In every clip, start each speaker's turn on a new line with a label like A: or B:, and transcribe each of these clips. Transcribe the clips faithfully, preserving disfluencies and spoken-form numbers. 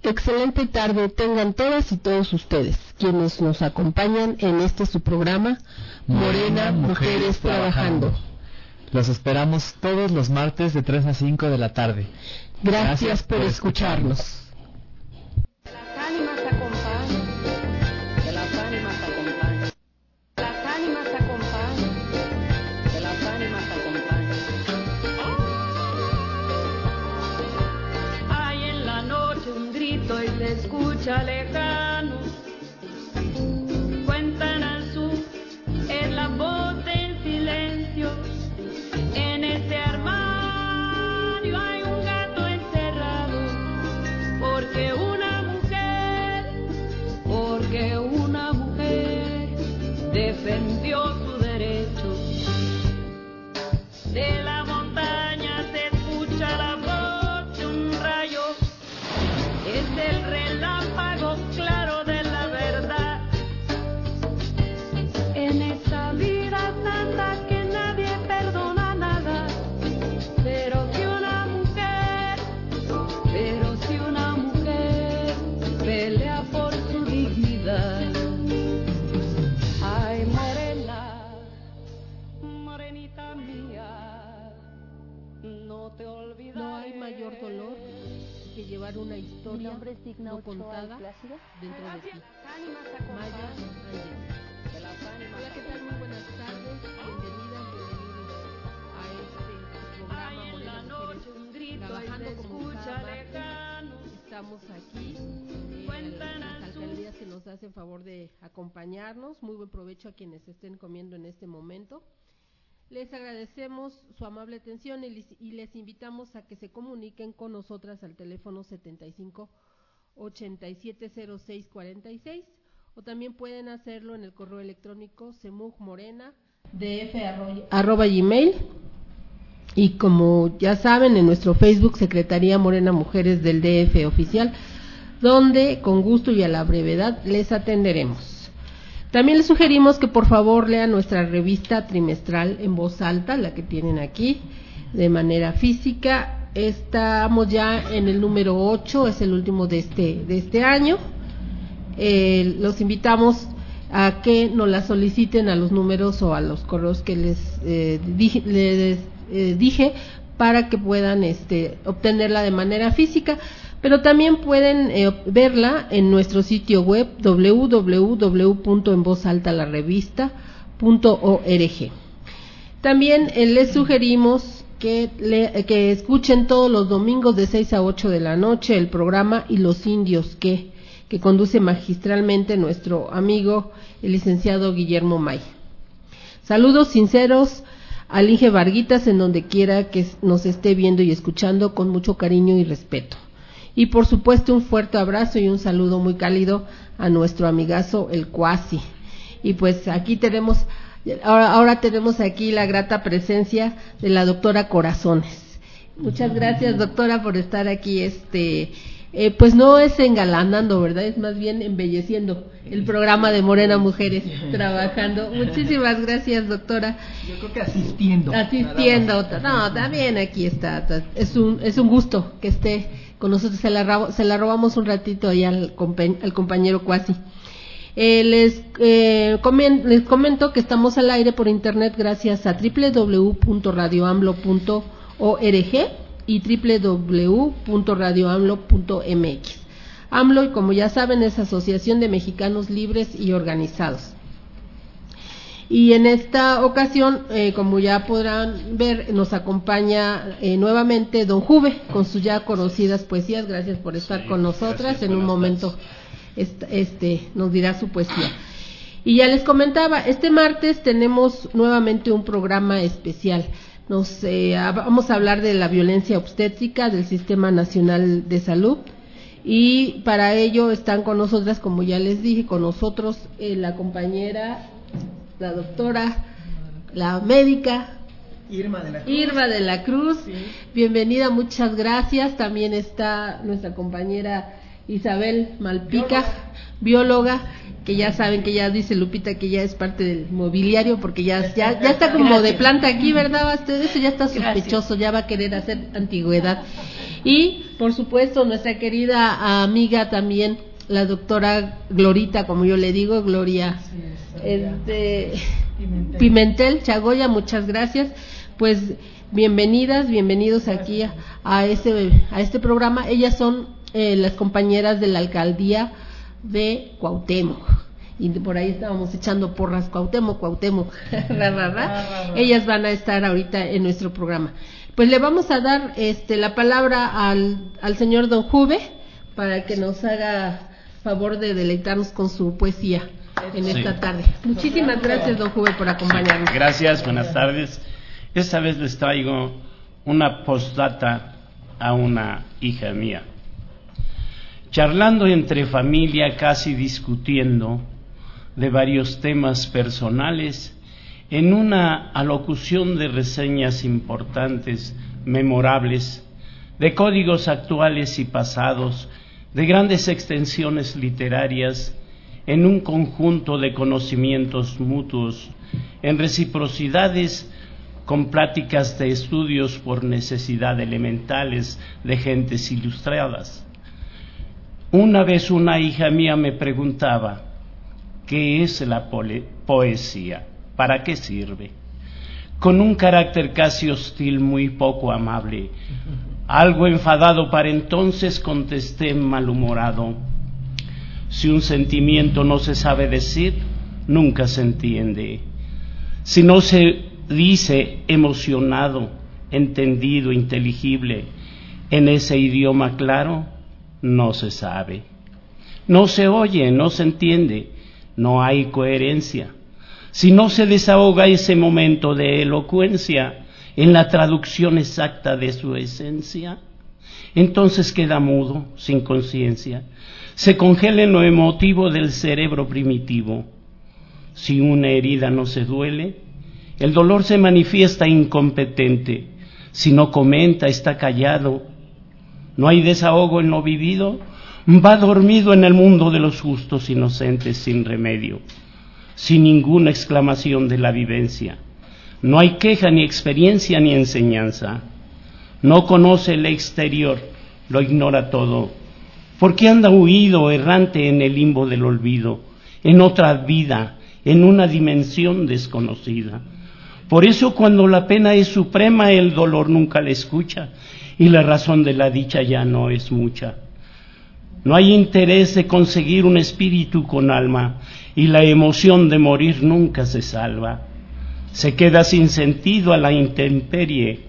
A: Excelente tarde tengan todas y todos ustedes, quienes nos acompañan en este su programa, Morena Mujeres Trabajando.
B: Los esperamos todos los martes de tres a cinco de la tarde.
A: Gracias, Gracias por, por escucharnos.
C: Las ánimas acompañan, que las ánimas acompañan, las ánimas acompañan, que las ánimas acompañan. Hay en la noche un grito y se escucha lejano, cuentan al sur, es la voz del silencio. En este armario hay un gato encerrado, porque una mujer, porque una mujer defendió su derecho. De la montaña se escucha la voz de un rayo, es el relámpago claro de la verdad. En esta vida tanta que nadie perdona nada, pero si una mujer, pero si una mujer pelea por su dignidad. Ay, morena, morenita mía, no te olvides.
D: No hay mayor dolor que llevar una historia no contada dentro de ti. Maya Ángel. Hola, ¿qué tal? Muy buenas tardes. Bienvenidas, bienvenidos a este programa Morena Mujeres Trabajando. Como cada martes estamos aquí, eh, las alcaldías que nos hacen favor de acompañarnos. Muy buen provecho a quienes estén comiendo en este momento. Les agradecemos su amable atención y les, y les invitamos a que se comuniquen con nosotras al teléfono setenta y cinco, ochenta y siete cero seis cuarenta y seis, o también pueden hacerlo en el correo electrónico semugmorena d f arroba gmail, y como ya saben, en nuestro Facebook Secretaría Morena Mujeres del D F Oficial, donde con gusto y a la brevedad les atenderemos. También les sugerimos que por favor lean nuestra revista trimestral en voz alta, la que tienen aquí, de manera física. Estamos ya en el número ocho, es el último de este, de este año. Eh, los invitamos a que nos la soliciten a los números o a los correos que les, eh, dije, les eh, dije para que puedan este, obtenerla de manera física. Pero también pueden eh, verla en nuestro sitio web doble u doble u doble u punto en voz alta la revista punto org. También eh, les sugerimos que, le, que escuchen todos los domingos de seis a ocho de la noche el programa Y los indios que, que conduce magistralmente nuestro amigo el licenciado Guillermo May. Saludos sinceros al Inge Varguitas en donde quiera que nos esté viendo y escuchando, con mucho cariño y respeto. Y por supuesto un fuerte abrazo y un saludo muy cálido a nuestro amigazo el Cuasi. Y pues aquí tenemos, ahora, ahora tenemos aquí la grata presencia de la doctora Corazones. Muchas gracias, doctora, por estar aquí. Este, eh, pues no es engalanando, ¿verdad? Es más bien embelleciendo el programa de Morena Mujeres Trabajando. Muchísimas gracias, doctora.
E: Yo creo que asistiendo.
D: Asistiendo. No, también aquí está. Es un, es un gusto que esté con nosotros. Se la, rabo, se la robamos un ratito ahí al, al compañero Cuasi. Eh, les, eh, comen, les comento que estamos al aire por internet gracias a doble u doble u doble u punto radio amblo punto org y doble u doble u doble u punto radio amblo punto m x. AMLO, como ya saben, es Asociación de Mexicanos Libres y Organizados. Y en esta ocasión, eh, como ya podrán ver, nos acompaña eh, nuevamente don Juve con sus ya conocidas poesías. Gracias por estar sí, con nosotras. Gracias, en un momento este, este nos dirá su poesía. Y ya les comentaba, este martes tenemos nuevamente un programa especial. Nos eh, vamos a hablar de la violencia obstétrica del Sistema Nacional de Salud. Y para ello están con nosotras, como ya les dije, con nosotros eh, la compañera, la doctora, la médica
E: Irma de la Cruz.
D: Irma de la Cruz.
E: Sí.
D: Bienvenida, muchas gracias. También está nuestra compañera Isabel Malpica, bióloga, bióloga que ya saben que ya dice Lupita que ya es parte del mobiliario porque ya ya, ya está como de planta aquí, ¿verdad? Eso ya está sospechoso, ya va a querer hacer antigüedad.
A: Y, por supuesto, nuestra querida amiga también, la doctora Glorita, como yo le digo, Gloria este, Pimentel. Pimentel Chagoya, muchas gracias. Pues bienvenidas, bienvenidos aquí a, a, este, a este programa. Ellas son eh, las compañeras de la alcaldía de Cuauhtémoc. Y por ahí estábamos echando porras, Cuauhtémoc, Cuauhtémoc, ra, ra, ra. Ellas van a estar ahorita en nuestro programa. Pues le vamos a dar este, la palabra al, al señor Don Juve para que nos haga favor de deleitarnos con su poesía en sí. esta tarde. Muchísimas gracias, Don Juve, por acompañarnos.
F: Sí, gracias, buenas tardes. Esta vez les traigo una postdata a una hija mía. Charlando entre familia, casi discutiendo de varios temas personales, en una alocución de reseñas importantes, memorables, de códigos actuales y pasados, de grandes extensiones literarias, en un conjunto de conocimientos mutuos, en reciprocidades con pláticas de estudios por necesidad elementales de gentes ilustradas. Una vez una hija mía me preguntaba, ¿qué es la poesía? ¿Para qué sirve? Con un carácter casi hostil, muy poco amable, algo enfadado para entonces, contesté malhumorado: si un sentimiento no se sabe decir, nunca se entiende. Si no se dice emocionado, entendido, inteligible, en ese idioma claro, no se sabe. No se oye, no se entiende, no hay coherencia. Si no se desahoga ese momento de elocuencia en la traducción exacta de su esencia, entonces queda mudo, sin conciencia, se congela en lo emotivo del cerebro primitivo. Si una herida no se duele, el dolor se manifiesta incompetente. Si no comenta, está callado. No hay desahogo en lo vivido, va dormido en el mundo de los justos inocentes sin remedio, sin ninguna exclamación de la vivencia. No hay queja, ni experiencia, ni enseñanza. No conoce el exterior, lo ignora todo, porque anda huido, errante en el limbo del olvido, en otra vida, en una dimensión desconocida. Por eso cuando la pena es suprema, el dolor nunca la escucha, y la razón de la dicha ya no es mucha. No hay interés de conseguir un espíritu con alma, y la emoción de morir nunca se salva. Se queda sin sentido a la intemperie.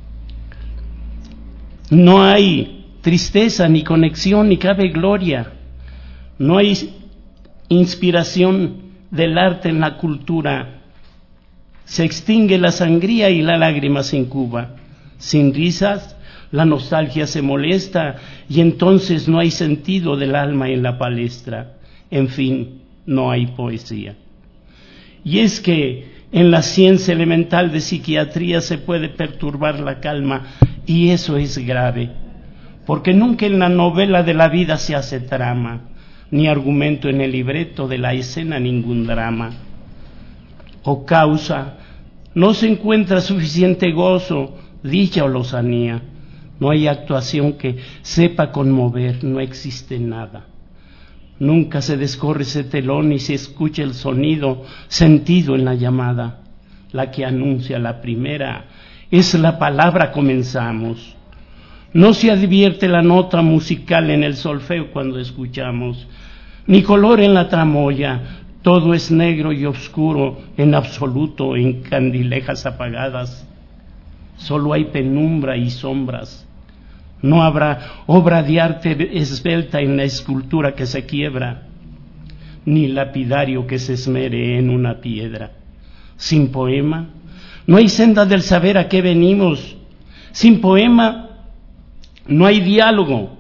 F: No hay tristeza, ni conexión, ni cabe gloria. No hay inspiración del arte en la cultura. Se extingue la sangría y la lágrima se incuba. Sin risas, la nostalgia se molesta y entonces no hay sentido del alma en la palestra. En fin, no hay poesía. Y es que en la ciencia elemental de psiquiatría se puede perturbar la calma, y eso es grave, porque nunca en la novela de la vida se hace trama, ni argumento en el libreto de la escena ningún drama. O causa, no se encuentra suficiente gozo, dicha o lozanía. No hay actuación que sepa conmover, no existe nada. Nunca se descorre ese telón y se escucha el sonido sentido en la llamada. La que anuncia la primera es la palabra comenzamos. No se advierte la nota musical en el solfeo cuando escuchamos, ni color en la tramoya. Todo es negro y oscuro en absoluto, en candilejas apagadas. Solo hay penumbra y sombras. No habrá obra de arte esbelta en la escultura que se quiebra, ni lapidario que se esmere en una piedra. Sin poema, no hay senda del saber a qué venimos. Sin poema, no hay diálogo,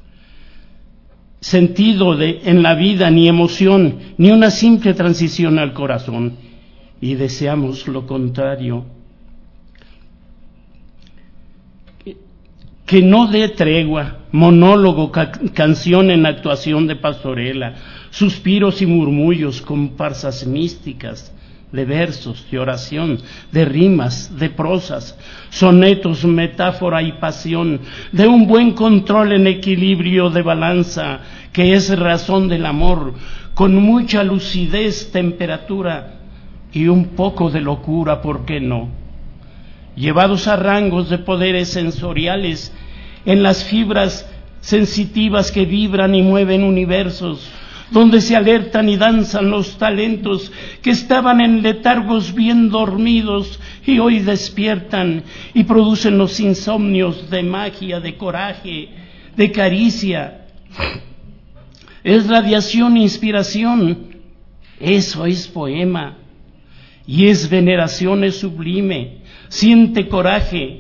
F: sentido de, en la vida, ni emoción, ni una simple transición al corazón. Y deseamos lo contrario, que no dé tregua, monólogo, ca canción en actuación de pastorela, suspiros y murmullos, comparsas místicas, de versos, de oración, de rimas, de prosas, sonetos, metáfora y pasión, de un buen control en equilibrio de balanza, que es razón del amor, con mucha lucidez, temperatura y un poco de locura, ¿por qué no? Llevados a rangos de poderes sensoriales, en las fibras sensitivas que vibran y mueven universos, donde se alertan y danzan los talentos que estaban en letargos bien dormidos y hoy despiertan y producen los insomnios de magia, de coraje, de caricia. Es radiación, inspiración, eso es poema, y es veneración, es sublime, siente coraje.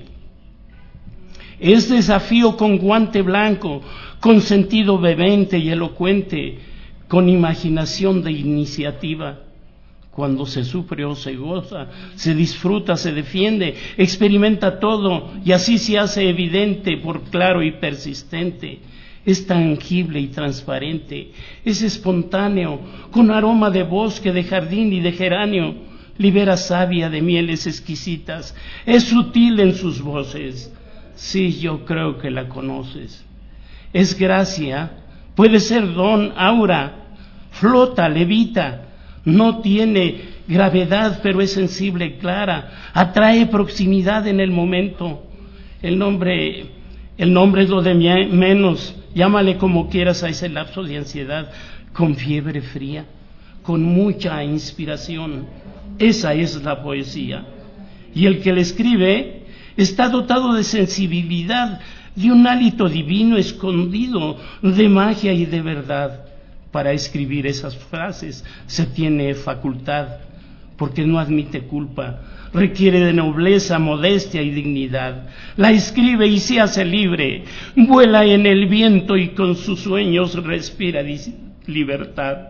F: Es desafío con guante blanco, con sentido vehemente y elocuente, con imaginación de iniciativa. Cuando se sufre o se goza, se disfruta, se defiende, experimenta todo, y así se hace evidente por claro y persistente. Es tangible y transparente, es espontáneo, con aroma de bosque, de jardín y de geranio, libera savia de mieles exquisitas, es sutil en sus voces. Sí, yo creo que la conoces. Es gracia, puede ser don, aura, flota, levita, no tiene gravedad, pero es sensible, clara, atrae proximidad en el momento. El nombre, el nombre es lo de menos, llámale como quieras a ese lapso de ansiedad, con fiebre fría, con mucha inspiración. Esa es la poesía. Y el que la escribe está dotado de sensibilidad, de un hálito divino escondido, de magia y de verdad. Para escribir esas frases se tiene facultad, porque no admite culpa, requiere de nobleza, modestia y dignidad. La escribe y se hace libre, vuela en el viento y con sus sueños respira libertad.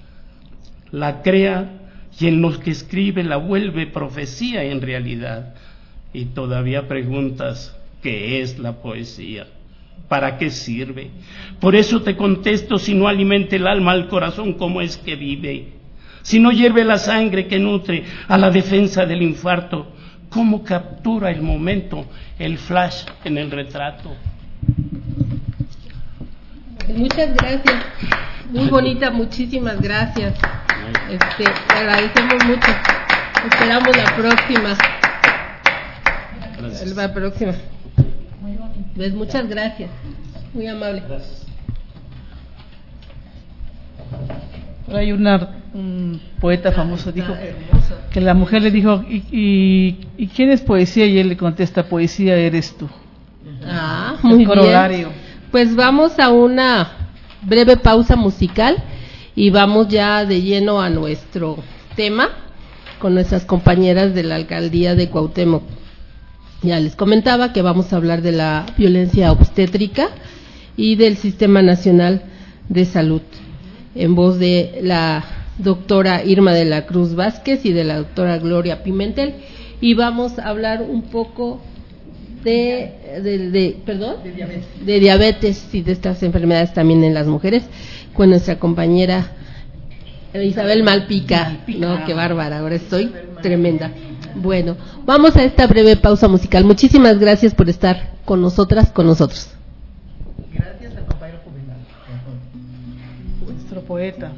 F: La crea y en los que escribe la vuelve profecía en realidad. Y todavía preguntas, ¿qué es la poesía? ¿Para qué sirve? Por eso te contesto, si no alimenta el alma al corazón, ¿cómo es que vive? Si no hierve la sangre que nutre a la defensa del infarto, ¿cómo captura el momento, el flash en el retrato?
A: Muchas gracias, muy bonita, muchísimas gracias. Este, te agradecemos mucho. Esperamos la próxima. Gracias. La próxima. Pues muchas gracias. Muy amable. Gracias.
G: Hay una, un poeta famoso dijo que la mujer le dijo, ¿y, y, ¿y quién es poesía? Y él le contesta, poesía eres tú.
A: Ah, muy bien. Pues vamos a una breve pausa musical y vamos ya de lleno a nuestro tema con nuestras compañeras de la alcaldía de Cuauhtémoc. Ya les comentaba que vamos a hablar de la violencia obstétrica y del Sistema Nacional de Salud, en voz de la doctora Irma de la Cruz Vázquez y de la doctora Gloria Pimentel, y vamos a hablar un poco de, de, de perdón, de diabetes. de diabetes y de estas enfermedades también en las mujeres, con nuestra compañera Isabel Malpica. Malpica. No, qué bárbara, ahora estoy tremenda. Bueno, vamos a esta breve pausa musical. Muchísimas gracias por estar con nosotras, con nosotros.
E: Gracias al compañero Juvenal,
G: nuestro poeta.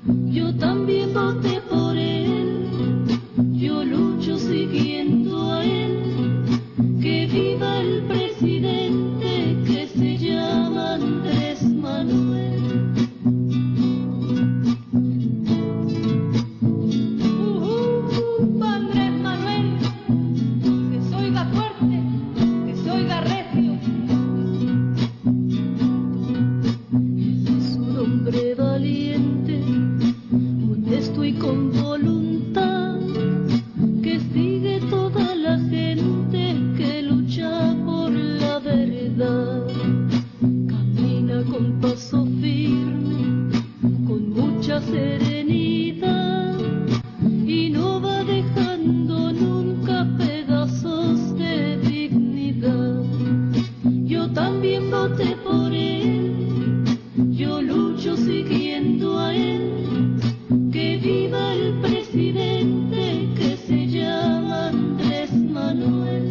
C: Yo también voté por él, yo lucho siguiendo a él. serenidad y no va dejando nunca pedazos de dignidad. Yo también voté por él, yo lucho siguiendo a él. Que viva el presidente que se llama Andrés Manuel.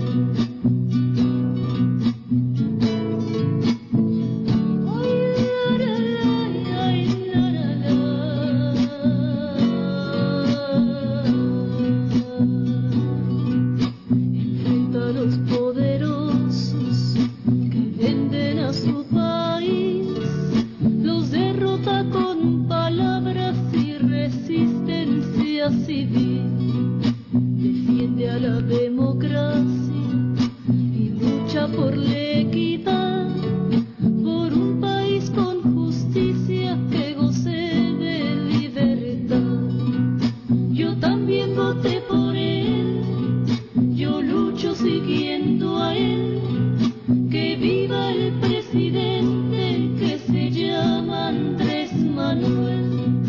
C: Enfrenta a los poderosos que venden a su país, los derrota con palabras y resistencia civil. Defiende a la democracia y lucha por la equidad, por un país con justicia que goce de libertad. Yo también voté por él, yo lucho siguiendo a él. Que viva el presidente que se llama Andrés Manuel.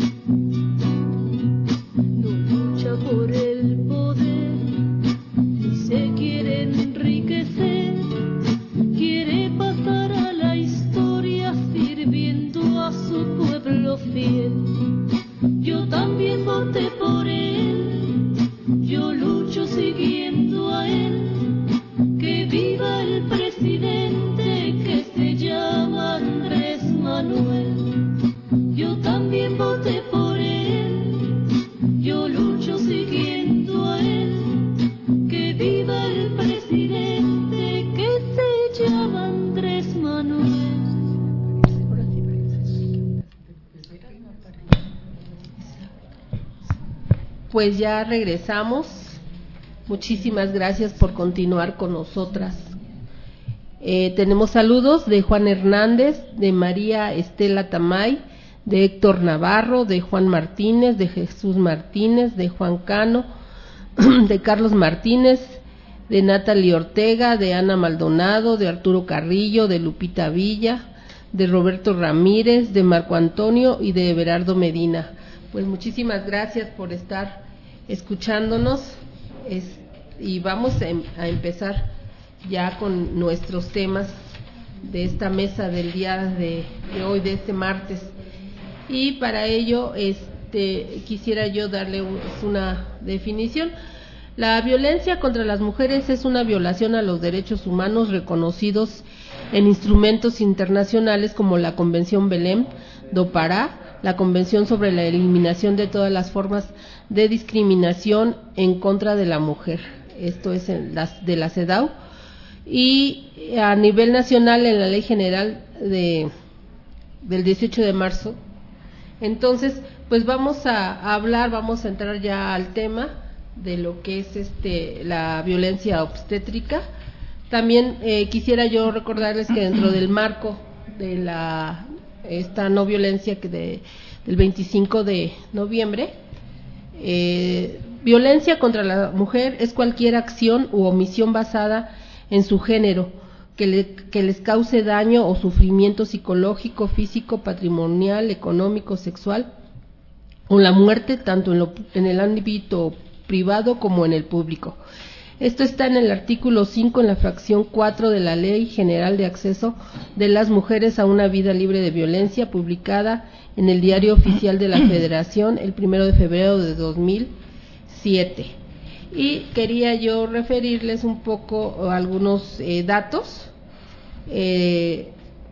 C: No lucha por el poder ni se quiere enriquecer, quiere pasar a la historia sirviendo a su pueblo fiel. Yo también voté por él, yo lucho siguiendo a él. Que viva el presidente que se llama Andrés Manuel. Yo también voté por él, yo lucho siguiendo a él. Que viva el presidente que se llama Andrés Manuel.
A: Pues ya regresamos. Muchísimas gracias por continuar con nosotras. Eh, tenemos saludos de Juan Hernández, de María Estela Tamay, de Héctor Navarro, de Juan Martínez, de Jesús Martínez, de Juan Cano, de Carlos Martínez, de Natalie Ortega, de Ana Maldonado, de Arturo Carrillo, de Lupita Villa, de Roberto Ramírez, de Marco Antonio y de Everardo Medina. Pues muchísimas gracias por estar escuchándonos. Es, y vamos a, em, a empezar ya con nuestros temas de esta mesa del día de, de hoy, de este martes. Y para ello este, quisiera yo darle un, una definición. La violencia contra las mujeres es una violación a los derechos humanos reconocidos en instrumentos internacionales como la Convención Belém do Pará, la Convención sobre la Eliminación de todas las formas de discriminación en contra de la mujer, esto es en las, de la CEDAW, y a nivel nacional en la Ley General de, del dieciocho de marzo. Entonces, pues vamos a, a hablar, vamos a entrar ya al tema de lo que es este la violencia obstétrica. También eh, quisiera yo recordarles que dentro del marco de la esta no violencia que de, del veinticinco de noviembre, eh, violencia contra la mujer es cualquier acción u omisión basada en su género que, le, que les cause daño o sufrimiento psicológico, físico, patrimonial, económico, sexual o la muerte tanto en, lo, en el ámbito privado como en el público. Esto está en el artículo cinco, en la fracción cuatro de la Ley General de Acceso de las Mujeres a una Vida Libre de Violencia, publicada en el Diario Oficial de la Federación el primero de febrero de dos mil siete. Y quería yo referirles un poco a algunos eh, datos. Eh,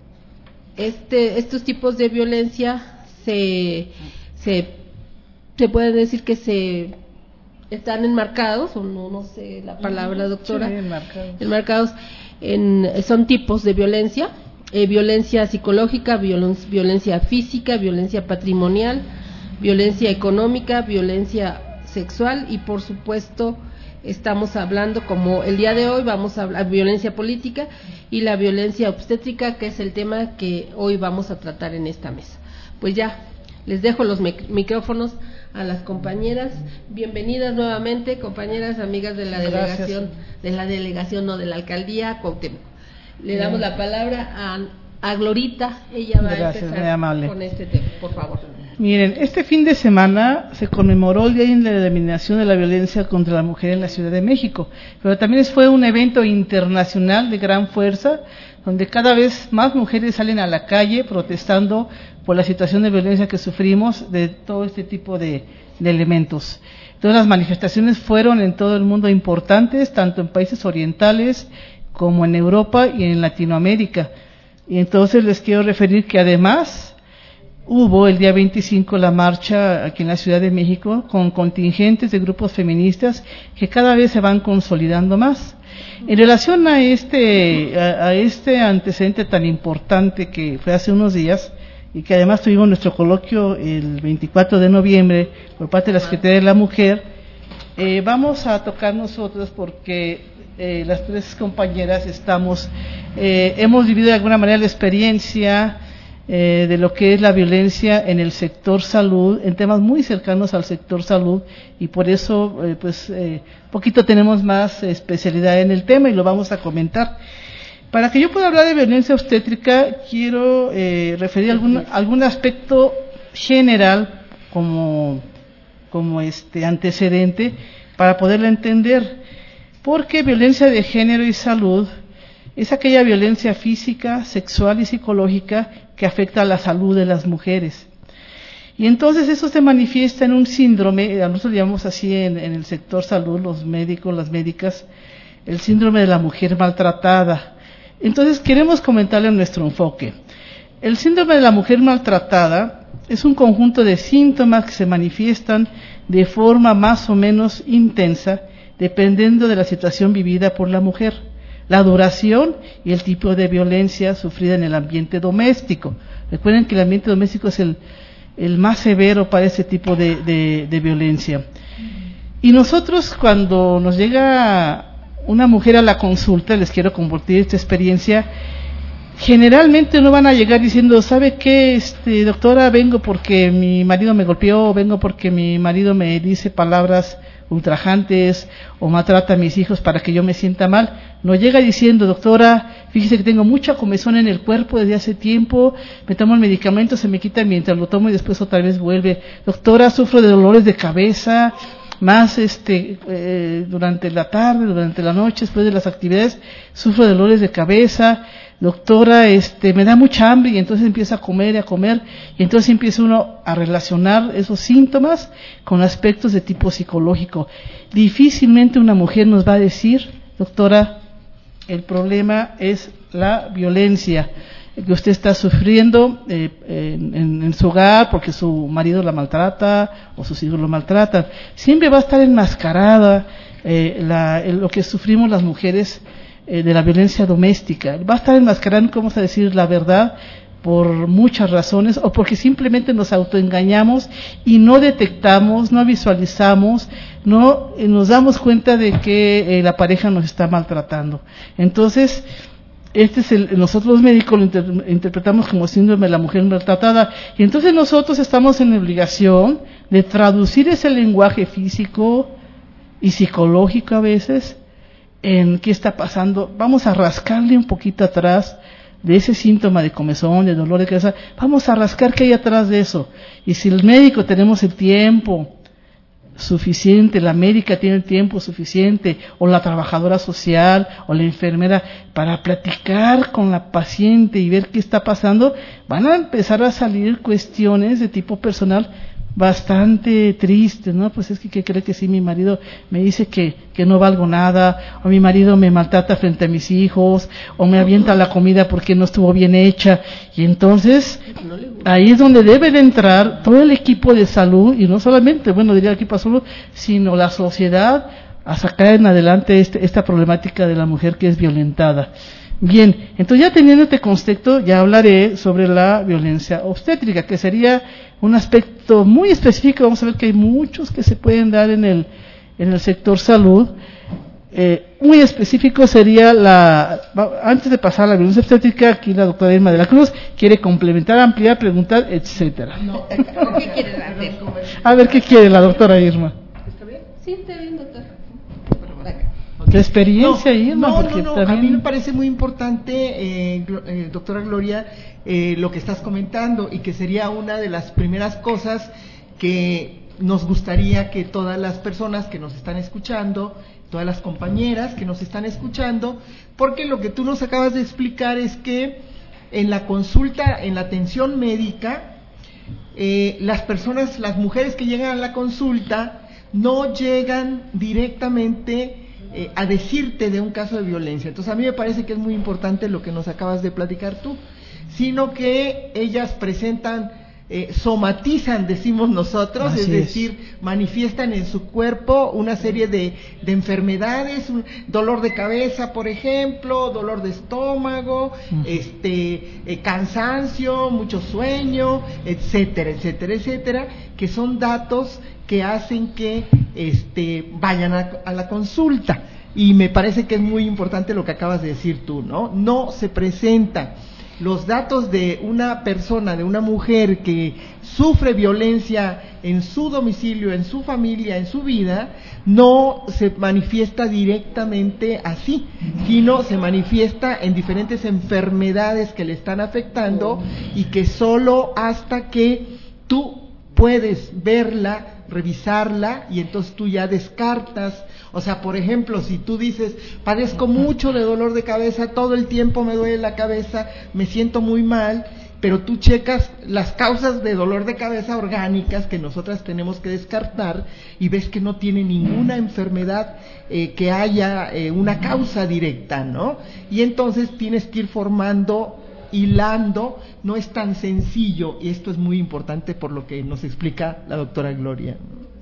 A: este, estos tipos de violencia se, se, se puede decir que se están enmarcados, o no, no sé la palabra, doctora,
G: sí, enmarcados.
A: enmarcados en, son tipos de violencia, eh, violencia psicológica, violen, violencia física, violencia patrimonial, violencia económica, violencia sexual y por supuesto estamos hablando, como el día de hoy vamos a hablar violencia política y la violencia obstétrica, que es el tema que hoy vamos a tratar en esta mesa. Pues ya, les dejo los mic- micrófonos a las compañeras. Bienvenidas nuevamente, compañeras, amigas de la
G: Gracias.
A: delegación, de la delegación no de la alcaldía Cuauhtémoc. Le damos la palabra a, a Glorita, ella va
G: Gracias,
A: a
G: muy amable.
A: empezar con este tema, por favor.
G: Miren, este fin de semana se conmemoró el Día de la Eliminación de la Violencia contra la Mujer en la Ciudad de México, pero también fue un evento internacional de gran fuerza, donde cada vez más mujeres salen a la calle protestando por la situación de violencia que sufrimos de todo este tipo de, de elementos. Todas las manifestaciones fueron en todo el mundo importantes, tanto en países orientales como en Europa y en Latinoamérica. Y entonces les quiero referir que además hubo el día veinticinco la marcha aquí en la Ciudad de México con contingentes de grupos feministas que cada vez se van consolidando más. En relación a este, a, a este antecedente tan importante que fue hace unos días, y que además tuvimos nuestro coloquio el veinticuatro de noviembre por parte de la Secretaría de la Mujer, eh, vamos a tocar nosotros porque eh, las tres compañeras estamos, eh, hemos vivido de alguna manera la experiencia eh, de lo que es la violencia en el sector salud, en temas muy cercanos al sector salud, y por eso eh, pues eh, poquito tenemos más especialidad en el tema y lo vamos a comentar. Para que yo pueda hablar de violencia obstétrica, quiero eh, referir algún, algún aspecto general como, como este antecedente para poderla entender, porque violencia de género y salud es aquella violencia física, sexual y psicológica que afecta a la salud de las mujeres. Y entonces eso se manifiesta en un síndrome, nosotros lo llamamos así en, en el sector salud, los médicos, las médicas, el síndrome de la mujer maltratada. Entonces queremos comentarle nuestro enfoque. El síndrome de la mujer maltratada es un conjunto de síntomas que se manifiestan de forma más o menos intensa dependiendo de la situación vivida por la mujer, la duración y el tipo de violencia sufrida en el ambiente doméstico. Recuerden que el ambiente doméstico es el, el más severo para ese tipo de, de, de violencia. Y nosotros cuando nos llega una mujer a la consulta, les quiero compartir esta experiencia, generalmente no van a llegar diciendo, ¿sabe qué, este, doctora? Vengo porque mi marido me golpeó, vengo porque mi marido me dice palabras ultrajantes o maltrata a mis hijos para que yo me sienta mal. No llega diciendo, doctora, fíjese que tengo mucha comezón en el cuerpo desde hace tiempo, me tomo el medicamento, se me quita mientras lo tomo y después otra vez vuelve. Doctora, sufro de dolores de cabeza, más este eh, durante la tarde, durante la noche, después de las actividades, sufro de dolores de cabeza, doctora, este me da mucha hambre, y entonces empieza a comer y a comer, y entonces empieza uno a relacionar esos síntomas con aspectos de tipo psicológico. Difícilmente una mujer nos va a decir, doctora, el problema es la violencia que usted está sufriendo eh, en, en, en su hogar porque su marido la maltrata o sus hijos lo maltratan. Siempre va a estar enmascarada eh, la, lo que sufrimos las mujeres eh, de la violencia doméstica. Va a estar enmascarada, vamos a decir la verdad, por muchas razones, o porque simplemente nos autoengañamos y no detectamos, no visualizamos, no eh, nos damos cuenta de que eh, la pareja nos está maltratando. Entonces, este es el, nosotros los médicos lo inter, interpretamos como síndrome de la mujer maltratada, y entonces nosotros estamos en obligación de traducir ese lenguaje físico y psicológico a veces en qué está pasando. Vamos a rascarle un poquito atrás de ese síntoma de comezón, de dolor de cabeza, vamos a rascar qué hay atrás de eso. Y si el médico tenemos el tiempo suficiente, la médica tiene el tiempo suficiente, o la trabajadora social, o la enfermera, para platicar con la paciente y ver qué está pasando, van a empezar a salir cuestiones de tipo personal bastante tristes, ¿no? Pues es que, ¿qué cree que sí? Mi marido me dice que, que no valgo nada, o mi marido me maltrata frente a mis hijos, o me avienta la comida porque no estuvo bien hecha, y entonces ahí es donde debe de entrar todo el equipo de salud, y no solamente, bueno, diría el equipo de salud, sino la sociedad, a sacar en adelante este, esta problemática de la mujer que es violentada. Bien, entonces ya teniendo este concepto, ya hablaré sobre la violencia obstétrica, que sería un aspecto muy específico. Vamos a ver que hay muchos que se pueden dar en el, en el sector salud. Eh, muy específico sería la, antes de pasar a la violencia obstétrica, aquí la doctora Irma de la Cruz quiere complementar, ampliar, preguntar, etcétera.
A: No, ¿qué quieres hacer?
G: A ver qué quiere la doctora Irma.
A: ¿Está bien? Sí, está bien, doctor.
G: La experiencia,
E: no,
G: Irma,
E: no,
G: porque
E: no, no.
G: también...
E: A mí me parece muy importante, eh, eh, doctora Gloria, eh, lo que estás comentando, y que sería una de las primeras cosas que nos gustaría que todas las personas que nos están escuchando, todas las compañeras que nos están escuchando, porque lo que tú nos acabas de explicar es que en la consulta, en la atención médica, eh, las personas, las mujeres que llegan a la consulta, no llegan directamente eh, a decirte de un caso de violencia. Entonces a mí me parece que es muy importante lo que nos acabas de platicar tú, sino que ellas presentan, eh, somatizan, decimos nosotros,
G: Así
E: es decir, es. manifiestan en su cuerpo una serie de, de enfermedades, un dolor de cabeza, por ejemplo, dolor de estómago, uh-huh. este, eh, cansancio, mucho sueño, etcétera, etcétera, etcétera, que son datos que hacen que este, vayan a, a la consulta. Y me parece que es muy importante lo que acabas de decir tú, ¿no? No se presenta los datos de una persona, de una mujer que sufre violencia en su domicilio, en su familia, en su vida, no se manifiesta directamente así, sino se manifiesta en diferentes enfermedades que le están afectando, y que solo hasta que tú puedes verla, revisarla, y entonces tú ya descartas. O sea, por ejemplo, si tú dices, padezco mucho de dolor de cabeza, todo el tiempo me duele la cabeza, me siento muy mal, pero tú checas las causas de dolor de cabeza orgánicas que nosotras tenemos que descartar, y ves que no tiene ninguna enfermedad eh, que haya eh, una causa directa, ¿no? Y entonces tienes que ir formando, hilando, no es tan sencillo, y esto es muy importante por lo que nos explica la doctora Gloria.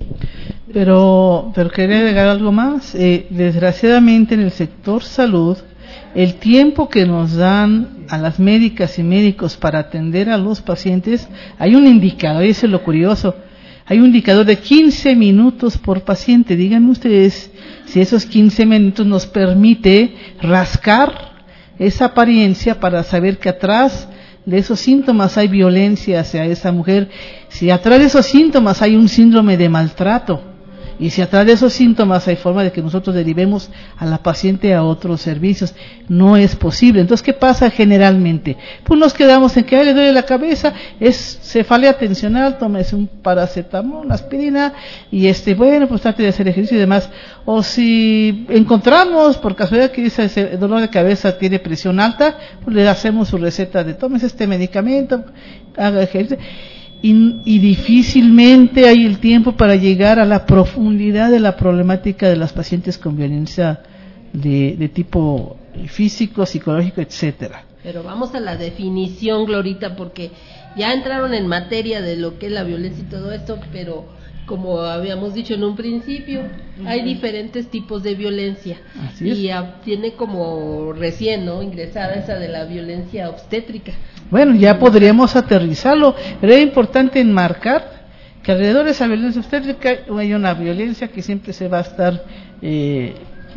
G: Pero, pero quería agregar algo más. Eh, desgraciadamente en el sector salud, el tiempo que nos dan a las médicas y médicos para atender a los pacientes, hay un indicador, y eso es lo curioso, hay un indicador de quince minutos por paciente. Díganme ustedes si esos quince minutos nos permite rascar esa apariencia para saber que atrás de esos síntomas hay violencia hacia esa mujer, si atrás de esos síntomas hay un síndrome de maltrato, y si atrás de esos síntomas hay forma de que nosotros derivemos a la paciente a otros servicios. No es posible. Entonces, ¿qué pasa generalmente? Pues nos quedamos en que ay, le duele la cabeza, es cefalea tensional, tómese un paracetamol, una aspirina, y este, bueno, pues trate de hacer ejercicio y demás. O si encontramos por casualidad que ese dolor de cabeza tiene presión alta, pues le hacemos su receta de tómese este medicamento, haga ejercicio. Y, y difícilmente hay el tiempo para llegar a la profundidad de la problemática de las pacientes con violencia de, de tipo físico, psicológico, etcétera.
A: Pero vamos a la definición, Glorita, porque ya entraron en materia de lo que es la violencia y todo esto, pero como habíamos dicho en un principio, uh-huh. hay diferentes tipos de violencia. Así y es. Tiene como recién, ¿no?, ingresada esa de la violencia obstétrica.
G: Bueno, ya podríamos aterrizarlo, pero es importante enmarcar que alrededor de esa violencia obstétrica hay una violencia que siempre se va a estar eh,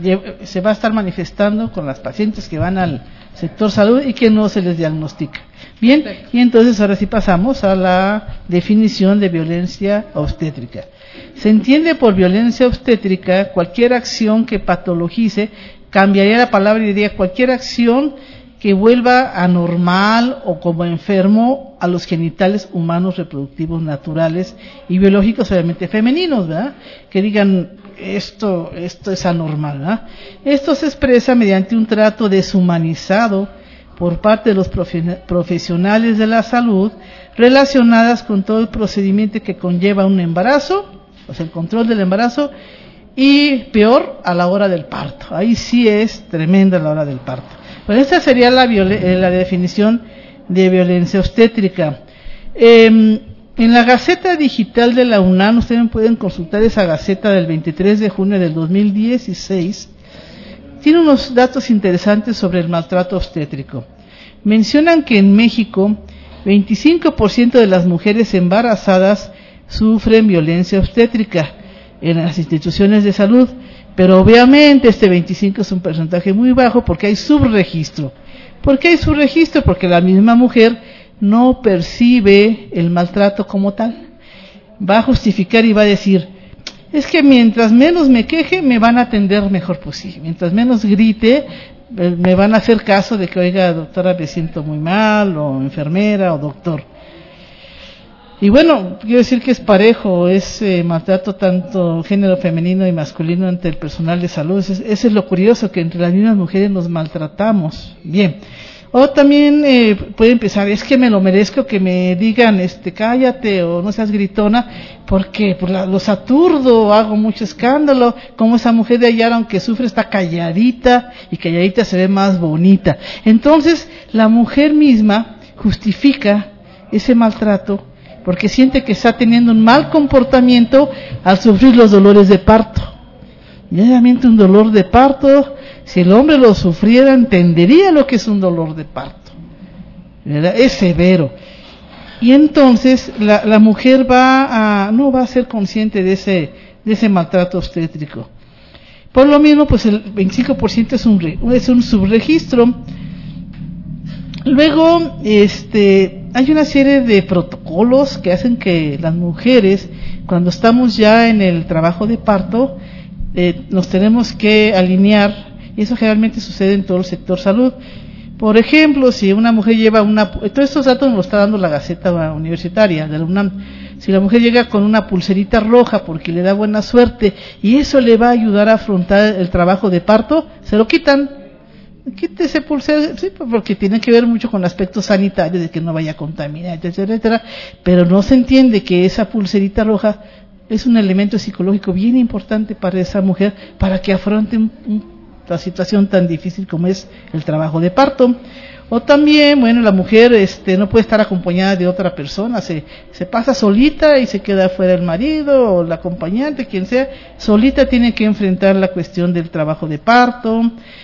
G: se va a estar manifestando con las pacientes que van al sector salud y que no se les diagnostica. Bien, perfecto. Y entonces ahora sí pasamos a la definición de violencia obstétrica. Se entiende por violencia obstétrica cualquier acción que patologice, cambiaría la palabra y diría cualquier acción que vuelva anormal o como enfermo a los genitales humanos reproductivos naturales y biológicos, obviamente femeninos, ¿verdad? Que digan esto, esto es anormal, ¿verdad? Esto se expresa mediante un trato deshumanizado por parte de los profesionales de la salud relacionadas con todo el procedimiento que conlleva un embarazo, o sea, el control del embarazo, y peor, a la hora del parto. Ahí sí es tremenda la hora del parto. Pues esa sería la, la definición de violencia obstétrica. Eh, en la Gaceta Digital de la UNAM, ustedes pueden consultar esa Gaceta del veintitrés de junio del dos mil dieciséis, tiene unos datos interesantes sobre el maltrato obstétrico. Mencionan que en México, veinticinco por ciento de las mujeres embarazadas sufren violencia obstétrica en las instituciones de salud, pero obviamente este veinticinco es un porcentaje muy bajo porque hay subregistro. ¿Por qué hay subregistro? Porque la misma mujer no percibe el maltrato como tal. Va a justificar y va a decir, es que mientras menos me queje, me van a atender mejor. Pues sí, mientras menos grite, me van a hacer caso de que, oiga, doctora, me siento muy mal, o enfermera, o doctor. Y bueno, quiero decir que es parejo, es eh, maltrato tanto género femenino y masculino entre el personal de salud. Ese, ese es lo curioso, que entre las mismas mujeres nos maltratamos. Bien. O también eh, puede empezar, es que me lo merezco, que me digan, este, cállate, o no seas gritona, porque por la, los aturdo, hago mucho escándalo, como esa mujer de allá, aunque sufre, está calladita, y calladita se ve más bonita. Entonces, la mujer misma justifica ese maltrato, porque siente que está teniendo un mal comportamiento al sufrir los dolores de parto. Y obviamente un dolor de parto, si el hombre lo sufriera, entendería lo que es un dolor de parto, ¿verdad? Es severo. Y entonces la, la mujer va a, no va a ser consciente de ese, de ese maltrato obstétrico. Por lo mismo, pues el veinticinco por ciento es un, es un subregistro. Luego, este, hay una serie de protocolos que hacen que las mujeres, cuando estamos ya en el trabajo de parto, eh, nos tenemos que alinear, y eso generalmente sucede en todo el sector salud. Por ejemplo, si una mujer lleva una, todos estos datos nos lo está dando la Gaceta Universitaria de la UNAM. Si la mujer llega con una pulserita roja porque le da buena suerte y eso le va a ayudar a afrontar el trabajo de parto, se lo quitan. Quítese pulsera, sí, porque tiene que ver mucho con el aspecto sanitario, de que no vaya a contaminar, etcétera, etcétera, pero no se entiende que esa pulserita roja es un elemento psicológico bien importante para esa mujer, para que afronte un, un, la situación tan difícil como es el trabajo de parto. O también, bueno, la mujer este, no puede estar acompañada de otra persona, se, se pasa solita y se queda fuera el marido o la acompañante, quien sea, solita tiene que enfrentar la cuestión del trabajo de parto.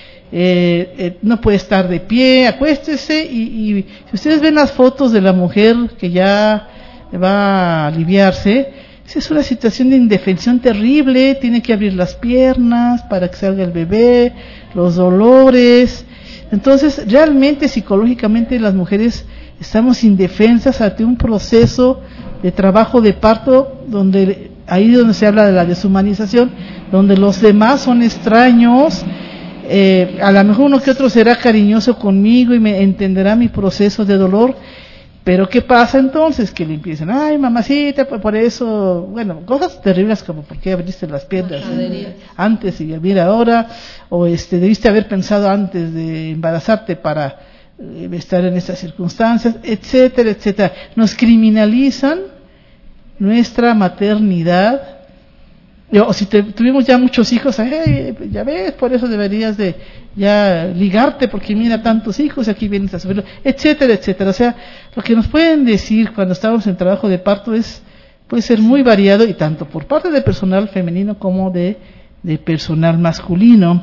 G: Eh, eh, no puede estar de pie, acuéstese, y, y si ustedes ven las fotos de la mujer que ya va a aliviarse, esa es una situación de indefensión terrible, tiene que abrir las piernas para que salga el bebé, los dolores. Entonces, realmente psicológicamente las mujeres estamos indefensas ante un proceso de trabajo de parto, donde ahí donde se habla de la deshumanización, donde los demás son extraños. Eh, a lo mejor uno que otro será cariñoso conmigo y me entenderá mi proceso de dolor, pero ¿qué pasa entonces? Que le empiezan, ay mamacita, por eso, bueno, cosas terribles como ¿por qué abriste las piernas eh, antes y mira ahora? O este, debiste haber pensado antes de embarazarte para eh, estar en estas circunstancias, etcétera, etcétera. Nos criminalizan nuestra maternidad. O si te, tuvimos ya muchos hijos, hey, ya ves, por eso deberías de ya ligarte, porque mira tantos hijos, aquí vienes a sufrirlo, etcétera, etcétera. O sea, lo que nos pueden decir cuando estamos en trabajo de parto es, puede ser muy variado, y tanto por parte de personal femenino como de, de personal masculino.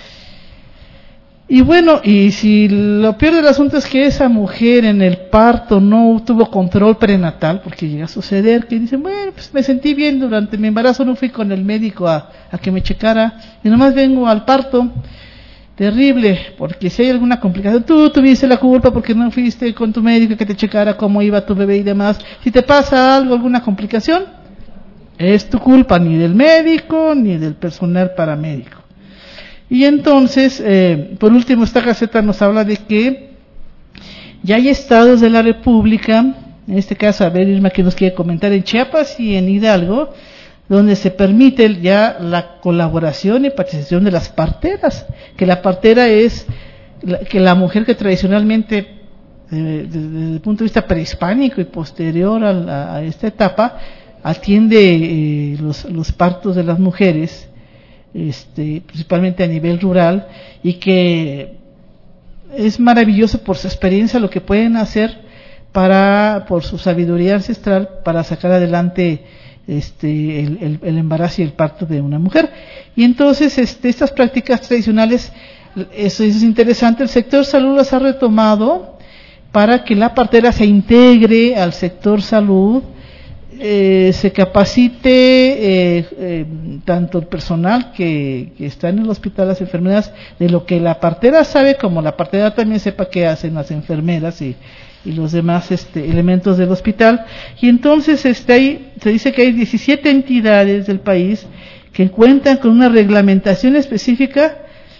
G: Y bueno, y si lo peor del asunto es que esa mujer en el parto no tuvo control prenatal, porque llega a suceder que dicen, bueno, pues me sentí bien durante mi embarazo, no fui con el médico a, a que me checara, y nomás vengo al parto, terrible, porque si hay alguna complicación, tú tuviste la culpa porque no fuiste con tu médico que te checara cómo iba tu bebé y demás. Si te pasa algo, alguna complicación, es tu culpa, ni del médico, ni del personal paramédico. Y entonces, eh, por último, esta Gaceta nos habla de que ya hay estados de la República, en este caso, a ver, Irma, que nos quiere comentar, en Chiapas y en Hidalgo, donde se permite ya la colaboración y participación de las parteras, que la partera es la, que la mujer que tradicionalmente, eh, desde, desde el punto de vista prehispánico y posterior a, la, a esta etapa, atiende eh, los, los partos de las mujeres, este, principalmente a nivel rural, y que es maravilloso por su experiencia lo que pueden hacer para, por su sabiduría ancestral, para sacar adelante este el, el, el embarazo y el parto de una mujer. Y entonces este, estas prácticas tradicionales, eso es interesante, el sector salud las ha retomado para que la partera se integre al sector salud, eh, se capacite eh, eh, tanto el personal que, que está en el hospital, las enfermeras, de lo que la partera sabe, como la partera también sepa qué hacen las enfermeras y, y los demás este, elementos del hospital. Y entonces este, ahí, se dice que hay diecisiete entidades del país que cuentan con una reglamentación específica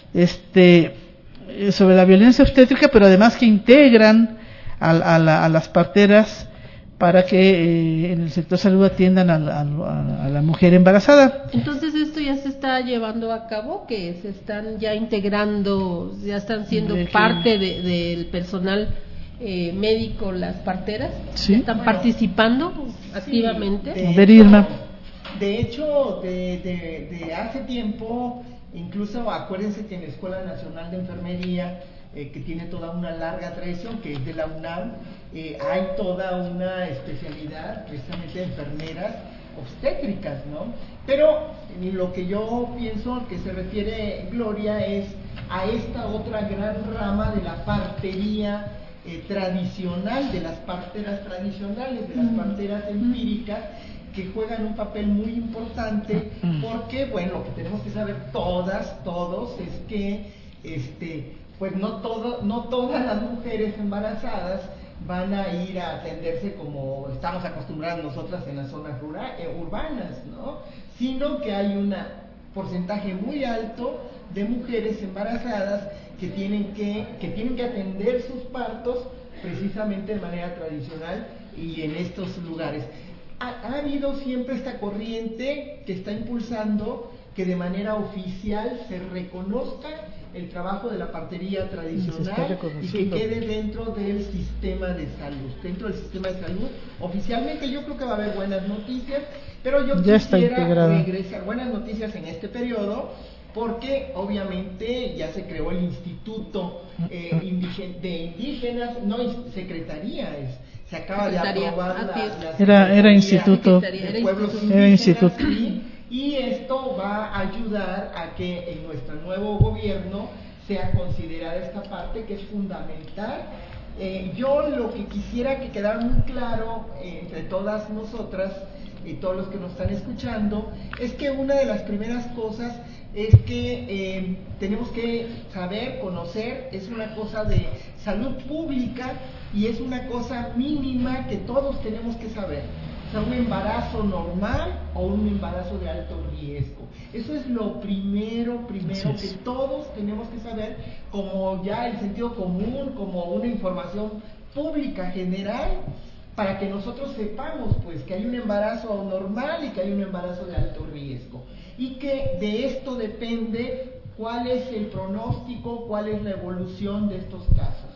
G: este, sobre la violencia obstétrica, pero además que integran a, a, la, a las parteras para que eh, en el sector salud atiendan a la, a, a la mujer embarazada.
A: Entonces esto ya se está llevando a cabo, que se están ya integrando, ya están siendo
G: de
A: parte de, del personal eh, médico, las parteras,
G: ¿sí?
A: Están bueno, participando sí, activamente.
G: De, a ver, Irma.
E: De hecho, de, de, de hace tiempo, incluso acuérdense que en la Escuela Nacional de Enfermería, eh, que tiene toda una larga tradición, que es de la UNAM, eh, hay toda una especialidad precisamente de enfermeras obstétricas, ¿no? Pero lo que yo pienso que se refiere Gloria es a esta otra gran rama de la partería eh, tradicional, de las parteras tradicionales, de las parteras empíricas, que juegan un papel muy importante, porque, bueno, lo que tenemos que saber todas, todos, es que, este, pues no todo, no todas las mujeres embarazadas van a ir a atenderse como estamos acostumbradas nosotras en las zonas rural, eh, urbanas, ¿no? Sino que hay un porcentaje muy alto de mujeres embarazadas que tienen que, que tienen que atender sus partos precisamente de manera tradicional y en estos lugares. Ha, ha habido siempre esta corriente que está impulsando que de manera oficial se reconozca el trabajo de la partería tradicional y que quede dentro del sistema de salud, dentro del sistema de salud. Oficialmente yo creo que va a haber buenas noticias, pero yo
G: ya
E: quisiera regresar, buenas noticias en este periodo, porque obviamente ya se creó el Instituto eh, Indigen- de Indígenas, no, Secretaría es, se acaba de aprobar la, la
G: era, era Instituto,
E: de Pueblos
G: era Instituto.
E: Y, y esto va a ayudar a que en nuestro nuevo gobierno sea considerada esta parte que es fundamental. Eh, yo lo que quisiera que quedara muy claro eh, entre todas nosotras y todos los que nos están escuchando, es que una de las primeras cosas es que eh, tenemos que saber, conocer, es una cosa de salud pública y es una cosa mínima que todos tenemos que saber. O sea, un embarazo normal o un embarazo de alto riesgo. Eso es lo primero, primero que todos tenemos que saber, como ya el sentido común, como una información pública general, para que nosotros sepamos pues que hay un embarazo normal y que hay un embarazo de alto riesgo y que de esto depende cuál es el pronóstico, cuál es la evolución de estos casos.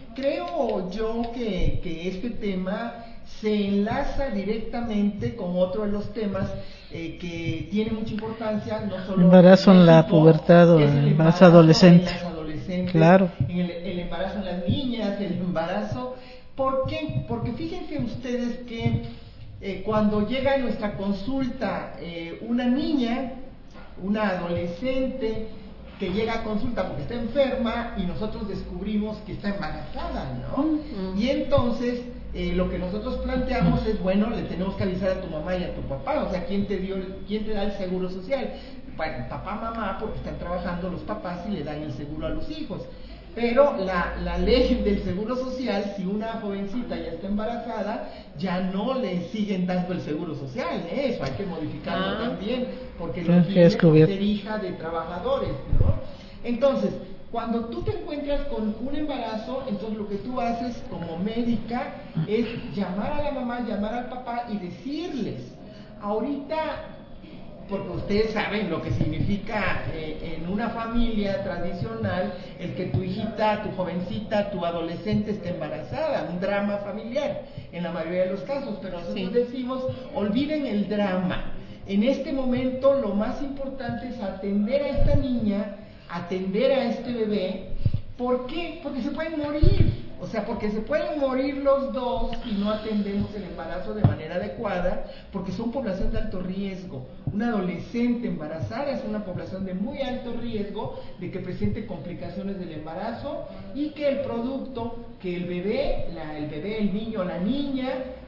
E: Creo yo que, que este tema se enlaza directamente con otro de los temas eh, que tiene mucha importancia, no solo
G: embarazo en, México, en la pubertad o el embarazo, embarazo adolescente, en las adolescentes,
E: claro, en el, el embarazo en las niñas, el embarazo. ¿Por qué? Porque fíjense ustedes que eh, cuando llega a nuestra consulta eh, una niña, una adolescente que llega a consulta porque está enferma y nosotros descubrimos que está embarazada, ¿no? Uh-huh. Y entonces eh, lo que nosotros planteamos es, bueno, le tenemos que avisar a tu mamá y a tu papá, o sea, ¿quién te dio, quién te da el seguro social? Bueno, papá, mamá, porque están trabajando los papás y le dan el seguro a los hijos. Pero la, la ley del seguro social, si una jovencita ya está embarazada, ya no le siguen dando el seguro social, ¿eh? Eso hay que modificarlo ah. también, porque no tiene que ser hija de trabajadores, ¿no? Entonces, cuando tú te encuentras con un embarazo, entonces lo que tú haces como médica es llamar a la mamá, llamar al papá y decirles, ahorita, porque ustedes saben lo que significa eh, en una familia tradicional el que tu hijita, tu jovencita, tu adolescente esté embarazada, un drama familiar en la mayoría de los casos, pero nosotros sí decimos, olviden el drama. En este momento lo más importante es atender a esta niña, atender a este bebé. ¿Por qué? Porque se pueden morir. O sea, porque se pueden morir los dos si no atendemos el embarazo de manera adecuada, porque son población de alto riesgo. Una adolescente embarazada es una población de muy alto riesgo de que presente complicaciones del embarazo y que el producto, que el bebé, la, el bebé, el niño o la niña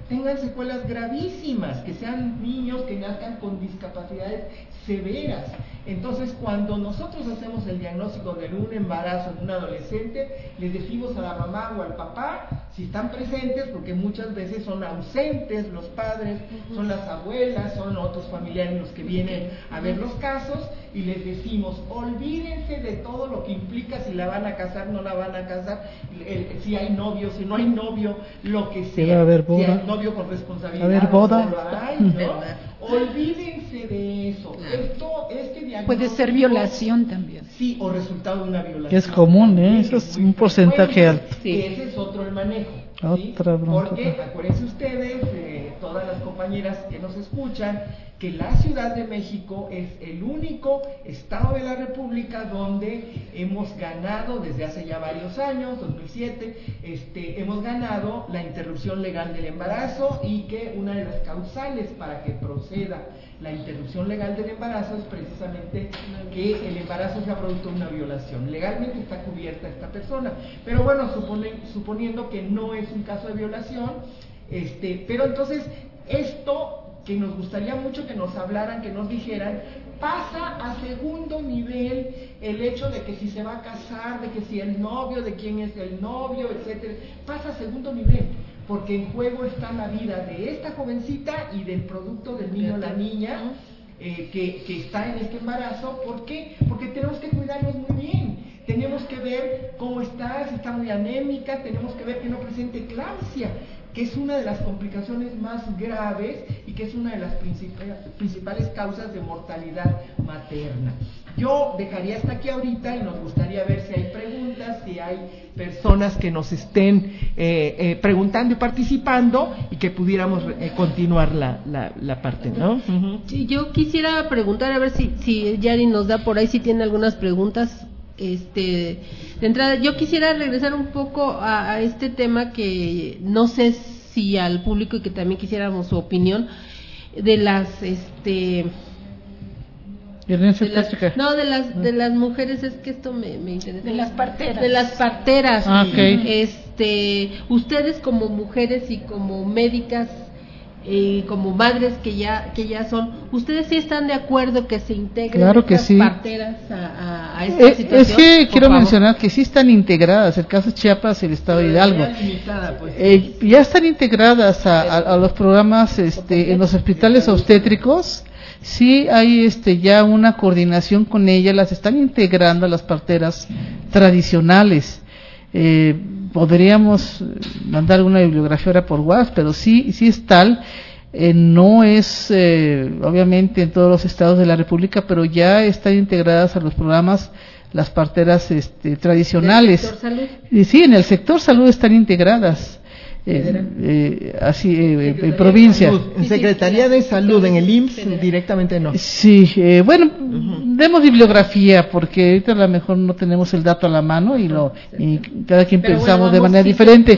E: tengan secuelas gravísimas, que sean niños que nazcan con discapacidades severas. Entonces, cuando nosotros hacemos el diagnóstico de un embarazo en un adolescente, les decimos a la mamá o al papá, si están presentes, porque muchas veces son ausentes los padres, son las abuelas, son otros familiares los que vienen a ver los casos, y les decimos, olvídense de todo lo que implica si la van a casar, no la van a casar, el, si hay novio, si no hay novio, lo que sea,
G: si va a haber boda,
E: si hay novio con responsabilidad,
G: a ver, boda.
E: No hay, ¿no? Olvídense de eso. Esto, este diagnóstico
H: puede ser violación también.
E: Sí, o resultado de una violación.
G: Que es común, ¿eh? Eso es un porcentaje alto.
E: Sí. Ese es otro el manejo.
G: Otra
E: ¿sí?
G: bronca.
E: Porque acuérdense ustedes, eh, todas las compañeras que nos escuchan, que la Ciudad de México es el único estado de la República donde hemos ganado desde hace ya varios años, dos mil siete, este, hemos ganado la interrupción legal del embarazo, y que una de las causales para que proceda la interrupción legal del embarazo es precisamente que el embarazo sea producto de una violación. Legalmente está cubierta esta persona, pero bueno, supone, suponiendo que no es un caso de violación, este, pero entonces esto que nos gustaría mucho que nos hablaran, que nos dijeran, pasa a segundo nivel el hecho de que si se va a casar, de que si el novio, de quién es el novio, etcétera, pasa a segundo nivel, porque en juego está la vida de esta jovencita y del producto del niño o la niña eh, que, que está en este embarazo. ¿Por qué? Porque tenemos que cuidarlos muy bien, tenemos que ver cómo está, si está muy anémica, tenemos que ver que no presente eclampsia, que es una de las complicaciones más graves y que es una de las principales causas de mortalidad materna. Yo dejaría hasta aquí ahorita y nos gustaría ver si hay preguntas, si hay personas que nos estén eh, eh, preguntando y participando, y que pudiéramos eh, continuar la, la, la parte, ¿no? Uh-huh.
A: Sí, yo quisiera preguntar, a ver si, si Yari nos da por ahí, si tiene algunas preguntas. Este, de entrada, yo quisiera regresar un poco a, a este tema que no sé si al público, y que también quisiéramos su opinión de las, este,
G: de las,
A: no, de las de las mujeres, es que esto me, me interesa.
H: De las parteras.
A: De las parteras.
G: Ah, okay.
A: Este, ustedes como mujeres y como médicas, y eh, como madres que ya que ya son, ¿ustedes sí están de acuerdo que se integren
G: claro que
A: estas
G: sí.
A: parteras a, a, a esta eh, situación?
G: Es que
A: Por
G: quiero
A: favor.
G: mencionar que sí están integradas, el caso de Chiapas y el estado de Hidalgo,
E: limitada, pues.
G: eh, ya están integradas a, a, a los programas este, en los hospitales obstétricos. Sí hay este ya una coordinación con ellas, las están integrando a las parteras tradicionales. Eh, podríamos mandar alguna bibliografía ahora por WhatsApp, pero sí, sí es tal, eh, no es eh, obviamente en todos los estados de la República, pero ya están integradas a los programas las parteras este, tradicionales.
A: ¿Del sector salud?
G: Y sí, en el sector salud están integradas. Eh, eh, así eh, en provincia,
E: en Secretaría de Salud, en el I M S S directamente no.
G: Sí, eh, bueno, uh-huh. Demos bibliografía porque ahorita a lo mejor no tenemos el dato a la mano y lo y cada quien
A: Pero
G: pensamos
A: bueno,
G: de
A: vamos,
G: manera
A: sí,
G: diferente.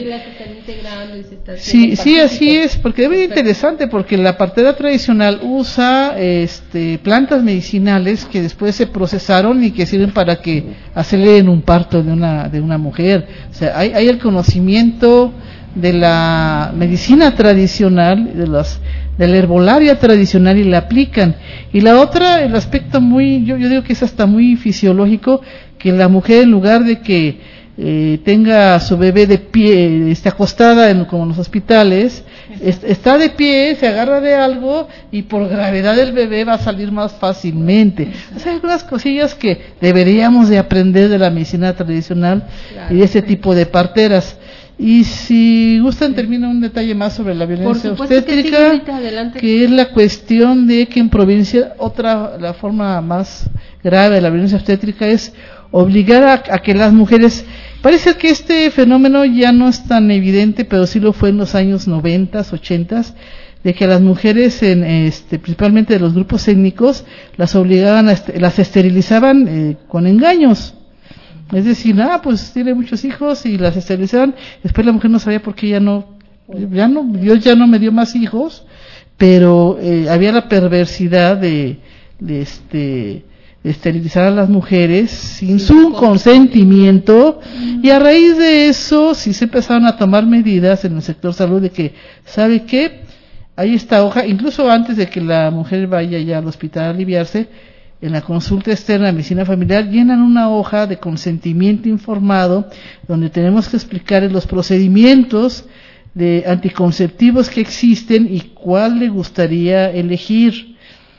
A: Sí,
G: sí, sí, así es, porque es muy interesante porque la partera tradicional usa este, plantas medicinales que después se procesaron y que sirven para que aceleren un parto de una de una mujer. O sea, hay, hay el conocimiento de la medicina tradicional, de las de la herbolaria tradicional, y la aplican. Y la otra, el aspecto muy, yo, yo digo que es hasta muy fisiológico, que la mujer, en lugar de que eh, tenga a su bebé de pie, esté acostada en, como en los hospitales, est, está de pie, se agarra de algo y por gravedad del bebé va a salir más fácilmente. O sea, hay algunas cosillas que deberíamos de aprender de la medicina tradicional, claro, y de ese tipo de parteras. Y si gustan, termino un detalle más sobre la violencia obstétrica, que, sí, que es la cuestión de que en provincia, otra, la forma más grave de la violencia obstétrica es obligar a, a que las mujeres, parece que este fenómeno ya no es tan evidente, pero sí lo fue en los años noventas, ochentas, de que a las mujeres, en este, principalmente de los grupos étnicos, las obligaban, a, las esterilizaban eh, con engaños. Es decir, ah, pues tiene muchos hijos y las esterilizaban. Después la mujer no sabía por qué ya no, ya no, Dios ya no me dio más hijos, pero eh, había la perversidad de, de este, esterilizar a las mujeres sin su consentimiento, y a raíz de eso sí se empezaron a tomar medidas en el sector salud de que, ¿sabe qué? Hay esta hoja, incluso antes de que la mujer vaya ya al hospital a aliviarse, en la consulta externa de medicina familiar llenan una hoja de consentimiento informado donde tenemos que explicar los procedimientos de anticonceptivos que existen y cuál le gustaría elegir.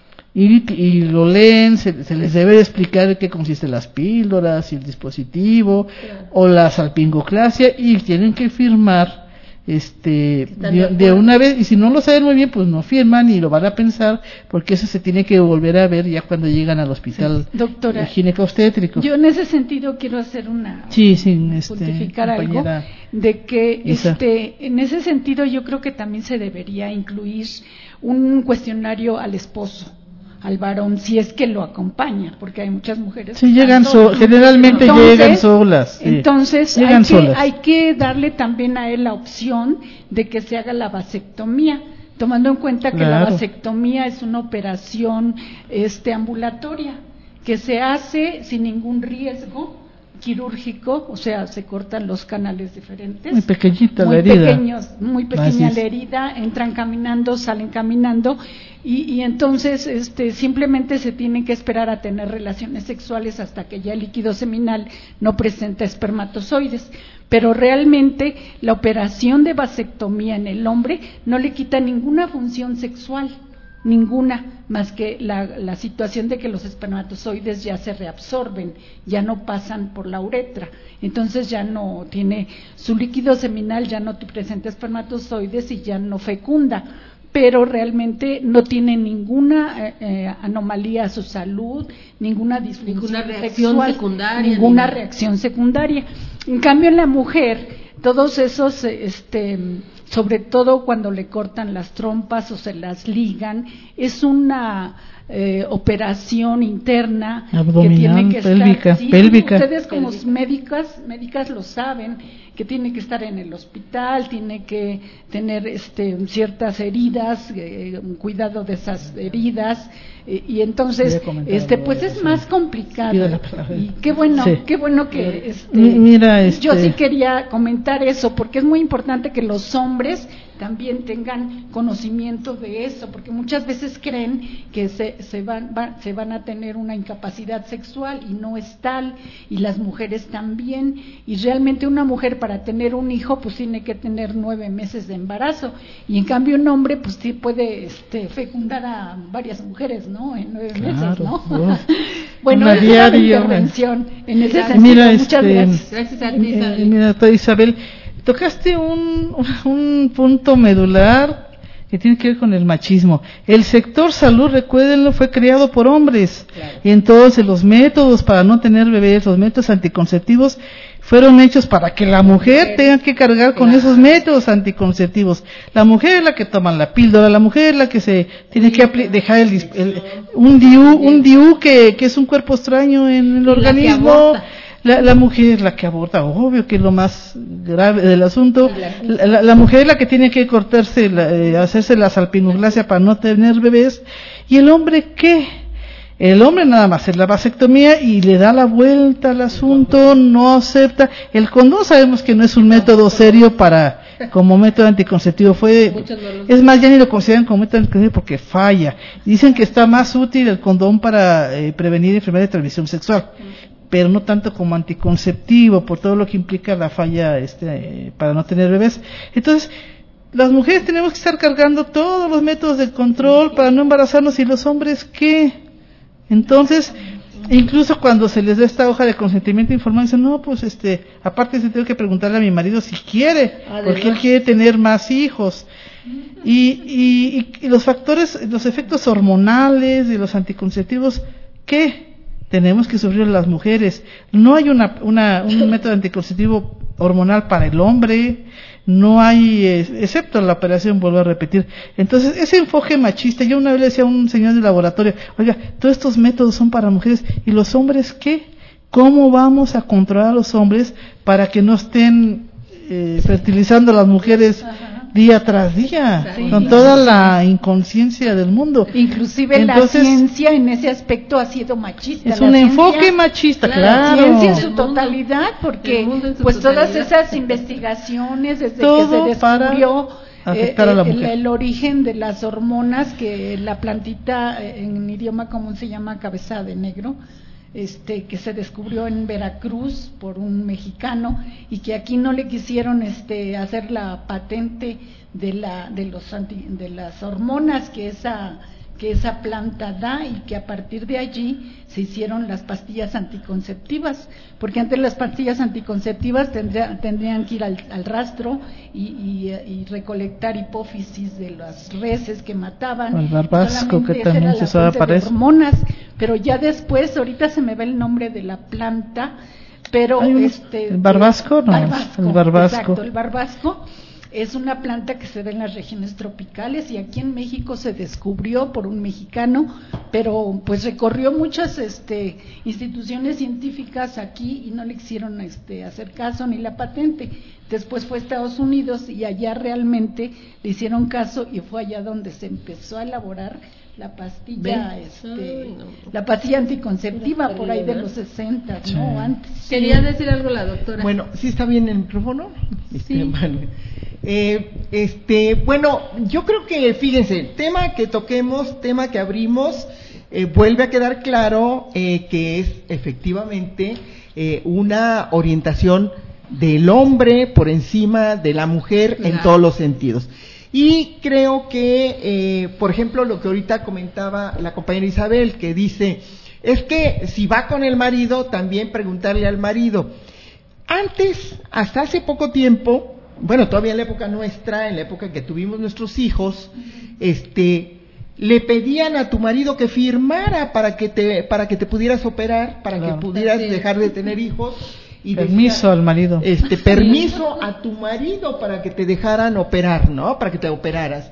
G: Y, y lo leen, se, se les debe explicar de qué consisten las píldoras y el dispositivo, claro, o la salpingoclasia, y tienen que firmar este de, de una vez, y si no lo saben muy bien, pues no firman y lo van a pensar, porque eso se tiene que volver a ver ya cuando llegan al hospital, sí,
H: doctora,
G: ginecobstétrico.
H: Yo en ese sentido quiero hacer una
G: sí, sí, este,
H: puntificar algo de que esa. este en ese sentido yo creo que también se debería incluir un cuestionario al esposo, al varón, si es que lo acompaña, porque hay muchas mujeres
G: sí, que llegan so, generalmente entonces, llegan solas. Sí.
H: Entonces
G: llegan
H: hay, que,
G: solas.
H: hay que darle también a él la opción de que se haga la vasectomía, tomando en cuenta que claro, la vasectomía es una operación este ambulatoria que se hace sin ningún riesgo quirúrgico, o sea, se cortan los canales diferentes.
G: Muy pequeñita
H: muy
G: la herida.
H: Pequeños, muy pequeña la herida, entran caminando, salen caminando, y, y entonces este, simplemente se tienen que esperar a tener relaciones sexuales hasta que ya el líquido seminal no presenta espermatozoides. Pero realmente la operación de vasectomía en el hombre no le quita ninguna función sexual, ninguna, más que la, la situación de que los espermatozoides ya se reabsorben, ya no pasan por la uretra, entonces ya no tiene su líquido seminal, ya no presenta espermatozoides y ya no fecunda, pero realmente no tiene ninguna eh, anomalía a su salud, ninguna disfunción
A: ninguna reacción
H: sexual,
A: secundaria,
H: ninguna
A: ni
H: reacción secundaria. En cambio en la mujer, todos esos este sobre todo cuando le cortan las trompas o se las ligan, es una eh, operación interna
G: abdominal,
H: que tiene que
G: pélvica,
H: estar, sí,
G: pélvica.
H: Ustedes como
A: pélvica.
H: médicas, médicas lo saben, que tiene que estar en el hospital, tiene que tener este ciertas heridas, eh, un cuidado de esas heridas, eh, y entonces este pues es más complicado. Y qué bueno, sí. qué bueno que este,
G: Mira, este...
H: yo sí quería comentar eso, porque es muy importante que los hombres también tengan conocimiento de eso, porque muchas veces creen que se, se, van, va, se van a tener una incapacidad sexual y no es tal, y las mujeres también, y realmente una mujer para tener un hijo pues tiene que tener nueve meses de embarazo, y en cambio un hombre pues sí puede este, fecundar a varias mujeres, ¿no? En nueve
G: claro,
H: meses, ¿no?
G: Oh.
H: Bueno, esa es la intervención en ese sentido.
G: Mira,
H: muchas
G: este,
H: gracias.
A: Gracias a ti, Isabel.
G: Eh, mira, doctora Isabel, tocaste un, un punto medular que tiene que ver con el machismo. El sector salud, recuérdenlo, fue creado por hombres. Claro. Y entonces los métodos para no tener bebés, los métodos anticonceptivos, fueron hechos para que la mujer tenga que cargar con claro. esos métodos anticonceptivos. La mujer es la que toma la píldora, la mujer es la que se tiene que apl- dejar el, el, un D I U, un D I U que, que es un cuerpo extraño en el organismo. La, la mujer es la que aborta, obvio que es lo más grave del asunto. La, la, la mujer es la que tiene que cortarse, la, eh, hacerse la salpingoclasia para no tener bebés. ¿Y el hombre qué? El hombre nada más es la vasectomía y le da la vuelta al asunto, no acepta. El condón sabemos que no es un método serio para como método anticonceptivo. Fue, es más, ya ni lo consideran como método anticonceptivo porque falla. Dicen que está más útil el condón para eh, prevenir enfermedades de transmisión sexual, pero no tanto como anticonceptivo, por todo lo que implica la falla este, eh, para no tener bebés. Entonces, las mujeres tenemos que estar cargando todos los métodos de control para no embarazarnos, y los hombres, ¿qué? Entonces, incluso cuando se les da esta hoja de consentimiento informado, dicen, no, pues, este, aparte se tengo que preguntarle a mi marido si quiere, Además. porque él quiere tener más hijos. Y, y, y los factores, los efectos hormonales de los anticonceptivos, ¿qué? Tenemos que sufrir las mujeres. No hay una, una, un método anticonceptivo hormonal para el hombre, no hay, excepto la operación, vuelvo a repetir. Entonces, ese enfoque machista, yo una vez le decía a un señor de laboratorio, oiga, todos estos métodos son para mujeres, ¿y los hombres qué? ¿Cómo vamos a controlar a los hombres para que no estén eh, fertilizando a las mujeres día tras día, sí, con toda la inconsciencia del mundo.
H: Inclusive
G: Entonces,
H: la ciencia en ese aspecto ha sido machista.
G: Es
H: la
G: un
H: ciencia,
G: enfoque machista, claro.
H: La ciencia en su totalidad, porque
A: su
H: pues
A: totalidad.
H: todas esas investigaciones desde
G: Todo
H: que se descubrió
G: eh, a la
H: el, el origen de las hormonas, que la plantita en idioma común se llama cabeza de negro, este que se descubrió en Veracruz por un mexicano y que aquí no le quisieron este hacer la patente de la de los anti, de las hormonas que esa que esa planta da, y que a partir de allí se hicieron las pastillas anticonceptivas, porque antes las pastillas anticonceptivas tendría, tendrían que ir al, al rastro y, y, y recolectar hipófisis de las reses que mataban.
G: El barbasco, que
H: esa
G: también
H: era
G: se
H: la
G: usaba
H: fuente
G: para
H: de
G: eso.
H: hormonas, pero ya después, ahorita se me ve el nombre de la planta, pero
G: Hay un-
H: este
G: ¿el barbasco? No,
H: barbasco,
G: el barbasco.
H: exacto, el barbasco es una planta que se da en las regiones tropicales, y aquí en México se descubrió por un mexicano, pero pues recorrió muchas este instituciones científicas aquí y no le quisieron este hacer caso ni la patente. Después fue a Estados Unidos y allá realmente le hicieron caso, y fue allá donde se empezó a elaborar la pastilla
A: ¿Ven?
H: este
A: Ay, no.
H: la pastilla anticonceptiva por ahí de los sesenta,
G: Sí.
H: no antes.
A: Quería decir algo la doctora.
E: Bueno, ¿sí está bien el micrófono? Este,
A: Sí.
E: vale. Eh, este, bueno, yo creo que, fíjense, tema que toquemos, tema que abrimos, eh, vuelve a quedar claro eh, que es efectivamente eh, una orientación del hombre por encima de la mujer en
A: Claro.
E: todos los sentidos. Y creo que, eh, por ejemplo, lo que ahorita comentaba la compañera Isabel, que dice, es que si va con el marido, también preguntarle al marido. Antes, hasta hace poco tiempo, bueno, todavía en la época nuestra, en la época que tuvimos nuestros hijos, este, le pedían a tu marido que firmara para que te, para que te pudieras operar, para
G: Claro.
E: que pudieras
A: Sí.
E: dejar de tener hijos. Y
G: Permiso
E: decían,
G: al marido.
E: este permiso a tu marido para que te dejaran operar, ¿no? Para que te operaras.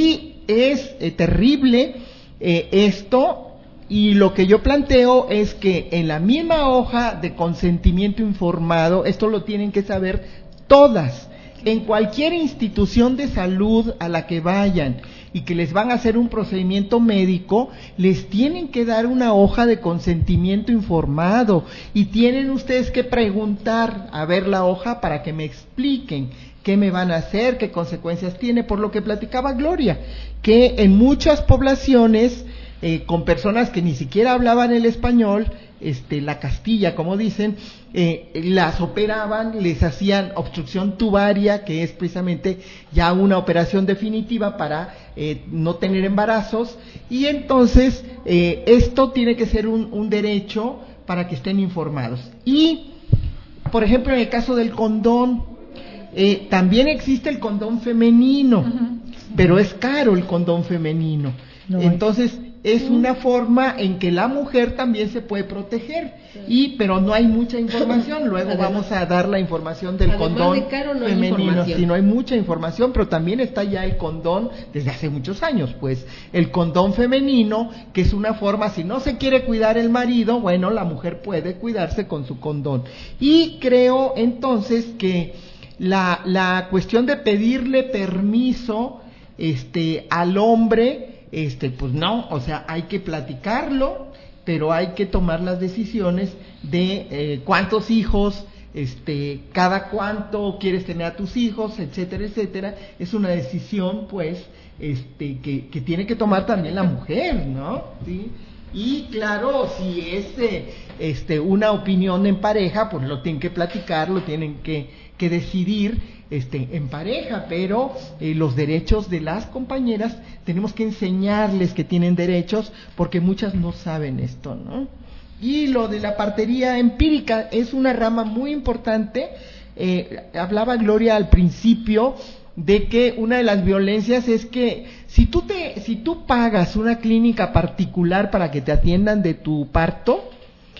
E: Y es eh, terrible eh, esto, y lo que yo planteo es que en la misma hoja de consentimiento informado, esto lo tienen que saber todas, en cualquier institución de salud a la que vayan y que les van a hacer un procedimiento médico, les tienen que dar una hoja de consentimiento informado, y tienen ustedes que preguntar a ver la hoja para que me expliquen qué me van a hacer, qué consecuencias tiene, por lo que platicaba Gloria, que en muchas poblaciones eh, con personas que ni siquiera hablaban el español, este, la Castilla, como dicen, eh, las operaban, les hacían obstrucción tubaria, que es precisamente ya una operación definitiva para eh, no tener embarazos, y entonces eh, esto tiene que ser un, un derecho para que estén informados. Y, por ejemplo, en el caso del condón, eh, también existe el condón femenino, uh-huh. pero es caro el condón femenino. No, entonces es una forma en que la mujer también se puede proteger, y pero no hay mucha información. Luego además, vamos a dar la información del condón
A: de caro, no
E: femenino, si no hay mucha información, pero también está ya el condón desde hace muchos años, pues el condón femenino, que es una forma, si no se quiere cuidar el marido, bueno, la mujer puede cuidarse con su condón. Y creo entonces que la la cuestión de pedirle permiso este al hombre, este pues no, o sea, hay que platicarlo, pero hay que tomar las decisiones de eh, cuántos hijos, este, cada cuánto quieres tener a tus hijos, etcétera, etcétera. Es una decisión, pues, este, que, que tiene que tomar también la mujer, ¿no? ¿Sí? Y claro, si es eh, este, una opinión en pareja, pues lo tienen que platicar, lo tienen que, que decidir este, en pareja, pero eh, los derechos de las compañeras tenemos que enseñarles que tienen derechos, porque muchas no saben esto, ¿no? Y lo de la partería empírica es una rama muy importante. Eh, hablaba Gloria al principio de que una de las violencias es que si tú te, si tú pagas una clínica particular para que te atiendan de tu parto,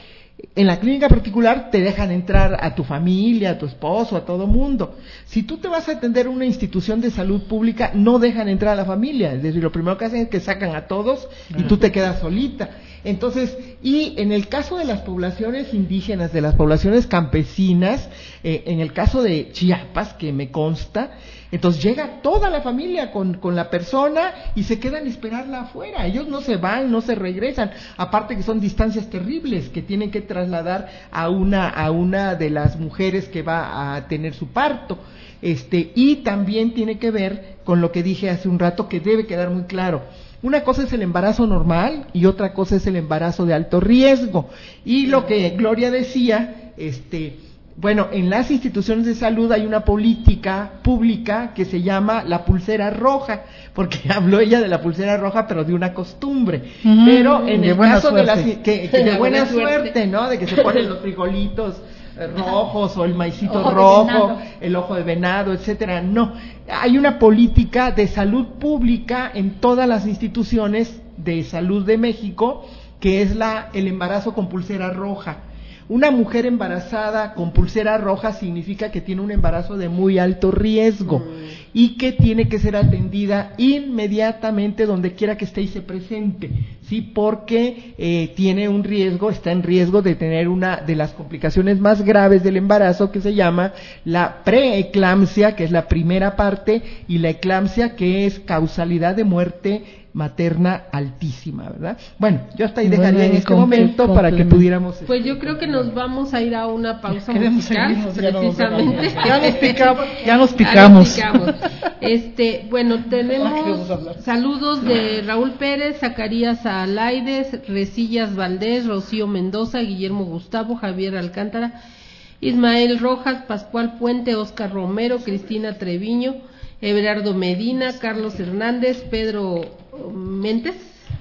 E: en la clínica particular te dejan entrar a tu familia, a tu esposo, a todo mundo. Si tú te vas a atender a una institución de salud pública, no dejan entrar a la familia. Es decir, lo primero que hacen es que sacan a todos y tú te quedas solita. Entonces, y en el caso de las poblaciones indígenas, de las poblaciones campesinas, eh, en el caso de Chiapas, que me consta, entonces llega toda la familia con, con la persona y se quedan a esperarla afuera. Ellos no se van, no se regresan. Aparte que son distancias terribles que tienen que trasladar a una, a una de las mujeres que va a tener su parto. Este, y también tiene que ver con lo que dije hace un rato, que debe quedar muy claro. Una cosa es el embarazo normal y otra cosa es el embarazo de alto riesgo. Y lo que Gloria decía, este, bueno, en las instituciones de salud hay una política pública que se llama la pulsera roja, porque habló ella de la pulsera roja, pero de una costumbre. Mm, pero en el caso de las que, que de buena suerte, ¿no? De que se ponen los frijolitos rojos o el maicito ojo rojo, el ojo de venado, etcétera. No, hay una política de salud pública en todas las instituciones de salud de México, que es la el embarazo con pulsera roja. Una mujer embarazada con pulsera roja significa que tiene un embarazo de muy alto riesgo mm. y que tiene que ser atendida inmediatamente donde quiera que esté y se presente, sí, porque eh, tiene un riesgo, está en riesgo de tener una de las complicaciones más graves del embarazo, que se llama la preeclampsia, que es la primera parte, y la eclampsia, que es causalidad de muerte materna altísima, ¿verdad? Bueno, yo hasta ahí dejaría bueno, en este momento para que pudiéramos...
A: Pues yo creo que nos vamos a ir a una pausa musical, precisamente.
G: Ya nos picamos. Ya nos picamos.
A: Ya nos picamos. Este, bueno, tenemos saludos de Raúl Pérez, Zacarías Alaides, Resillas Valdés, Rocío Mendoza, Guillermo Gustavo, Javier Alcántara, Ismael Rojas, Pascual Puente, Oscar Romero, Cristina Treviño, Everardo Medina, Carlos Hernández, Pedro Méndez,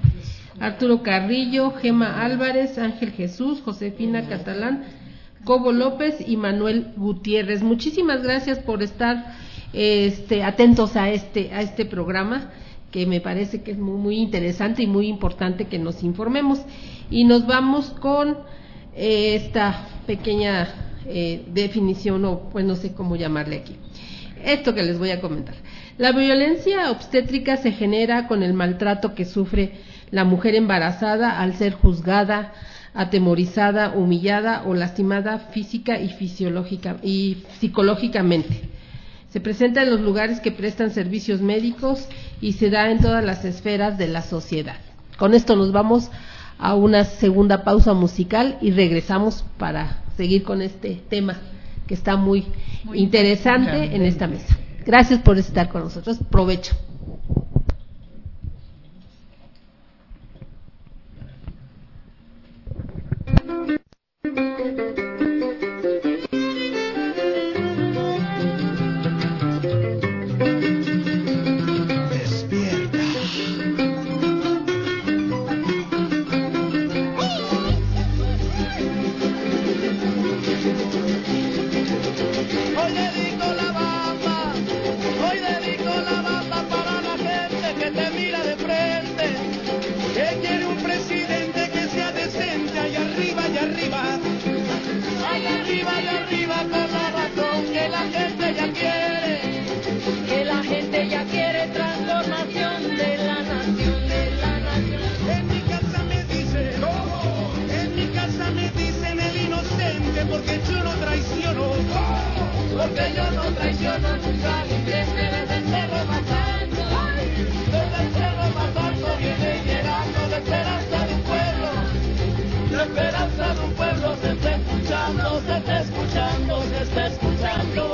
A: Arturo Carrillo, Gema Álvarez, Ángel Jesús, Josefina Catalán, Cobo López y Manuel Gutiérrez. Muchísimas gracias por estar este, atentos a este, a este programa, que me parece que es muy, muy interesante y muy importante que nos informemos. Y nos vamos con eh, esta pequeña eh, definición, o pues no sé cómo llamarle aquí. Esto que les voy a comentar. La violencia obstétrica se genera con el maltrato que sufre la mujer embarazada al ser juzgada, atemorizada, humillada o lastimada física y fisiológica y psicológicamente. Se presenta en los lugares que prestan servicios médicos y se da en todas las esferas de la sociedad. Con esto nos vamos a una segunda pausa musical y regresamos para seguir con este tema que está muy, muy interesante bien, en esta mesa. Gracias por estar con nosotros. Provecho.
I: Porque yo no traiciono, porque yo no traiciono nunca, siempre desde el cerro más alto, desde el cerro más alto viene llegando la esperanza de un pueblo, la esperanza de un pueblo se está escuchando, se está escuchando, se está escuchando.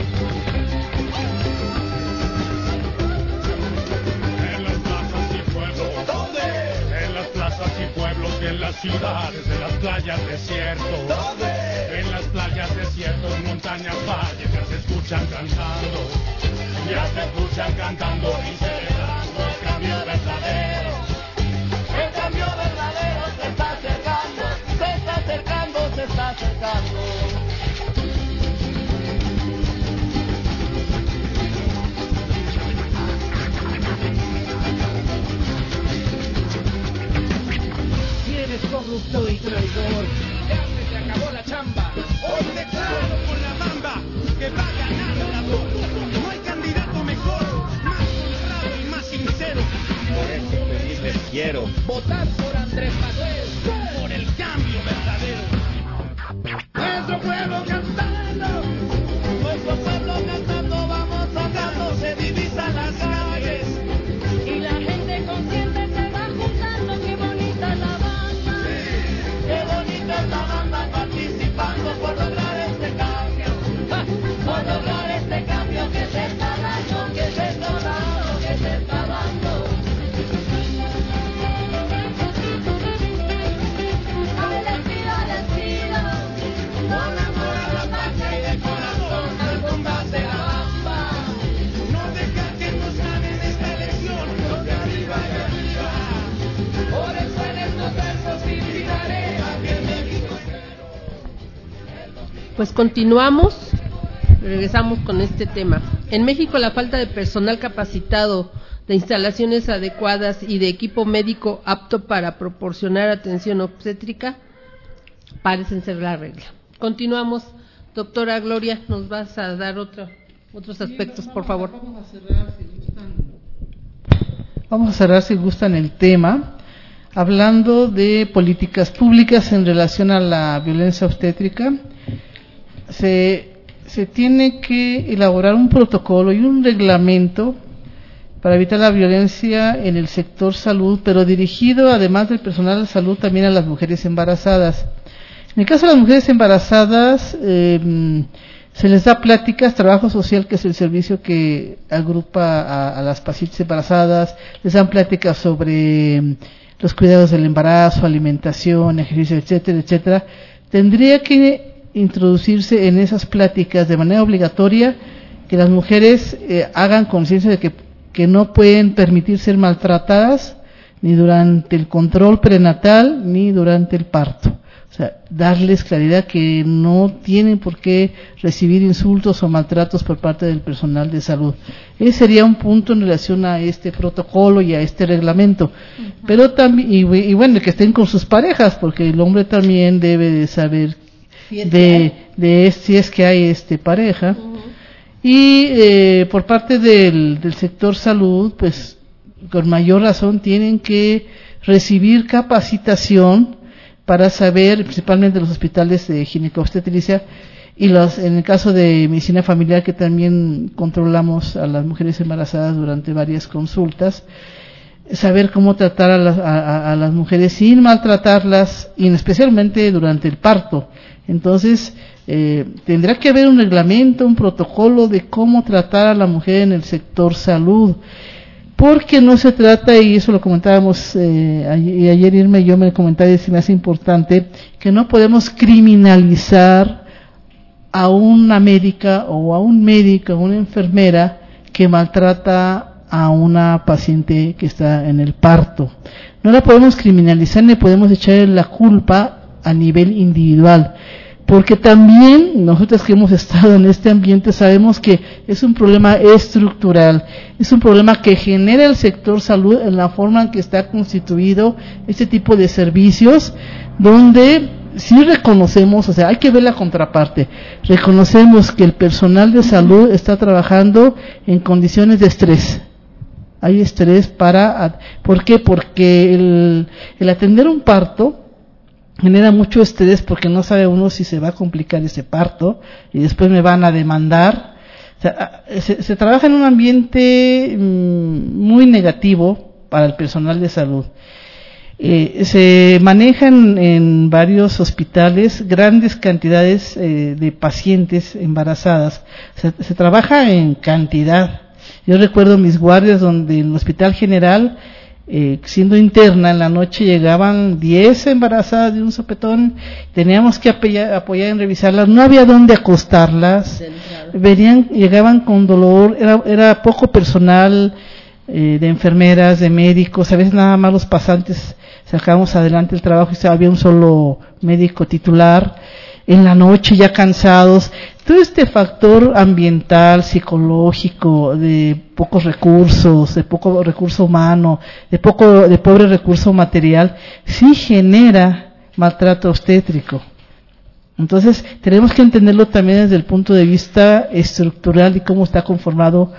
I: En las plazas y pueblos, ¿dónde? En las plazas y pueblos y en las ciudades, en las playas desiertos, ¿dónde? En las playas, desiertos, montañas, valles, ya se escuchan cantando, ya se escuchan cantando y celebrando el cambio verdadero. El cambio verdadero se está acercando, se está acercando, se está acercando. Si eres corrupto y traidor, se acabó la chamba. Hoy declaro con la bamba que va a ganar la voz. No hay candidato mejor, más honrado y más sincero. Por eso pedirles
J: caballero. Votar por Andrés Manuel, por el cambio verdadero. Nuestro pueblo cantando, nuestro pueblo cantando, vamos sacando, se divisan las calles.
C: Y la gente consciente se va juntando, qué bonita es la banda.
J: Sí, qué bonita es la banda participando por lograr este cambio. ¡Ja! Por lograr este cambio que se está dando, que se está dando, que se está dando.
C: Ay, les pido, les pido,
J: Con amor a la patria y de corazón al combate la bamba. No dejar que nos ganen esta elección, de arriba y arriba. Por eso en estos versos inspiraré a que México entero.
A: Pues continuamos, regresamos con este tema. En México la falta de personal capacitado, de instalaciones adecuadas y de equipo médico apto para proporcionar atención obstétrica parecen ser la regla. Continuamos, doctora Gloria, nos vas a dar otro, otros aspectos, por favor.
G: Vamos a cerrar si gustan, vamos a cerrar si gustan el tema, hablando de políticas públicas en relación a la violencia obstétrica. Se, se tiene que elaborar un protocolo y un reglamento para evitar la violencia en el sector salud, pero dirigido, además del personal de salud, también a las mujeres embarazadas. En el caso de las mujeres embarazadas, eh, se les da pláticas, trabajo social, que es el servicio que agrupa a, a las pacientes embarazadas, les dan pláticas sobre los cuidados del embarazo, alimentación, ejercicio, etcétera, etcétera. Tendría que introducirse en esas pláticas de manera obligatoria que las mujeres eh, hagan conciencia de que, que no pueden permitir ser maltratadas ni durante el control prenatal ni durante el parto. O sea, darles claridad que no tienen por qué recibir insultos o maltratos por parte del personal de salud. Ese sería un punto en relación a este protocolo y a este reglamento. Uh-huh. Pero también, y, y bueno, que estén con sus parejas, porque el hombre también debe de saber si es de, de si es que hay este pareja. Uh-huh. Y eh, por parte del, del sector salud, pues con mayor razón tienen que recibir capacitación para saber, principalmente los hospitales de ginecobstetricia y los, en el caso de medicina familiar, que también controlamos a las mujeres embarazadas durante varias consultas, saber cómo tratar a las, a, a las mujeres sin maltratarlas, y especialmente durante el parto. Entonces, eh, tendrá que haber un reglamento, un protocolo de cómo tratar a la mujer en el sector salud. Porque no se trata, y eso lo comentábamos eh, ayer, ayer Irma y yo me comentaba, y se me hace importante, que no podemos criminalizar a una médica o a un médico, a una enfermera que maltrata a una paciente que está en el parto. No la podemos criminalizar ni podemos echarle la culpa a nivel individual. Porque también nosotros que hemos estado en este ambiente sabemos que es un problema estructural, es un problema que genera el sector salud en la forma en que está constituido este tipo de servicios, donde sí reconocemos, o sea, hay que ver la contraparte, reconocemos que el personal de salud está trabajando en condiciones de estrés. Hay estrés para, ¿por qué? Porque el, el atender un parto genera mucho estrés, porque no sabe uno si se va a complicar ese parto y después me van a demandar. O sea, se, se trabaja en un ambiente mmm, muy negativo para el personal de salud. Eh, se manejan en varios hospitales grandes cantidades eh, de pacientes embarazadas. Se, se trabaja en cantidad. Yo recuerdo mis guardias donde en el Hospital General, Eh, siendo interna, en la noche llegaban diez embarazadas de un sopetón, teníamos que apoyar, apoyar en revisarlas, no había dónde acostarlas, venían, llegaban con dolor, era, era poco personal eh, de enfermeras, de médicos, a veces nada más los pasantes sacábamos adelante el trabajo y había un solo médico titular, en la noche ya cansados. Todo este factor ambiental, psicológico, de pocos recursos, de poco recurso humano, de poco, de pobre recurso material, sí genera maltrato obstétrico. Entonces, tenemos que entenderlo también desde el punto de vista estructural y cómo está conformado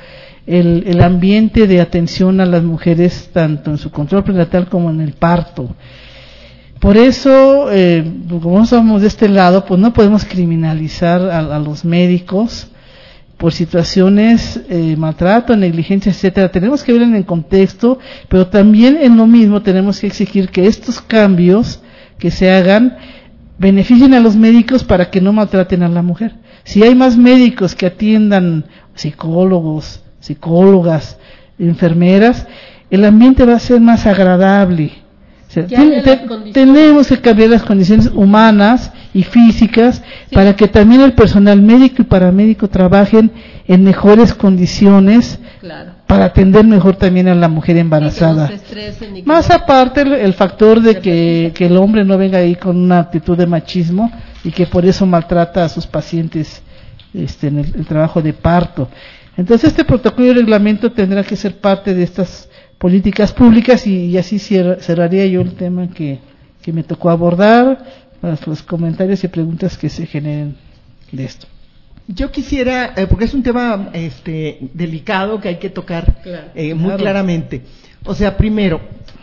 G: el, el ambiente de atención a las mujeres, tanto en su control prenatal como en el parto. Por eso, eh, como somos de este lado, pues no podemos criminalizar a, a los médicos por situaciones, eh, maltrato, negligencia, etcétera. Tenemos que ver en el contexto, pero también en lo mismo tenemos que exigir que estos cambios que se hagan beneficien a los médicos para que no maltraten a la mujer. Si hay más médicos que atiendan, psicólogos, psicólogas, enfermeras, el ambiente va a ser más agradable. O sea, ten, te, tenemos que cambiar las condiciones humanas y físicas, sí, para que también el personal médico y paramédico trabajen en mejores condiciones, claro, para atender mejor también a la mujer embarazada. Sí, que no más aparte el, el factor de que, que el hombre no venga ahí con una actitud de machismo y que por eso maltrata a sus pacientes este, en el, el trabajo de parto. Entonces este protocolo y reglamento tendrá que ser parte de estas políticas públicas, y, y así cerraría yo el tema que, que me tocó abordar, para los comentarios y preguntas que se generen de esto.
E: Yo quisiera, eh, porque es un tema este, delicado que hay que tocar, claro, eh, muy claro, claramente. O sea, primero,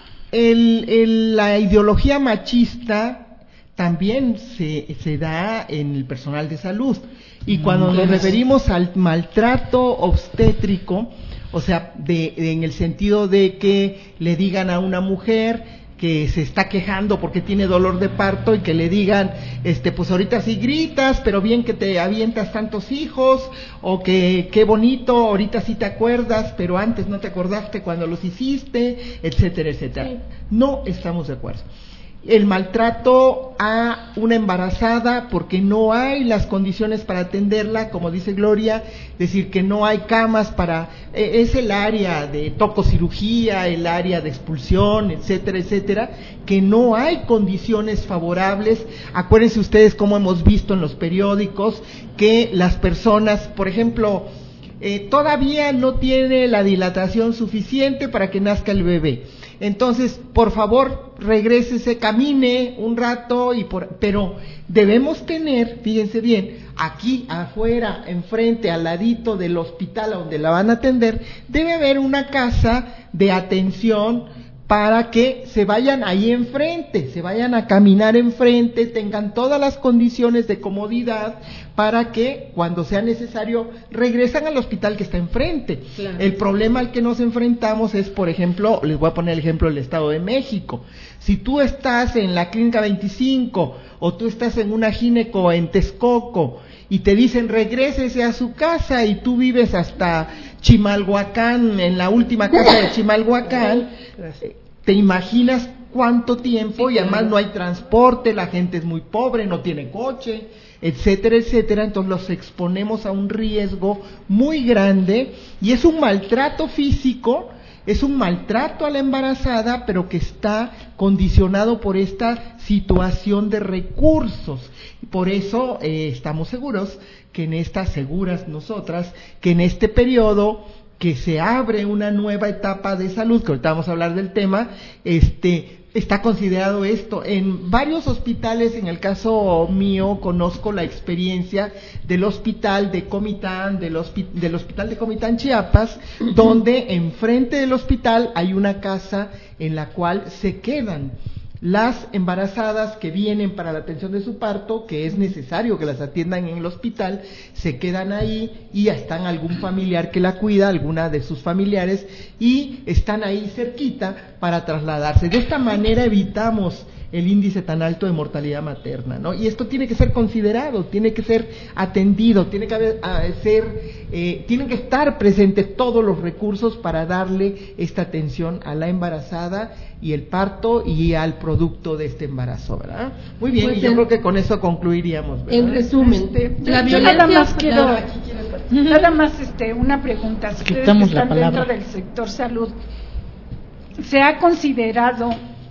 E: el, el, la ideología machista también se, se da en el personal de salud, y cuando nos referimos al maltrato obstétrico, o sea, de, de, en el sentido de que le digan a una mujer que se está quejando porque tiene dolor de parto y que le digan, este, pues ahorita sí gritas, pero bien que te avientas tantos hijos, o que qué bonito, ahorita sí te acuerdas, pero antes no te acordaste cuando los hiciste, etcétera, etcétera. Sí. No estamos de acuerdo. El maltrato a una embarazada porque no hay las condiciones para atenderla, como dice Gloria, decir que no hay camas para, eh, es el área de tococirugía, el área de expulsión, etcétera, etcétera, que no hay condiciones favorables. Acuérdense ustedes cómo hemos visto en los periódicos que las personas, por ejemplo, eh, todavía no tiene la dilatación suficiente para que nazca el bebé. Entonces, por favor, regrésese, camine un rato, y por, pero debemos tener, fíjense bien, aquí afuera, enfrente, al ladito del hospital donde la van a atender, debe haber una casa de atención para que se vayan ahí enfrente, se vayan a caminar enfrente, tengan todas las condiciones de comodidad para que cuando sea necesario regresan al hospital que está enfrente. Claro. El problema al que nos enfrentamos es, por ejemplo, les voy a poner el ejemplo del Estado de México. Si tú estás en la Clínica veinticinco o tú estás en una gineco en Texcoco y te dicen regrésese a su casa y tú vives hasta Chimalhuacán, en la última casa de Chimalhuacán, te imaginas cuánto tiempo, y además no hay transporte, la gente es muy pobre, no tiene coche, etcétera, etcétera. Entonces los exponemos a un riesgo muy grande, y es un maltrato físico, es un maltrato a la embarazada, pero que está condicionado por esta situación de recursos. Por eso eh, estamos seguros que en estas, seguras nosotras, que en este periodo que se abre una nueva etapa de salud, que ahorita vamos a hablar del tema, este, está considerado esto. En varios hospitales, en el caso mío, conozco la experiencia del hospital de Comitán, del, hospi- del hospital de Comitán, Chiapas, donde enfrente del hospital hay una casa en la cual se quedan las embarazadas que vienen para la atención de su parto, que es necesario que las atiendan en el hospital, se quedan ahí y están algún familiar que la cuida, alguna de sus familiares, y están ahí cerquita para trasladarse. De esta manera evitamos el índice tan alto de mortalidad materna, ¿no? Y esto tiene que ser considerado, tiene que ser atendido, tiene que haber, a, ser, eh, tienen que estar presentes todos los recursos para darle esta atención a la embarazada y el parto y al producto de este embarazo, ¿verdad? Muy bien, pues y yo en, creo que con eso concluiríamos, ¿verdad?
H: En resumen, este, la yo violencia, nada más quiero, nada, nada más este, una pregunta. Si ustedes que están dentro del sector salud, ¿se ha considerado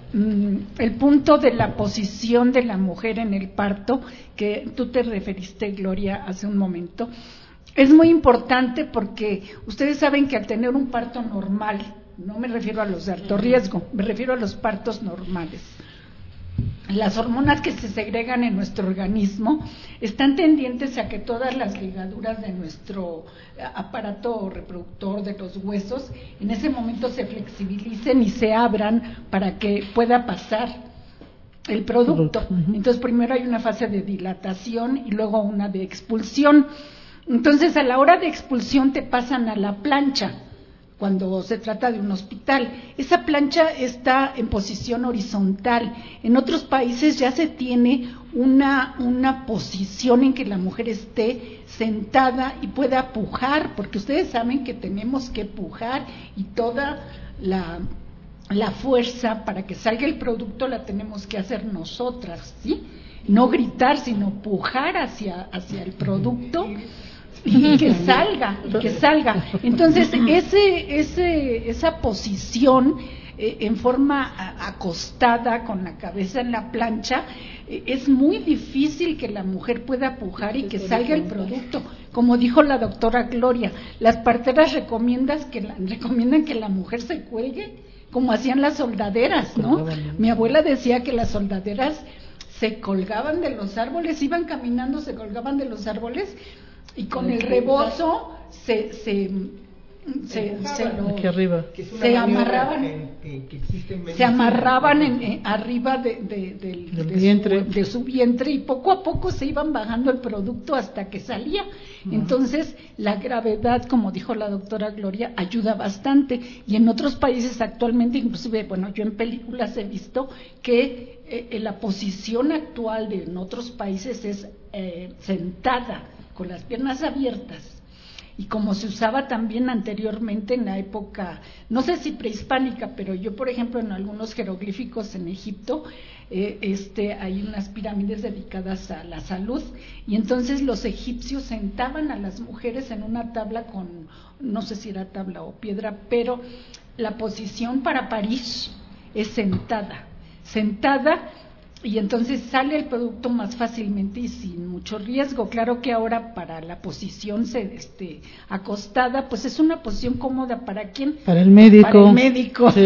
H: el punto de la posición de la mujer en el parto, que tú te referiste, Gloria, hace un momento? Es muy importante porque ustedes saben que al tener un parto normal, no me refiero a los de alto riesgo, me refiero a los partos normales, las hormonas que se segregan en nuestro organismo están tendientes a que todas las ligaduras de nuestro aparato reproductor, de los huesos, en ese momento se flexibilicen y se abran para que pueda pasar el producto. Entonces primero hay una fase de dilatación y luego una de expulsión. Entonces a la hora de expulsión te pasan a la plancha. Cuando se trata de un hospital, esa plancha está en posición horizontal. En otros países ya se tiene una, una posición en que la mujer esté sentada y pueda pujar, porque ustedes saben que tenemos que pujar y toda la, la fuerza para que salga el producto la tenemos que hacer nosotras, ¿sí? No gritar, sino pujar hacia, hacia el producto. Y que salga, y que salga. Entonces, ese, ese, esa posición eh, en forma a, acostada, con la cabeza en la plancha, eh, es muy difícil que la mujer pueda pujar y que salga el producto. Como dijo la doctora Gloria, las parteras recomiendan que la, recomiendan que la mujer se cuelgue, como hacían las soldaderas, ¿no? Mi abuela decía que las soldaderas se colgaban de los árboles, iban caminando, se colgaban de los árboles, y con el rebozo se se se, se, lo,
G: aquí arriba.
H: se amarraban
E: en, que, que
H: se amarraban en, en, arriba de, de, de, de, de,
G: vientre.
H: Su, de su vientre y poco a poco se iban bajando el producto hasta que salía. Uh-huh. Entonces la gravedad, como dijo la doctora Gloria, ayuda bastante, y en otros países actualmente, inclusive, bueno, yo en películas he visto que eh, la posición actual de en otros países es eh, sentada, con las piernas abiertas, y como se usaba también anteriormente en la época, no sé si prehispánica, pero yo, por ejemplo, en algunos jeroglíficos en Egipto, eh, este, hay unas pirámides dedicadas a la salud, y entonces los egipcios sentaban a las mujeres en una tabla con, no sé si era tabla o piedra, pero la posición para parir es sentada, sentada, y entonces sale el producto más fácilmente y sin mucho riesgo. Claro que ahora para la posición se, este, acostada, pues es una posición cómoda. ¿Para quién?
G: Para el médico.
H: Para el médico. Sí.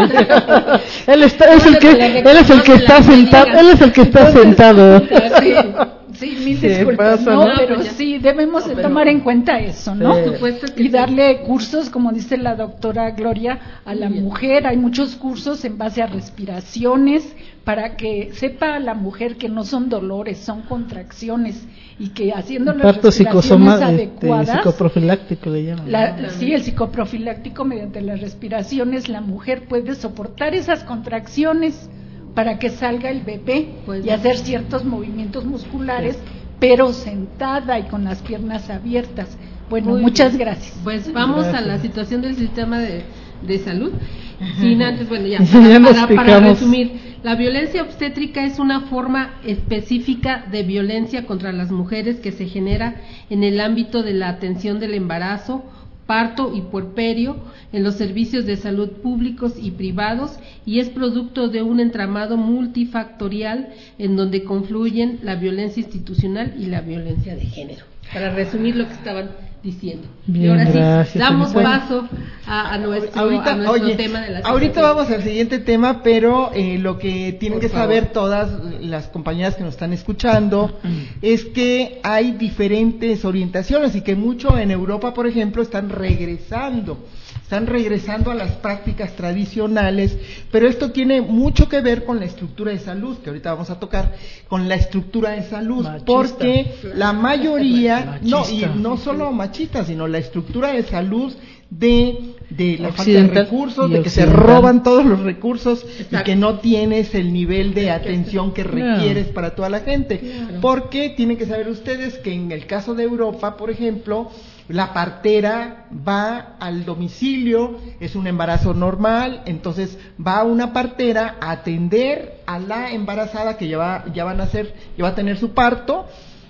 G: él, está, es el que, él es el que está sentado. Él es el que está sentado.
H: Sí, sí, mil disculpas.
G: Pasa,
H: no,
G: ¿no?
H: pero sí, debemos
E: no,
H: de
E: pero,
H: tomar en cuenta eso, ¿no?
E: Por supuesto que
H: y darle cursos, como dice la doctora Gloria, a la
E: Bien.
H: mujer. Hay muchos cursos en base a respiraciones, para que sepa la mujer que no son dolores, son contracciones, y que haciendo las
G: Parto
H: respiraciones
G: psicosoma,
H: adecuadas,
G: este, psicoprofiláctico le llaman.
H: la, sí, el psicoprofiláctico, mediante las respiraciones la mujer puede soportar esas contracciones para que salga el bebé, pues, y hacer ciertos movimientos musculares, sí, pero sentada y con las piernas abiertas. Bueno, muy muchas bien. Gracias.
A: Pues vamos gracias. A la situación del sistema de, de salud. Sin antes, bueno, ya,
G: ya
A: para, para, para resumir, la violencia obstétrica es una forma específica de violencia contra las mujeres que se genera en el ámbito de la atención del embarazo, parto y puerperio, en los servicios de salud públicos y privados, y es producto de un entramado multifactorial en donde confluyen la violencia institucional y la violencia de género. Para resumir lo que estaban diciendo.
G: Bien,
A: y ahora sí,
G: gracias,
A: damos
G: bueno.
A: paso a, a nuestro,
E: ahorita,
A: a nuestro
E: oye,
A: tema de la
E: ahorita vamos al siguiente tema, pero eh, lo que tienen
A: Por
E: que
A: favor.
E: saber todas las compañeras que nos están escuchando es que hay diferentes orientaciones y que mucho en Europa, por ejemplo, están regresando. Están regresando a las prácticas tradicionales, pero esto tiene mucho que ver con la estructura de salud, que ahorita vamos a tocar, con la estructura de salud, machista. Porque la mayoría, machista. no, y no solo machista, sino la estructura de salud de, de la falta de recursos, de que se roban todos los recursos. Exacto. Y que no tienes el nivel de atención que requieres no. para toda la gente. Claro. Porque tienen que saber ustedes que en el caso de Europa, por ejemplo, la partera va al domicilio, es un embarazo normal, entonces va una partera a atender a la embarazada que ya va, ya van a hacer, ya va a tener su parto,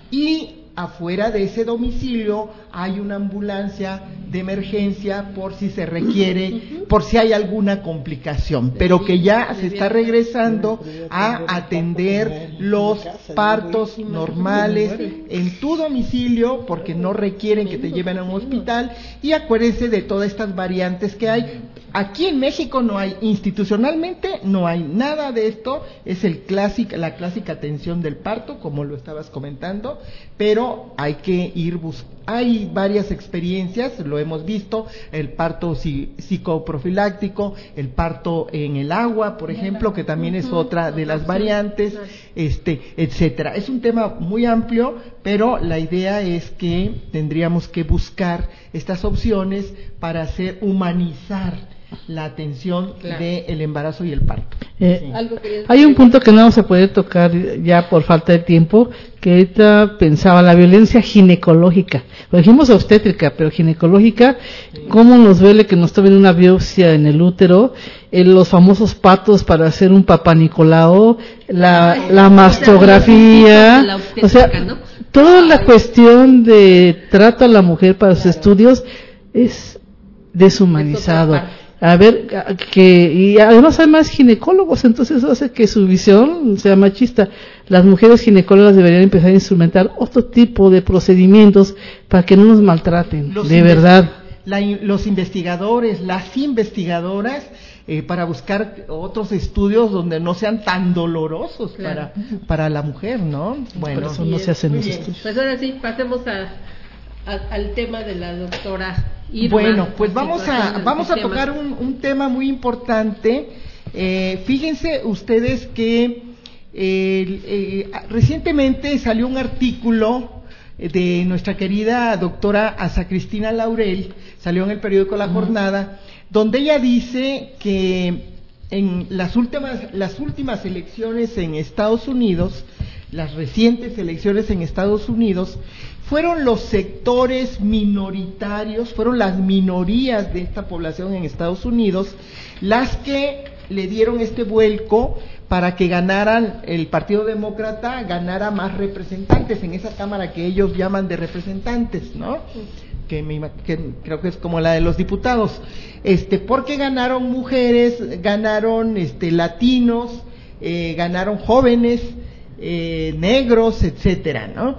E: y afuera de ese domicilio hay una ambulancia de emergencia por si se requiere, por si hay alguna complicación, pero que ya se está regresando a atender los partos normales en tu domicilio, porque no requieren que te lleven a un hospital. Y acuérdense de todas estas variantes que hay. aquí en México no hay, institucionalmente no hay nada de esto, es el clásico, la clásica atención del parto, como lo estabas comentando, pero hay que ir buscando. Hay varias experiencias, lo hemos visto, el parto psicoprofiláctico, el parto en el agua, por ejemplo, que también es otra de las variantes, este, etcétera. Es un tema muy amplio, pero la idea es que tendríamos que buscar estas opciones para hacer humanizar la atención claro. del embarazo y el parto.
G: Eh, sí. Hay un punto que no se puede tocar ya por falta de tiempo, que ahorita pensaba, la violencia ginecológica. Lo dijimos obstétrica, pero ginecológica, sí. ¿Cómo nos duele que nos tomen una biopsia en el útero? Eh, los famosos patos para hacer un papá Nicolau, la, Ay, la mastografía, la o sea, ¿no? Toda la cuestión de trato a la mujer para sus estudios es deshumanizado. A ver, que, y además hay más ginecólogos, entonces eso hace que su visión sea machista. Las mujeres ginecólogas deberían empezar a instrumentar otro tipo de procedimientos para que no nos maltraten, los de verdad.
E: La, los investigadores, las investigadoras, eh, para buscar otros estudios donde no sean tan dolorosos claro. para, para la mujer, ¿no?
G: Bueno, por eso no se hacen los estudios.
A: Pues ahora sí, pasemos a, a, al tema de la doctora Irma.
E: Bueno, pues vamos a vamos a tocar un, un tema muy importante. Eh, fíjense ustedes que eh, eh, recientemente salió un artículo de nuestra querida doctora Asa Cristina Laurel, salió en el periódico La Jornada, donde ella dice que en las últimas las últimas elecciones en Estados Unidos, las recientes elecciones en Estados Unidos, fueron los sectores minoritarios, fueron las minorías de esta población en Estados Unidos las que le dieron este vuelco para que ganaran, el Partido Demócrata ganara más representantes en esa Cámara que ellos llaman de representantes, ¿no? Que, me, que creo que es como la de los diputados, este, porque ganaron mujeres, ganaron este, latinos, eh, ganaron jóvenes, eh, negros, etcétera, ¿no?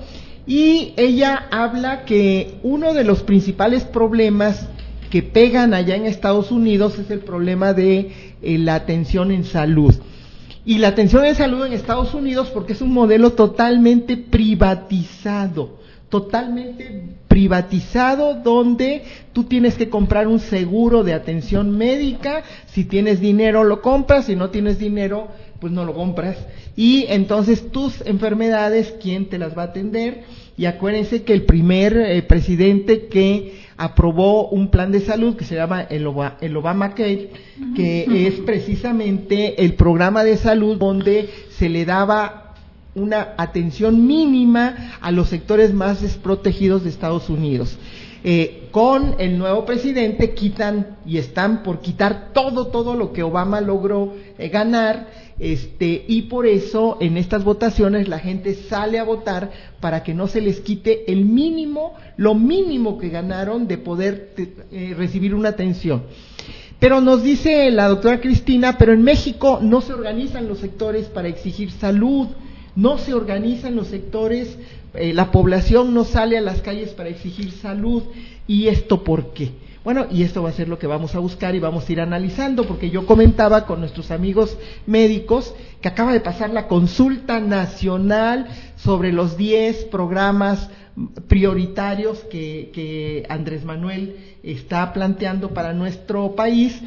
E: Y ella habla que uno de los principales problemas que pegan allá en Estados Unidos es el problema de eh, la atención en salud. Y la atención en salud en Estados Unidos porque es un modelo totalmente privatizado, totalmente privatizado, donde tú tienes que comprar un seguro de atención médica, si tienes dinero lo compras, si no tienes dinero pues no lo compras, y entonces tus enfermedades, ¿quién te las va a atender? Y acuérdense que el primer eh, presidente que aprobó un plan de salud que se llama el, Obama, el Obamacare, que uh-huh. es precisamente el programa de salud donde se le daba una atención mínima a los sectores más desprotegidos de Estados Unidos. Eh, con el nuevo presidente quitan y están por quitar todo, todo lo que Obama logró eh, ganar, este, y por eso en estas votaciones la gente sale a votar para que no se les quite el mínimo, lo mínimo que ganaron de poder eh, recibir una atención. Pero nos dice la doctora Cristina, pero en México no se organizan los sectores para exigir salud, no se organizan los sectores, eh, la población no sale a las calles para exigir salud. ¿Y esto por qué? Bueno, y esto va a ser lo que vamos a buscar y vamos a ir analizando, porque yo comentaba con nuestros amigos médicos que acaba de pasar la consulta nacional sobre los diez programas prioritarios que, que Andrés Manuel está planteando para nuestro país,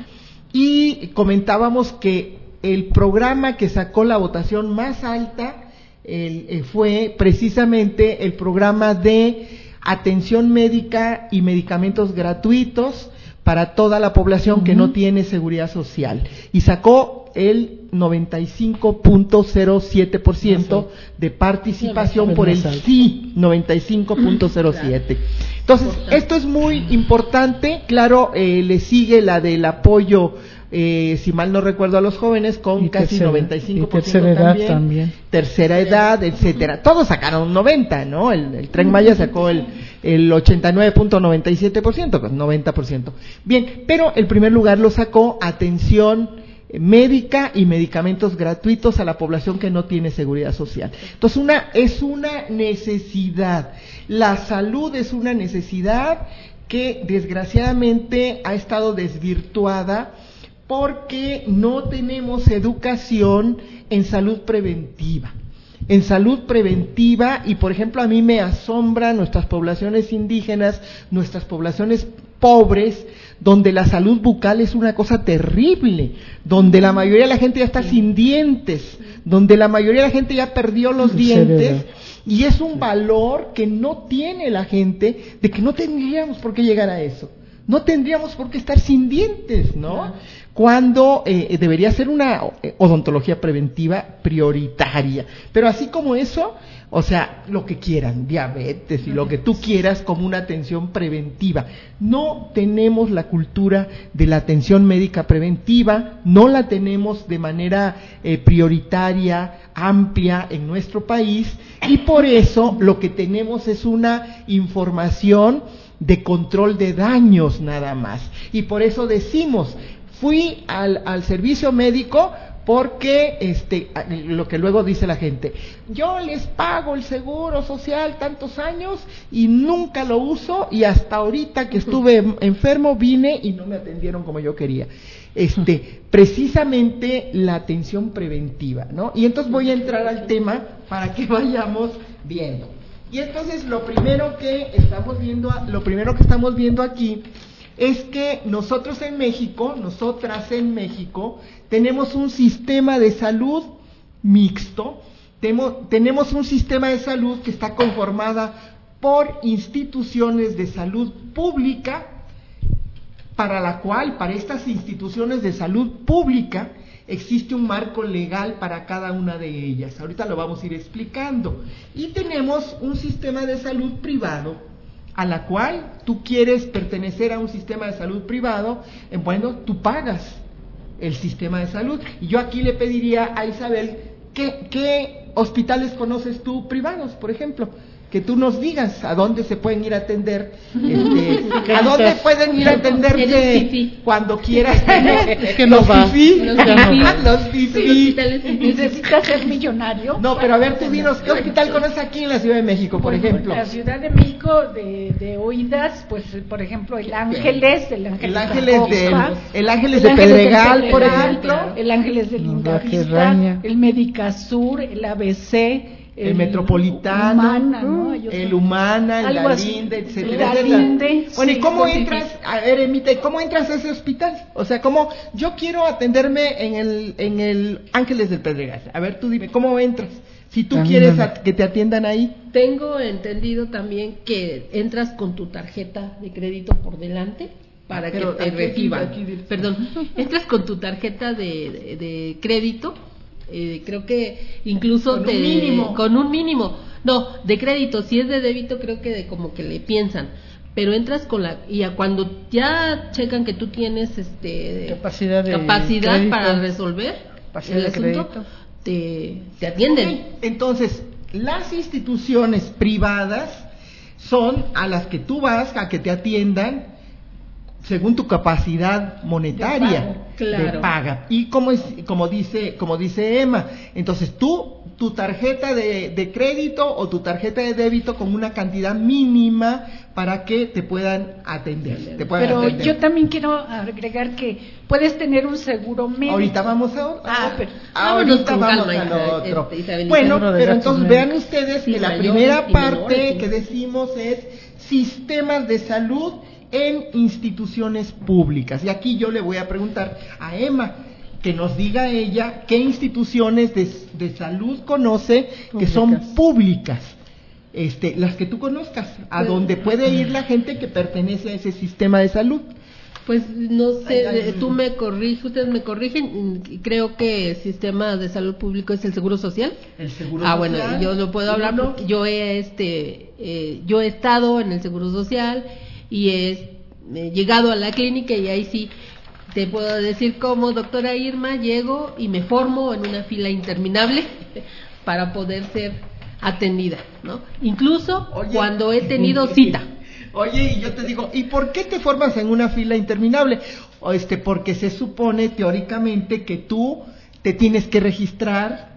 E: y comentábamos que el programa que sacó la votación más alta el, eh, fue precisamente el programa de atención médica y medicamentos gratuitos para toda la población uh-huh. que no tiene seguridad social, y sacó el noventa y cinco punto cero siete por ciento de participación por el sí, noventa y cinco punto cero siete. Entonces, esto es muy importante. Claro, eh, le sigue la del apoyo, eh, si mal no recuerdo, a los jóvenes con y casi tercera, noventa y cinco por ciento
G: y tercera
E: también,
G: edad también,
E: tercera edad, etcétera. Todos sacaron noventa, ¿no? El, el Tren Maya sacó el, el ochenta y nueve punto noventa y siete por ciento, pues noventa por ciento. Bien, pero el primer lugar lo sacó atención médica y medicamentos gratuitos a la población que no tiene seguridad social. Entonces, una es una necesidad. La salud es una necesidad que desgraciadamente ha estado desvirtuada porque no tenemos educación en salud preventiva. En salud preventiva, y por ejemplo a mí me asombra nuestras poblaciones indígenas, nuestras poblaciones pobres, donde la salud bucal es una cosa terrible, donde la mayoría de la gente ya está sin dientes, donde la mayoría de la gente ya perdió los dientes, y es un valor que no tiene la gente, de que no tendríamos por qué llegar a eso, no tendríamos por qué estar sin dientes, ¿no? Cuando eh, debería ser una odontología preventiva prioritaria. Pero así como eso, o sea, lo que quieran, diabetes y lo que tú quieras como una atención preventiva. No tenemos la cultura de la atención médica preventiva, no la tenemos de manera eh, prioritaria, amplia en nuestro país, y por eso lo que tenemos es una información de control de daños nada más. Y por eso decimos, fui al, al servicio médico porque, este, lo que luego dice la gente, yo les pago el seguro social tantos años y nunca lo uso, y hasta ahorita que estuve enfermo vine y no me atendieron como yo quería. Este, precisamente la atención preventiva, ¿no? Y entonces voy a entrar al tema para que vayamos viendo. Y entonces lo primero que estamos viendo, lo primero que estamos viendo aquí es que nosotros en México, nosotras en México, tenemos un sistema de salud mixto, tenemos, tenemos un sistema de salud que está conformada por instituciones de salud pública, para la cual, para estas instituciones de salud pública, existe un marco legal para cada una de ellas. Ahorita lo vamos a ir explicando. Y tenemos un sistema de salud privado, a la cual tú quieres pertenecer a un sistema de salud privado, eh, bueno, tú pagas el sistema de salud. Y yo aquí le pediría a Isabel, ¿qué, qué hospitales conoces tú privados, por ejemplo? Que tú nos digas a dónde se pueden ir a atender, este, a dónde pueden ir a atenderse cuando quieras.
G: Es que no
E: los
G: va.
E: fifí,
G: Los fifí.
E: los fifí.
H: ¿Necesitas ser millonario?
E: No, pero a ver, tú dinos, ¿qué hospital conoces aquí en la Ciudad de México, por ejemplo?
H: En la Ciudad de México, de, de oídas, pues, por ejemplo, el Ángeles, el Ángeles,
E: el Ángeles de, el Ángeles
H: el
E: de
H: Ángeles
E: Pedregal,
H: de
E: por
H: Pedregal,
E: ejemplo,
H: el Ángeles de Lindavista, el Medicasur, el A B C,
E: el, el Metropolitano,
H: Humana, ¿no?
E: el Humana, el
H: Algo así.
E: Galinde, etcétera.
H: Galinde,
E: bueno, ¿y
H: sí,
E: cómo
H: sí,
E: entras?
H: sí.
E: A ver, Emita, ¿cómo entras a ese hospital? O sea, ¿cómo? Yo quiero atenderme en el en el Ángeles del Pedregal. A ver, tú dime, ¿cómo entras? Si tú quieres a, que te atiendan ahí.
A: Tengo entendido también que entras con tu tarjeta de crédito por delante para Pero que te reciban. Aquí, aquí, Perdón, entras con tu tarjeta de, de, de crédito. Eh, creo que incluso
E: con
A: te,
E: un mínimo
A: con un mínimo no de crédito, si es de débito creo que de como que le piensan, pero entras con la y a cuando ya checan que tú tienes este
G: capacidad, de
A: capacidad
G: crédito,
A: para resolver
G: capacidad
A: el
G: de
A: asunto,
G: crédito.
A: te, te atienden.
E: Okay. Entonces, las instituciones privadas son a las que tú vas a que te atiendan según tu capacidad monetaria de paga,
A: claro.
E: de paga. Y como es, como dice, como dice Emma, entonces tú, tu tarjeta de, de crédito o tu tarjeta de débito con una cantidad mínima para que te puedan atender. Te puedan
H: Pero
E: atender.
H: yo también quiero agregar que puedes tener un seguro médico.
E: Ahorita vamos a,
H: ah, pero,
E: ahorita vamos
A: calma,
E: a lo otro.
A: Isabel,
E: bueno,
G: Isabel,
E: pero entonces
G: médicos.
E: vean ustedes
A: Sí,
E: que la
A: mayores
E: primera
A: y
E: parte
A: menores,
E: que
A: sí.
E: decimos es sistemas de salud en instituciones públicas. Y aquí yo le voy a preguntar a Emma que nos diga ella qué instituciones de, de salud conoce públicas. Que son públicas, este, las que tú conozcas, a pues, donde puede ir la gente que pertenece a ese sistema de salud.
A: Pues no sé, ay, ay, tú me corriges, ustedes me corrigen, creo que el sistema de salud público es el Seguro Social.
E: El Seguro
A: ah,
E: Social.
A: Ah, bueno, yo lo puedo hablar
E: no?
A: porque yo he, este, eh, yo he estado en el Seguro Social y he eh, llegado a la clínica y ahí sí te puedo decir como doctora Irma llego y me formo en una fila interminable para poder ser atendida, ¿no? Incluso Oye, cuando he tenido cita.
E: Oye, y yo te digo, ¿y por qué te formas en una fila interminable? O este, porque se supone teóricamente que tú te tienes que registrar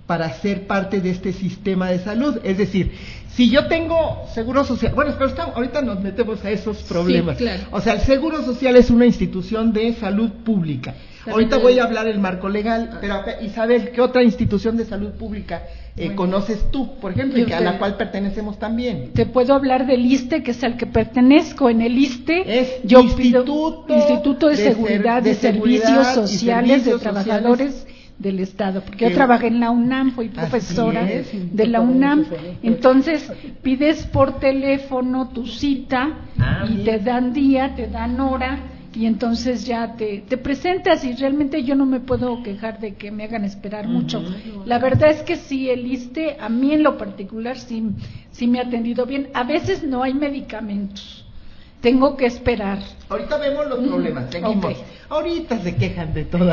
E: para ser parte de este sistema de salud. Es decir, si yo tengo seguro social, bueno, pero está, ahorita nos metemos a esos problemas.
A: Sí, claro.
E: O sea, el seguro social es una institución de salud pública. Ahorita voy a hablar el marco legal, pero Isabel, ¿qué otra institución de salud pública eh, bueno, conoces tú, por ejemplo, y que a la cual pertenecemos también?
H: Te puedo hablar del ISSSTE, que es al que pertenezco. En el ISSSTE
E: es
H: yo
E: Instituto,
H: pido, Instituto de, de Seguridad de, de Servicios Sociales de Trabajadores
E: sociales
H: del Estado, porque yo trabajé en la UNAM, fui profesora es, de la UNAM. Entonces pides por teléfono tu cita ah, y bien. te dan día, te dan hora, y entonces ya te, te presentas, y realmente yo no me puedo quejar de que me hagan esperar uh-huh. mucho. La verdad es que sí, el ISSSTE, a mí en lo particular, sí, sí me ha atendido bien. A veces no hay medicamentos, tengo que esperar.
E: Ahorita vemos los problemas, seguimos. Okay. Ahorita se quejan de todas.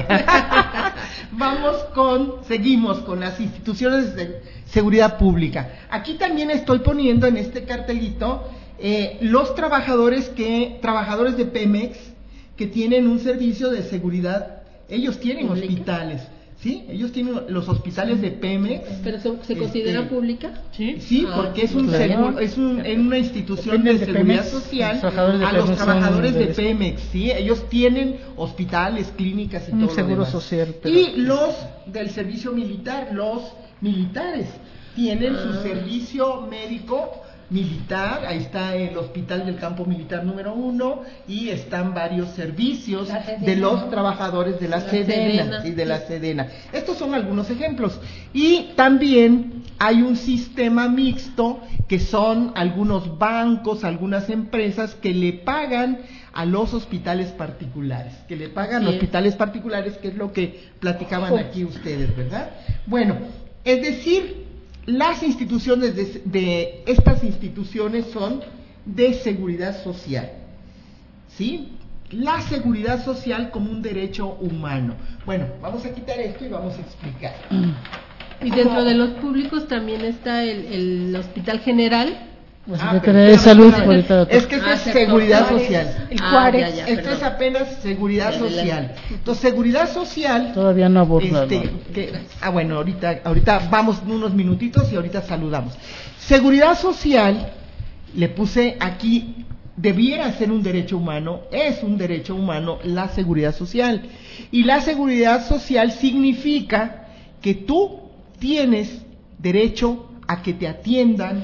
E: Vamos con, seguimos con las instituciones de seguridad pública. Aquí también estoy poniendo en este cartelito eh, los trabajadores que, trabajadores de Pemex que tienen un servicio de seguridad. Ellos tienen ¿Pública? hospitales, ¿sí? Ellos tienen los hospitales de Pemex.
A: ¿Pero se, se considera este, pública?
E: Sí, sí, porque ah, es un claro. seguro, es un, en una institución de, de seguridad Pemex, social a los trabajadores de Pemex, ¿sí? Ellos tienen hospitales, clínicas y un todo
G: seguro
E: lo demás.
G: social. Pero...
E: Y los del servicio militar, los militares tienen ah. su servicio médico militar. Ahí está el Hospital del Campo Militar número uno, y están varios servicios de los trabajadores de la, la Sedena, Sedena. Sí, de la Sedena. Estos son algunos ejemplos. Y también hay un sistema mixto, que son algunos bancos, algunas empresas que le pagan a los hospitales particulares, que le pagan sí. a hospitales particulares, que es lo que platicaban aquí ustedes, ¿verdad? Bueno, es decir, las instituciones de, de estas instituciones son de seguridad social, ¿sí? La seguridad social como un derecho humano. Bueno, vamos a quitar esto y vamos a explicar.
A: Y dentro de los públicos también está el, el Hospital General.
G: La Secretaría ah, de Salud.
E: Es que esto ah, es seguridad social.
H: El Juárez.
E: Ah, ya, ya, esto es apenas seguridad social. Entonces, seguridad social.
G: Todavía no abordado.
E: Este, que, ah, bueno, ahorita, ahorita vamos unos minutitos y ahorita saludamos. Seguridad social, le puse aquí, debiera ser un derecho humano, es un derecho humano la seguridad social. Y la seguridad social significa que tú tienes derecho a que te atiendan,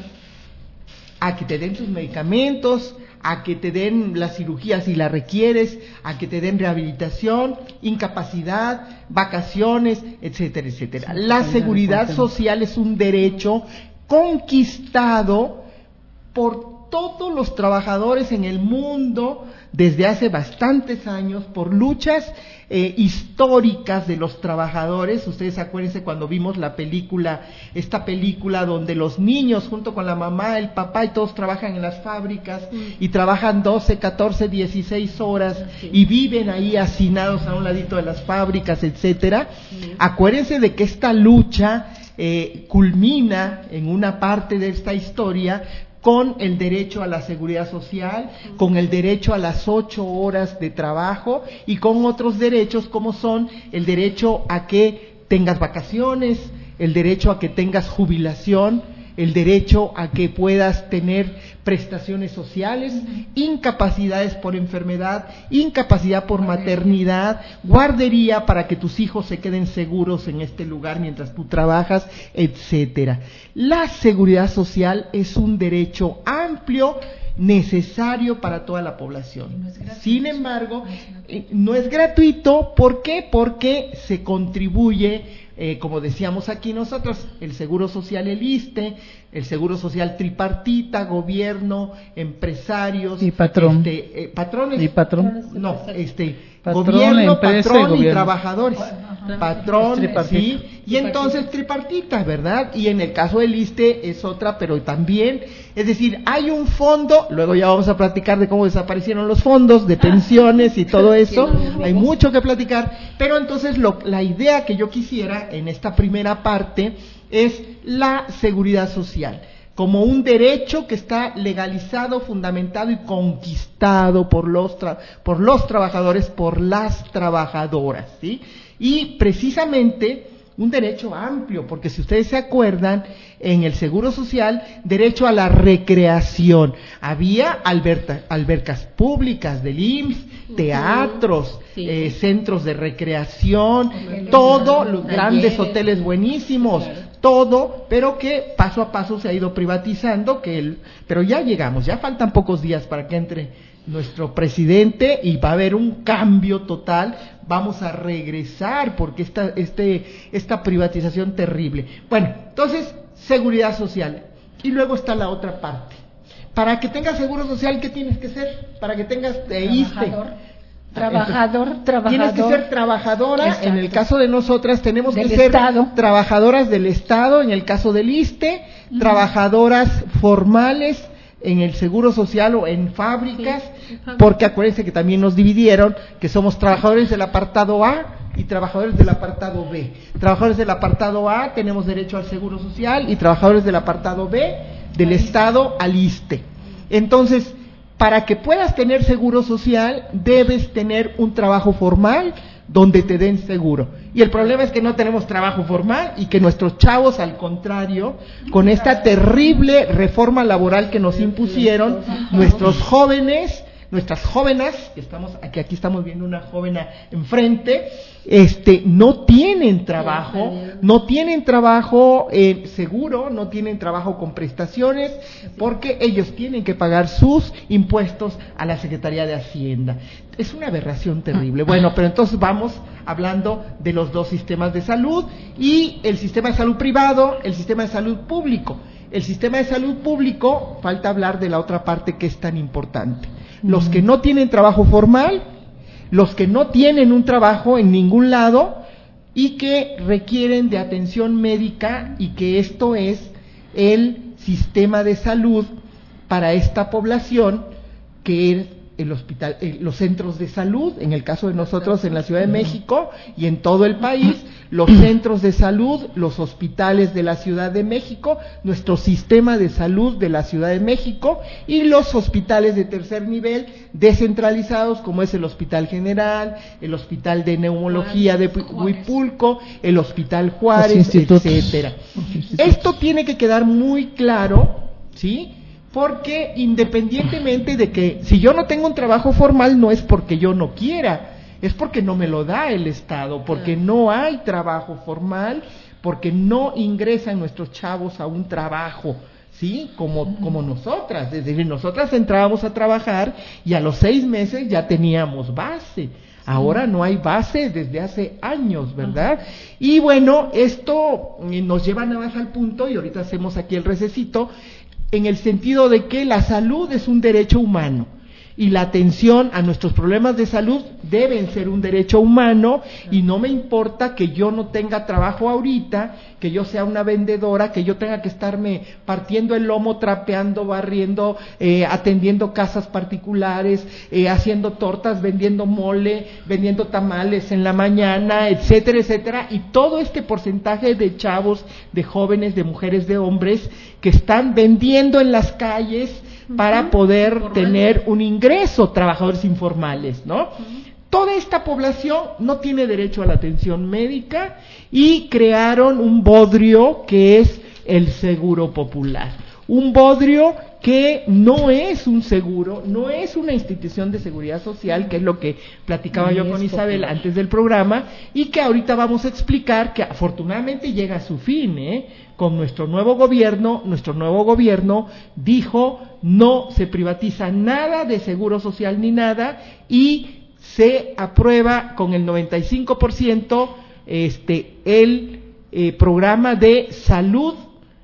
E: a que te den tus medicamentos, a que te den la cirugía si la requieres, a que te den rehabilitación, incapacidad, vacaciones, etcétera, etcétera. La seguridad social es un derecho conquistado por todos los trabajadores en el mundo desde hace bastantes años, por luchas eh, históricas de los trabajadores. Ustedes acuérdense cuando vimos la película, esta película donde los niños junto con la mamá, el papá y todos trabajan en las fábricas y trabajan doce, catorce, dieciséis horas y viven ahí hacinados a un ladito de las fábricas, etcétera. Acuérdense de que esta lucha eh, culmina en una parte de esta historia con el derecho a la seguridad social, con el derecho a las ocho horas de trabajo y con otros derechos como son el derecho a que tengas vacaciones, el derecho a que tengas jubilación, el derecho a que puedas tener prestaciones sociales, incapacidades por enfermedad, incapacidad por maternidad, guardería para que tus hijos se queden seguros en este lugar mientras tú trabajas, etcétera. La seguridad social es un derecho amplio, necesario para toda la población. Sin embargo, no es gratuito. ¿Por qué? Porque se contribuye, Eh, como decíamos aquí nosotros, el Seguro Social, el ISSSTE, el Seguro Social tripartita, gobierno, empresarios
G: y patrón,
E: este, eh, patrones
G: y patrón,
E: no, este,
G: patrón,
E: gobierno,
G: empresa
E: patrón
G: y, gobierno.
E: y trabajadores, Ajá. patrón, sí, y entonces tripartita, ¿verdad? Y en el caso del ISSSTE es otra, pero también, es decir, hay un fondo, luego ya vamos a platicar de cómo desaparecieron los fondos de pensiones y todo eso, hay mucho que platicar, pero entonces lo, la idea que yo quisiera en esta primera parte es la seguridad social como un derecho que está legalizado, fundamentado y conquistado por los tra- por los trabajadores, por las trabajadoras, ¿sí? Y precisamente un derecho amplio, porque si ustedes se acuerdan, en el Seguro Social, derecho a la recreación. Había alberta, albercas públicas del I M S S, teatros, sí. eh, centros de recreación, okay. todo, los grandes hoteles buenísimos, claro. todo, pero que paso a paso se ha ido privatizando, que el, pero ya llegamos, ya faltan pocos días para que entre nuestro presidente y va a haber un cambio total, vamos a regresar porque esta, este, esta privatización terrible. Bueno, entonces, seguridad social. Y luego está la otra parte. Para que tengas seguro social, ¿qué tienes que ser? Para que tengas eh, I S S S T E.
H: Trabajador, trabajador.
E: Tienes que ser trabajadora, exacto. En el caso de nosotras tenemos
H: del
E: que ser
H: Estado.
E: Trabajadoras del Estado, en el caso del I S S S T E, uh-huh. trabajadoras formales, en el Seguro Social o en fábricas, sí, porque acuérdense que también nos dividieron, que somos trabajadores del apartado A y trabajadores del apartado B. Trabajadores del apartado A tenemos derecho al Seguro Social y trabajadores del apartado B del Estado al I S S S T E. Entonces, para que puedas tener Seguro Social, debes tener un trabajo formal donde te den seguro. Y el problema es que no tenemos trabajo formal y que nuestros chavos, al contrario, con esta terrible reforma laboral que nos impusieron, nuestros jóvenes, nuestras jóvenes, que estamos aquí, aquí estamos viendo una joven enfrente, este, no tienen trabajo, no tienen trabajo eh, seguro, no tienen trabajo con prestaciones, porque ellos tienen que pagar sus impuestos a la Secretaría de Hacienda. Es una aberración terrible. Bueno, pero entonces vamos hablando de los dos sistemas de salud y el sistema de salud privado, el sistema de salud público. El sistema de salud público, falta hablar de la otra parte que es tan importante. Los que no tienen trabajo formal, los que no tienen un trabajo en ningún lado y que requieren de atención médica, y que esto es el sistema de salud para esta población, que es el hospital, eh, los centros de salud, en el caso de nosotros en la Ciudad de México y en todo el país, los centros de salud, los hospitales de la Ciudad de México, nuestro sistema de salud de la Ciudad de México y los hospitales de tercer nivel descentralizados, como es el Hospital General, el Hospital de Neumología de Huipulco, el Hospital Juárez, etcétera. Esto tiene que quedar muy claro, ¿sí? Porque independientemente de que si yo no tengo un trabajo formal, no es porque yo no quiera, es porque no me lo da el Estado, porque no hay trabajo formal, porque no ingresan nuestros chavos a un trabajo, ¿sí? Como, como nosotras, es decir, nosotras entrábamos a trabajar y a los seis meses ya teníamos base. Ahora no hay base desde hace años, ¿verdad? Y bueno, esto nos lleva nada más al punto, y ahorita hacemos aquí el recesito, en el sentido de que la salud es un derecho humano y la atención a nuestros problemas de salud deben ser un derecho humano, y no me importa que yo no tenga trabajo ahorita, que yo sea una vendedora, que yo tenga que estarme partiendo el lomo, trapeando, barriendo, eh, atendiendo casas particulares, eh, haciendo tortas, vendiendo mole, vendiendo tamales en la mañana, etcétera, etcétera, y todo este porcentaje de chavos, de jóvenes, de mujeres, de hombres que están vendiendo en las calles para poder uh-huh. tener un ingreso, trabajadores informales, ¿no? Uh-huh. Toda esta población no tiene derecho a la atención médica y crearon un bodrio que es el Seguro Popular. Un bodrio que no es un seguro, no es una institución de seguridad social, que es lo que platicaba yo con Isabel antes del programa, y que ahorita vamos a explicar que afortunadamente llega a su fin, ¿eh? Con nuestro nuevo gobierno, nuestro nuevo gobierno dijo no se privatiza nada de seguro social ni nada, y se aprueba con el noventa y cinco por ciento este, el eh, programa de salud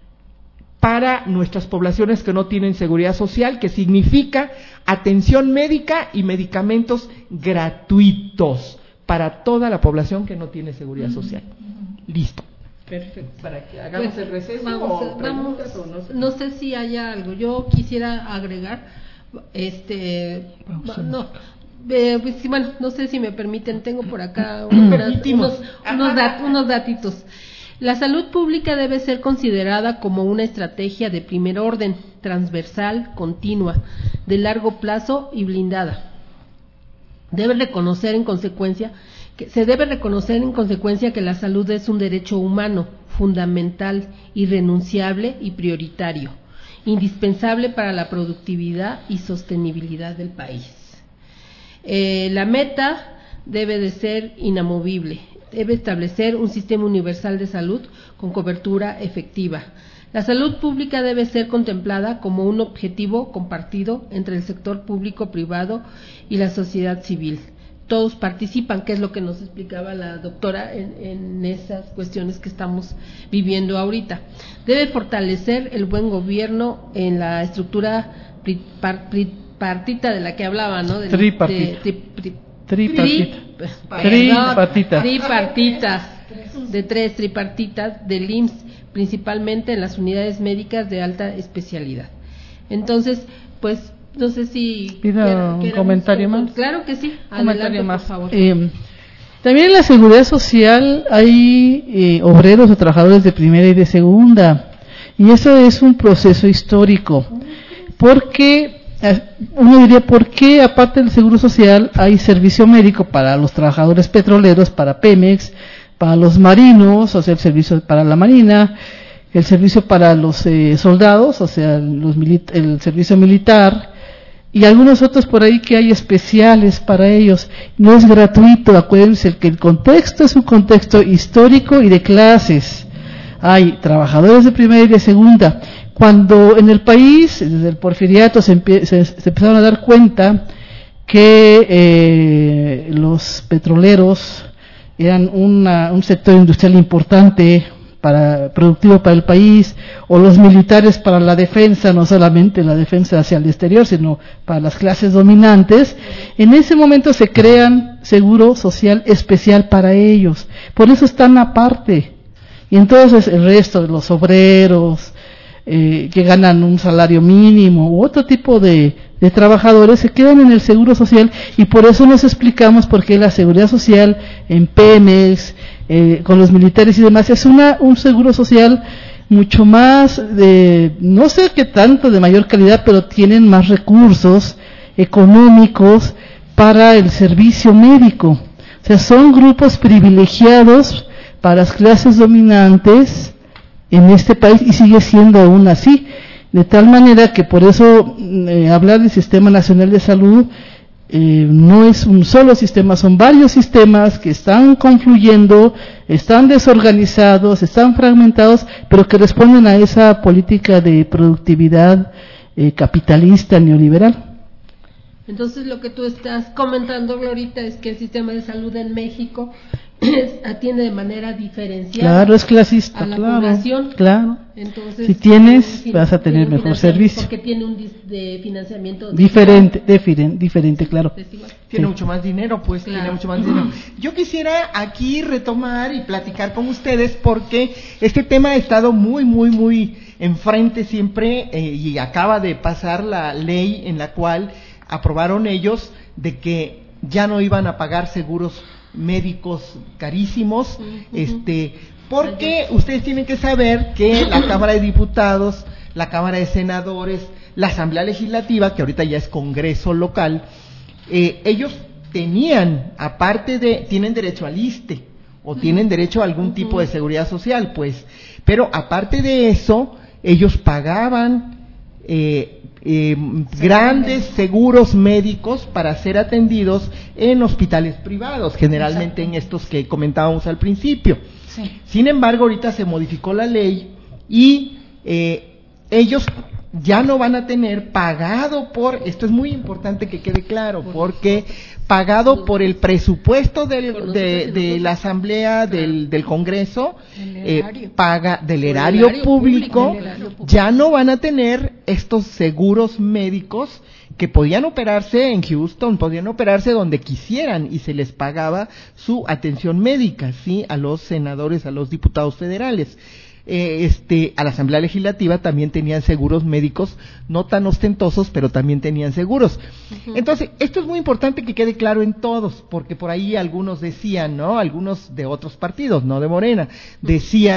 E: para nuestras poblaciones que no tienen seguridad social, que significa atención médica y medicamentos gratuitos para toda la población que no tiene seguridad social. Listo.
A: Perfecto.
E: Para que hagamos pues, el receso
A: vamos,
E: o
A: vamos, o no, sé. no sé si haya algo. Yo quisiera agregar, este, no, eh, pues, bueno, no sé si me permiten, tengo por acá unas, unos, unos, dat, unos datitos. La salud pública debe ser considerada como una estrategia de primer orden, transversal, continua, de largo plazo y blindada. Debe reconocer en consecuencia Que se debe reconocer en consecuencia que la salud es un derecho humano, fundamental, irrenunciable y prioritario, indispensable para la productividad y sostenibilidad del país. Eh, la meta debe de ser inamovible, debe establecer un sistema universal de salud con cobertura efectiva. La salud pública debe ser contemplada como un objetivo compartido entre el sector público, privado y la sociedad civil. Todos participan, que es lo que nos explicaba la doctora en, en esas cuestiones que estamos viviendo ahorita. Debe fortalecer el buen gobierno en la estructura tripartita de la que hablaba, ¿no? De,
G: tripartita.
A: De, tri,
G: tripartita.
A: Tri,
G: tripartita.
A: Tripartitas, de tres tripartitas del I M S S, principalmente en las unidades médicas de alta especialidad. Entonces, pues, no sé si...
G: ¿Pido un comentario más?
A: Claro que sí.
G: Un comentario más,
A: por favor.
G: Eh, también en la seguridad social hay eh, obreros o trabajadores de primera y de segunda, y eso es un proceso histórico, porque eh, uno diría, ¿por qué aparte del seguro social hay servicio médico para los trabajadores petroleros, para Pemex, para los marinos, o sea, el servicio para la marina, el servicio para los eh, soldados, o sea, los milit- el servicio militar, y algunos otros por ahí que hay especiales para ellos? No es gratuito, acuérdense que el contexto es un contexto histórico y de clases. Hay trabajadores de primera y de segunda. Cuando en el país, desde el porfiriato, se, empie- se, se empezaron a dar cuenta que eh, los petroleros eran una, un sector industrial importante, para productivo para el país, o los militares para la defensa, no solamente la defensa hacia el exterior, sino para las clases dominantes, en ese momento se crean seguro social especial para ellos, por eso están aparte. Y entonces el resto de los obreros eh, que ganan un salario mínimo u otro tipo de, de trabajadores se quedan en el seguro social, y por eso nos explicamos por qué la seguridad social en Pemex, Eh, con los militares y demás, es una un seguro social mucho más de, no sé qué tanto de mayor calidad, pero tienen más recursos económicos para el servicio médico. O sea, son grupos privilegiados para las clases dominantes en este país, y sigue siendo aún así, de tal manera que por eso eh, hablar del Sistema Nacional de Salud Eh, no es un solo sistema, son varios sistemas que están confluyendo, están desorganizados, están fragmentados, pero que responden a esa política de productividad eh, capitalista neoliberal.
A: Entonces, lo que tú estás comentando, Glorita, es que el sistema de salud en México es, atiende de manera diferenciada.
G: Claro, es clasista,
A: a la
G: claro,
A: población.
G: claro.
A: Entonces,
G: si tienes,
A: fin,
G: vas a tener mejor servicio.
A: Porque tiene un dis, de financiamiento
G: diferente, diferente, diferente, claro.
E: Tiene
G: sí.
E: mucho más dinero, pues, claro. Tiene mucho más dinero. Yo quisiera aquí retomar y platicar con ustedes, porque este tema ha estado muy, muy, muy enfrente siempre, eh, y acaba de pasar la ley en la cual aprobaron ellos de que ya no iban a pagar seguros médicos carísimos, uh-huh. este, porque ustedes tienen que saber que la Cámara de Diputados, la Cámara de Senadores, la Asamblea Legislativa, que ahorita ya es Congreso local, eh, ellos tenían, aparte de, tienen derecho al ISSSTE, o tienen derecho a algún tipo de seguridad social, pues, pero aparte de eso, ellos pagaban eh, Eh, grandes seguros médicos para ser atendidos en hospitales privados, generalmente Exacto. en estos que comentábamos al principio. Sí. Sin embargo, ahorita se modificó la ley y eh, ellos ya no van a tener pagado por, esto es muy importante que quede claro, porque pagado por el presupuesto del, de, de la Asamblea, del, del Congreso, eh, paga del erario, erario público, público erario público. Ya no van a tener estos seguros médicos que podían operarse en Houston, podían operarse donde quisieran y se les pagaba su atención médica, sí, a los senadores, a los diputados federales. Eh, este, a la Asamblea Legislativa también tenían seguros médicos, no tan ostentosos, pero también tenían seguros. Uh-huh. Entonces, esto es muy importante que quede claro en todos, porque por ahí algunos decían, ¿no? Algunos de otros partidos, no de Morena, decían,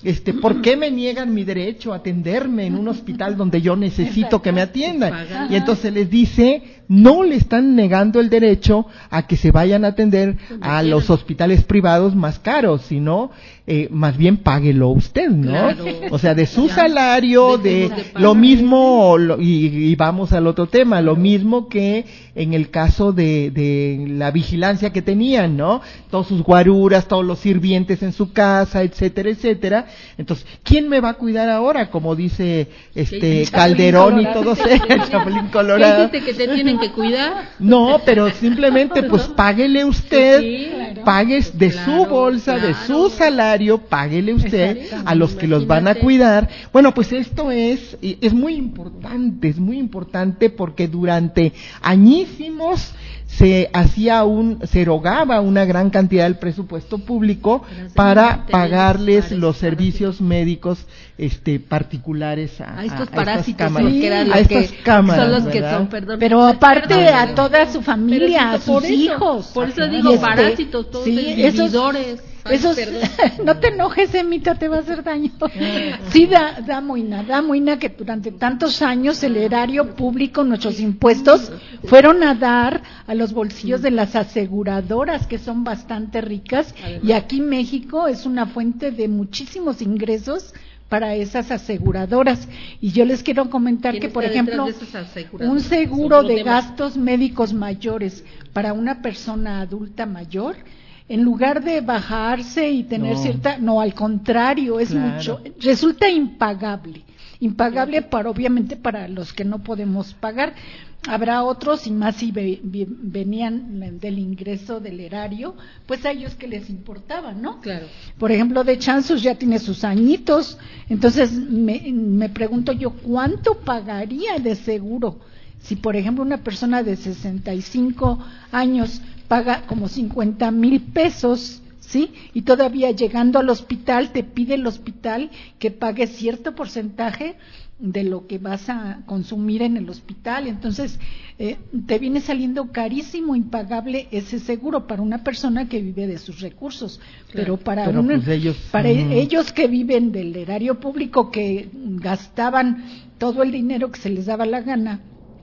E: Este, ¿por qué me niegan mi derecho a atenderme en un hospital donde yo necesito que me atiendan? Y entonces les dice, no le están negando el derecho a que se vayan a atender a los hospitales privados más caros, sino eh, más bien páguelo usted, ¿no? Claro. O sea, de su salario, de, de lo mismo, lo, y, y vamos al otro tema, lo mismo que en el caso de, de la vigilancia que tenían, ¿no? Todos sus guaruras, todos los sirvientes en su casa, etcétera, etcétera. Entonces, ¿quién me va a cuidar ahora? Como dice este Calderón y todos ellos, Chapulín Colorado.
A: ¿Qué dijiste que te tienen que cuidar?
E: No, pero simplemente pues páguele usted, sí, claro. pagues de claro, su bolsa, claro. de su salario, páguele usted a los que los van a cuidar. Bueno, pues esto es, es muy importante, es muy importante porque durante añísimos se hacía un, se erogaba una gran cantidad del presupuesto público para pagarles los servicios médicos este particulares a,
A: a estos
E: a
A: parásitos,
E: cámaras,
A: sí,
E: a estas
A: que
E: cámaras,
A: son los
E: ¿verdad?
A: que son, perdón.
H: Pero aparte
A: perdón,
H: a toda su familia, a sus
A: eso,
H: hijos.
A: Por eso digo
H: este,
A: parásitos, todos sí, inhibidores.
H: Esos, no te enojes, Emita, te va a hacer daño. Sí, da, da muina, da muina que durante tantos años el erario público, nuestros impuestos, fueron a dar a los bolsillos de las aseguradoras, que son bastante ricas, y aquí México es una fuente de muchísimos ingresos para esas aseguradoras. Y yo les quiero comentar que, por ejemplo, un seguro de gastos médicos mayores para una persona adulta mayor, en lugar de bajarse y tener no. cierta, no, al contrario, es claro. mucho, resulta impagable, impagable para, obviamente, para los que no podemos pagar. Habrá otros, y más si ve, ve, venían del ingreso del erario, pues a ellos que les importaba, ¿no?
A: Claro.
H: Por ejemplo, de Chanzus ya tiene sus añitos, entonces me, me pregunto yo, ¿cuánto pagaría de seguro? Si, por ejemplo, una persona de sesenta y cinco años paga como cincuenta mil pesos, ¿sí? Y todavía llegando al hospital, te pide el hospital que pague cierto porcentaje de lo que vas a consumir en el hospital. Entonces, eh, te viene saliendo carísimo, impagable ese seguro para una persona que vive de sus recursos. Claro. Pero para,
E: Pero
H: una,
E: pues ellos,
H: para
E: mm.
H: ellos que viven del erario público, que gastaban todo el dinero que se les daba la gana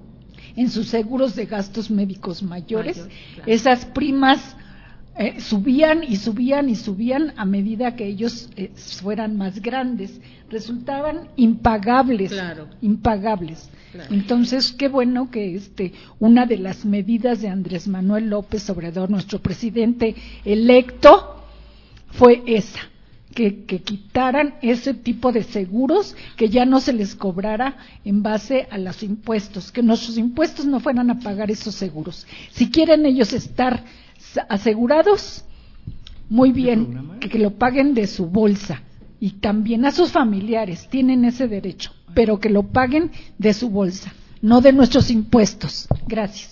H: en sus seguros de gastos médicos mayores, Mayor, claro. esas primas eh, subían y subían y subían a medida que ellos eh, fueran más grandes, resultaban impagables,
A: claro.
H: impagables.
A: Claro.
H: Entonces, qué bueno que este una de las medidas de Andrés Manuel López Obrador, nuestro presidente electo, fue esa. Que, que quitaran ese tipo de seguros, que ya no se les cobrara en base a los impuestos, que nuestros impuestos no fueran a pagar esos seguros. Si quieren ellos estar asegurados, muy bien, que, que lo paguen de su bolsa, y también a sus familiares tienen ese derecho, pero que lo paguen de su bolsa, no de nuestros impuestos. Gracias.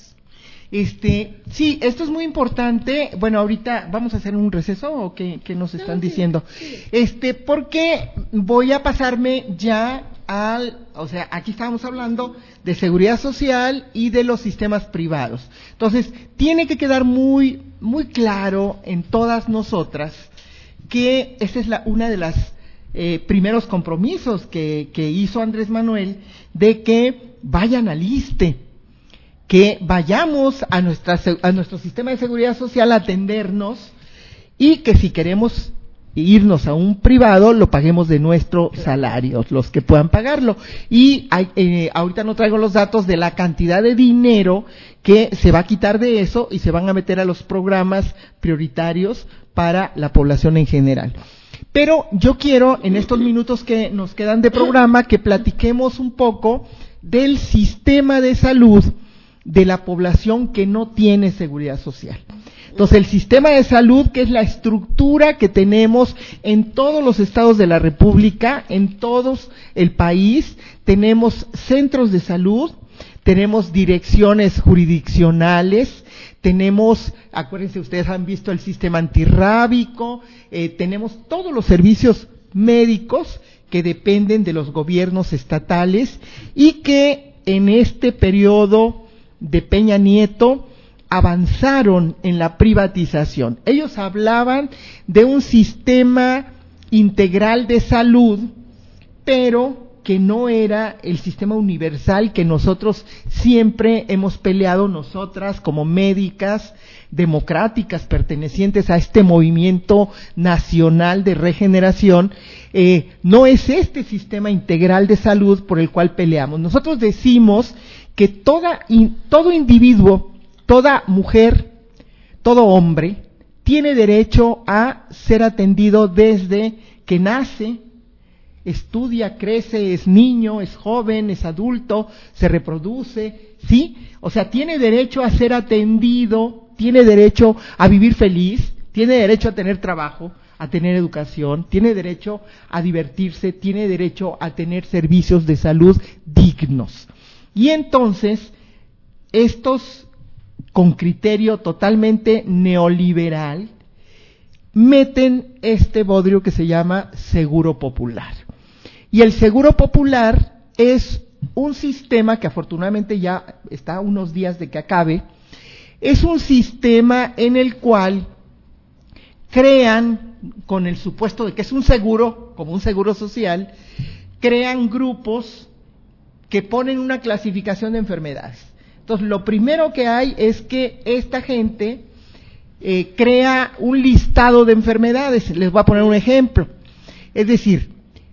E: Este, sí, esto es muy importante. Bueno, ahorita vamos a hacer un receso o qué, qué nos están diciendo. Este, porque voy a pasarme ya al, o sea, aquí estábamos hablando de seguridad social y de los sistemas privados. Entonces, tiene que quedar muy, muy claro en todas nosotras que esa es la, una de las eh, primeros compromisos que, que hizo Andrés Manuel, de que vayan al ISSSTE, que vayamos a nuestra a nuestro sistema de seguridad social a atendernos, y que si queremos irnos a un privado lo paguemos de nuestro salario, los que puedan pagarlo. Y hay, eh, ahorita no traigo los datos de la cantidad de dinero que se va a quitar de eso y se van a meter a los programas prioritarios para la población en general. Pero yo quiero, en estos minutos que nos quedan de programa, que platiquemos un poco del sistema de salud de la población que no tiene seguridad social. Entonces, el sistema de salud, que es la estructura que tenemos en todos los estados de la República, en todo el país, tenemos centros de salud, tenemos direcciones jurisdiccionales, tenemos, acuérdense, ustedes han visto el sistema antirrábico, eh, tenemos todos los servicios médicos que dependen de los gobiernos estatales y que en este periodo de Peña Nieto avanzaron en la privatización. Ellos hablaban de un sistema integral de salud, pero que no era el sistema universal que nosotros siempre hemos peleado, nosotras como médicas democráticas pertenecientes a este movimiento nacional de regeneración. Eh, no es este sistema integral de salud por el cual peleamos. Nosotros decimos que toda, in, todo individuo, toda mujer, todo hombre, tiene derecho a ser atendido desde que nace, estudia, crece, es niño, es joven, es adulto, se reproduce, ¿sí? O sea, tiene derecho a ser atendido, tiene derecho a vivir feliz, tiene derecho a tener trabajo, a tener educación, tiene derecho a divertirse, tiene derecho a tener servicios de salud dignos. Y entonces, estos, con criterio totalmente neoliberal, meten este bodrio que se llama seguro popular. Y el seguro popular es un sistema que afortunadamente ya está a unos días de que acabe, es un sistema en el cual crean, con el supuesto de que es un seguro, como un seguro social, crean grupos que ponen una clasificación de enfermedades. Entonces, lo primero que hay es que esta gente eh, crea un listado de enfermedades. Les voy a poner un ejemplo. Es decir,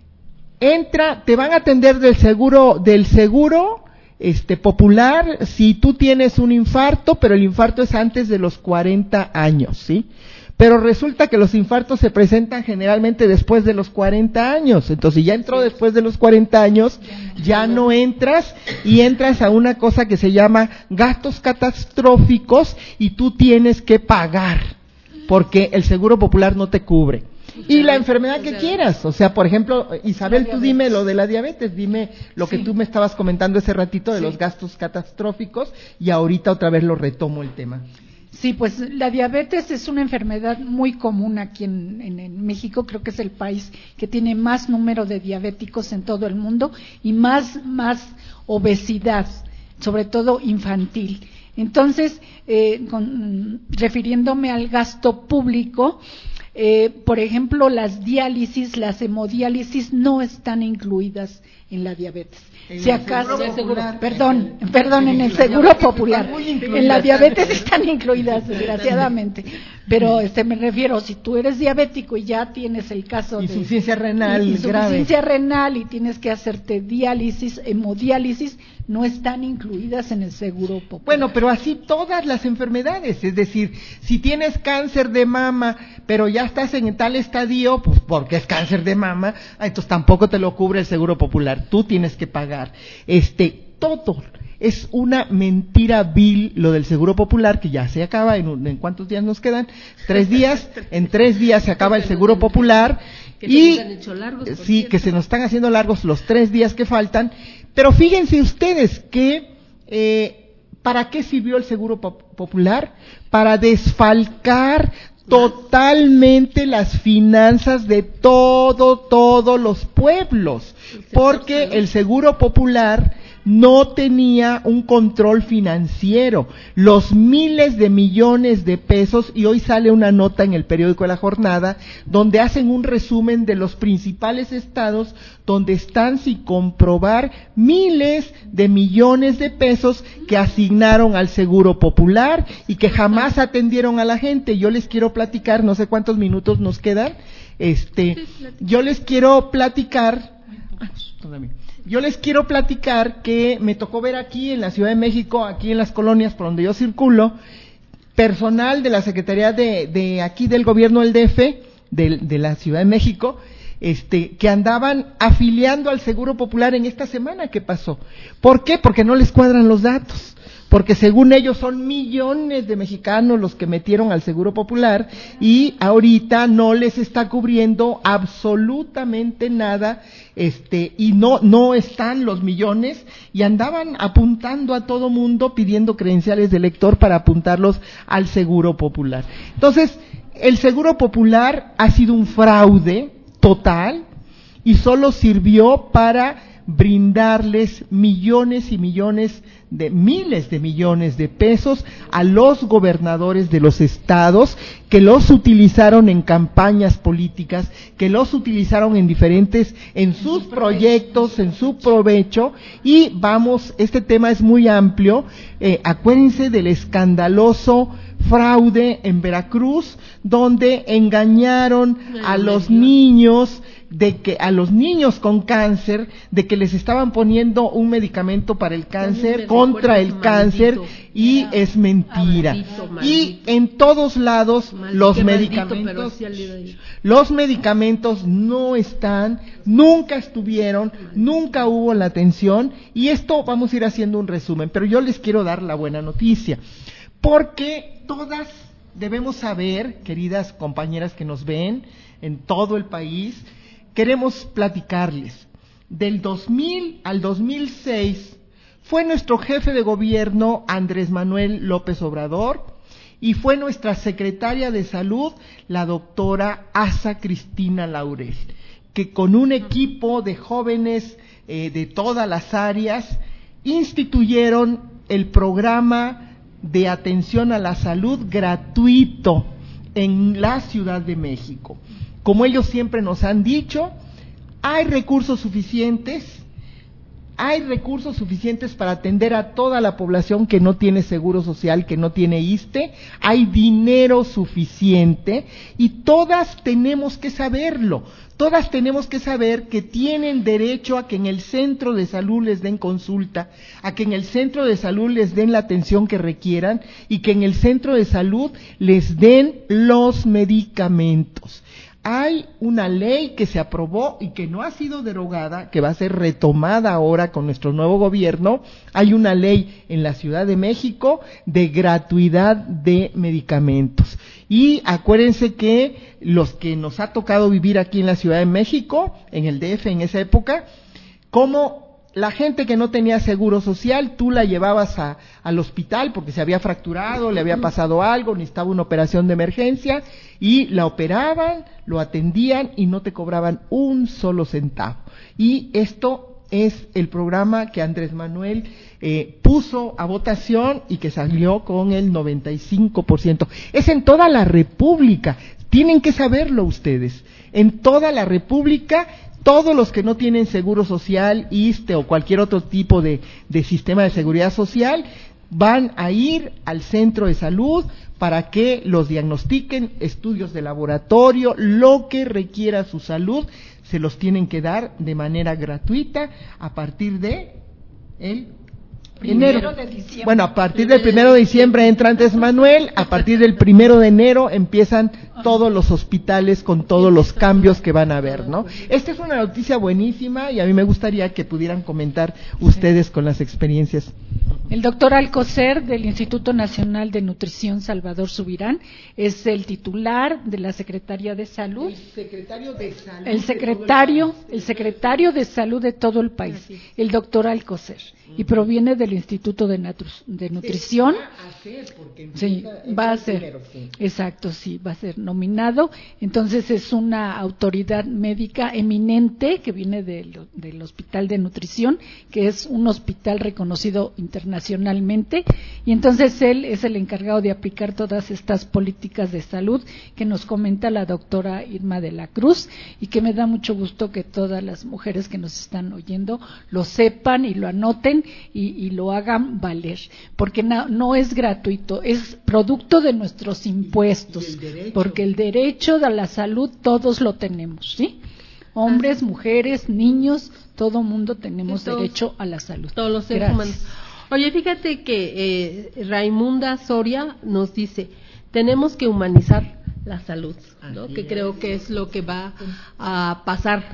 E: entra, te van a atender del seguro, del seguro este popular si tú tienes un infarto, pero el infarto es antes de los cuarenta años, ¿sí? Pero resulta que los infartos se presentan generalmente después de los cuarenta años. Entonces, si ya entró después de los cuarenta años, ya no entras y entras a una cosa que se llama gastos catastróficos y tú tienes que pagar porque el seguro popular no te cubre. Y la enfermedad que quieras, o sea, por ejemplo, Isabel, tú dime lo de la diabetes, dime lo que tú me estabas comentando ese ratito de los gastos catastróficos y ahorita otra vez lo retomo el tema.
H: Sí, pues la diabetes es una enfermedad muy común aquí en, en, en México. Creo que es el país que tiene más número de diabéticos en todo el mundo y más, más obesidad, sobre todo infantil. Entonces, eh, con, refiriéndome al gasto público, eh, por ejemplo, las diálisis, las hemodiálisis no están incluidas en la diabetes. Si acaso, perdón, perdón, en el seguro popular, en la diabetes están incluidas, desgraciadamente, pero este me refiero, si tú eres diabético y ya tienes el caso de
E: insuficiencia renal
H: y, insuficiencia
E: grave.
H: renal y tienes que hacerte diálisis, hemodiálisis, no están incluidas en el seguro popular.
E: Bueno, pero así todas las enfermedades, es decir, si tienes cáncer de mama, pero ya estás en tal estadio, pues porque es cáncer de mama, entonces tampoco te lo cubre el seguro popular, tú tienes que pagar. Este, todo es una mentira vil lo del seguro popular, que ya se acaba, en, en cuántos días nos quedan, tres días, en tres días se acaba el seguro popular, y sí, que se nos están haciendo largos los tres días que faltan, pero fíjense ustedes que eh, ¿para qué sirvió el seguro popular? Para desfalcar totalmente las finanzas de todo, todos los pueblos, porque el seguro popular no tenía un control financiero, los miles de millones de pesos, y hoy sale una nota en el periódico de La Jornada, donde hacen un resumen de los principales estados, donde están sin comprobar miles de millones de pesos que asignaron al seguro popular y que jamás atendieron a la gente. Yo les quiero platicar, no sé cuántos minutos nos quedan, este, yo les quiero platicar, Yo les quiero platicar que me tocó ver aquí en la Ciudad de México, aquí en las colonias por donde yo circulo, personal de la Secretaría de, de aquí del gobierno del D F, de, de la Ciudad de México, este, que andaban afiliando al Seguro Popular en esta semana que pasó. ¿Por qué? Porque no les cuadran los datos. Porque según ellos son millones de mexicanos los que metieron al Seguro Popular y ahorita no les está cubriendo absolutamente nada, este, y no, no están los millones, y andaban apuntando a todo mundo pidiendo credenciales de lector para apuntarlos al Seguro Popular. Entonces, el Seguro Popular ha sido un fraude total y solo sirvió para brindarles millones y millones de miles de millones de pesos a los gobernadores de los estados que los utilizaron en campañas políticas, que los utilizaron en diferentes, en sus proyectos, en su provecho, y vamos, este tema es muy amplio, eh, acuérdense del escandaloso fraude en Veracruz, donde engañaron a los niños, de que a los niños con cáncer, de que les estaban poniendo un medicamento para el cáncer, contra el cáncer, y es mentira. Y en todos lados los medicamentos, los medicamentos no están, nunca estuvieron, nunca hubo la atención, y esto vamos a ir haciendo un resumen, pero yo les quiero dar la buena noticia, porque todas debemos saber, queridas compañeras que nos ven en todo el país, queremos platicarles. Del dos mil al dos mil seis fue nuestro jefe de gobierno Andrés Manuel López Obrador y fue nuestra secretaria de salud, la doctora Asa Cristina Laurel, que con un equipo de jóvenes eh, de todas las áreas instituyeron el programa de atención a la salud gratuito en la Ciudad de México. Como ellos siempre nos han dicho, hay recursos suficientes, hay recursos suficientes para atender a toda la población que no tiene seguro social, que no tiene ISSSTE, hay dinero suficiente y todas tenemos que saberlo, todas tenemos que saber que tienen derecho a que en el centro de salud les den consulta, a que en el centro de salud les den la atención que requieran y que en el centro de salud les den los medicamentos. Hay una ley que se aprobó y que no ha sido derogada, que va a ser retomada ahora con nuestro nuevo gobierno. Hay una ley en la Ciudad de México de gratuidad de medicamentos. Y acuérdense que los que nos ha tocado vivir aquí en la Ciudad de México, en el D F en esa época, como la gente que no tenía seguro social, tú la llevabas a, al hospital porque se había fracturado, le había pasado algo, necesitaba una operación de emergencia y la operaban, lo atendían y no te cobraban un solo centavo. Y esto es el programa que Andrés Manuel eh, puso a votación y que salió con el noventa y cinco por ciento. Es en toda la República, tienen que saberlo ustedes, en toda la República. Todos los que no tienen seguro social, ISSSTE o cualquier otro tipo de, de sistema de seguridad social, van a ir al centro de salud para que los diagnostiquen, estudios de laboratorio, lo que requiera su salud, se los tienen que dar de manera gratuita a partir de el enero.
H: De diciembre.
E: Bueno, a partir del primero de diciembre entra Andrés Manuel, a partir del primero de enero empiezan todos los hospitales con todos los cambios que van a haber, ¿no? Esta es una noticia buenísima y a mí me gustaría que pudieran comentar ustedes con las experiencias.
H: El doctor Alcocer del Instituto Nacional de Nutrición Salvador Subirán es el titular de la Secretaría de Salud.
E: El secretario de Salud.
H: El secretario, el secretario de Salud de todo el país, el doctor Alcocer, y proviene del Instituto de, Natru de Nutrición.
E: Va a ser, porque
H: sí, va a ser. Primero, sí. Exacto, sí, va a ser nominado. Entonces es una autoridad médica eminente que viene del, del Hospital de Nutrición, que es un hospital reconocido internacionalmente, y entonces él es el encargado de aplicar todas estas políticas de salud que nos comenta la doctora Irma de la Cruz, y que me da mucho gusto que todas las mujeres que nos están oyendo lo sepan y lo anoten y, y lo hagan valer, porque no, no es gratuito, es producto de nuestros impuestos, porque el derecho a la salud todos lo tenemos, ¿sí? Hombres, mujeres, niños, todo mundo tenemos todos, derecho a la salud.
A: Todos los seres humanos. Oye, fíjate que eh, Raimunda Soria nos dice, tenemos que humanizar la salud, ¿no? Que creo que es lo que va a pasar.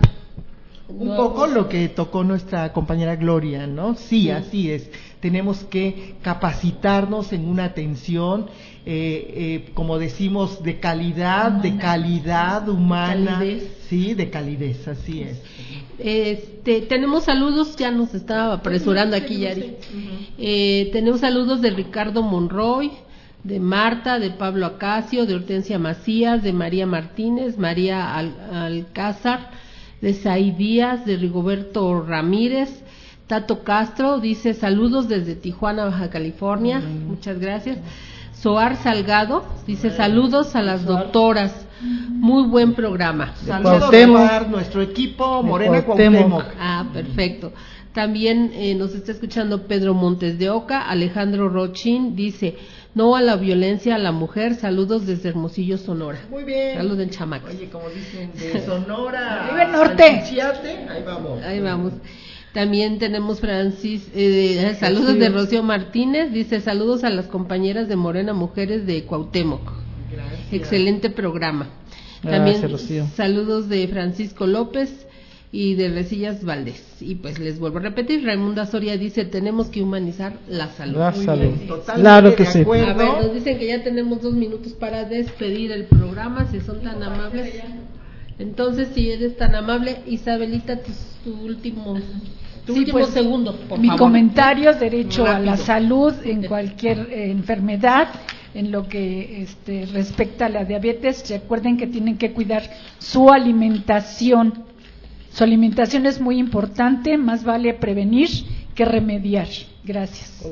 E: Un poco lo que tocó nuestra compañera Gloria, ¿no? Sí, sí, así es. Tenemos que capacitarnos en una atención, eh, eh, como decimos, de calidad, humana. de calidad humana, calidez. sí, de calidez, así es.
A: Este, tenemos saludos, ya nos estaba apresurando aquí, Yari. Eh, tenemos saludos de Ricardo Monroy, de Marta, de Pablo Acacio, de Hortensia Macías, de María Martínez, María Al Alcázar, de Saí Díaz, de Rigoberto Ramírez. Tato Castro dice saludos desde Tijuana, Baja California, mm. muchas gracias. Soar Salgado dice saludos a las doctoras, muy buen programa.
E: Saludos a nuestro equipo Morena Cuauhtémoc.
A: Ah, perfecto. También eh, nos está escuchando Pedro Montes de Oca. Alejandro Rochín dice no a la violencia a la mujer, saludos desde Hermosillo, Sonora.
E: Muy bien.
A: Saludos en Chamacas.
E: Oye, como dicen, de Sonora
H: arriba el norte.
E: Ahí vamos.
A: Ahí vamos. También tenemos Francis, eh, saludos de Rocío Martínez, dice saludos a las compañeras de Morena Mujeres de Cuauhtémoc. Gracias. Excelente programa. También Gracias, saludos de Francisco López y de Resillas Valdés. Y pues les vuelvo a repetir, Raimunda Soria dice tenemos que humanizar la salud.
B: La salud.
A: Claro que sí. A ver, nos dicen que ya tenemos dos minutos para despedir el programa, si son tan amables. Entonces, si eres tan amable, Isabelita, tu, tu último, tu sí, último pues, segundo, por
H: mi
A: favor.
H: comentario, derecho Rápido. a la salud en cualquier eh, enfermedad, en lo que este, respecta a la diabetes. Recuerden que tienen que cuidar su alimentación. Su alimentación es muy importante, más vale prevenir que remediar. Gracias.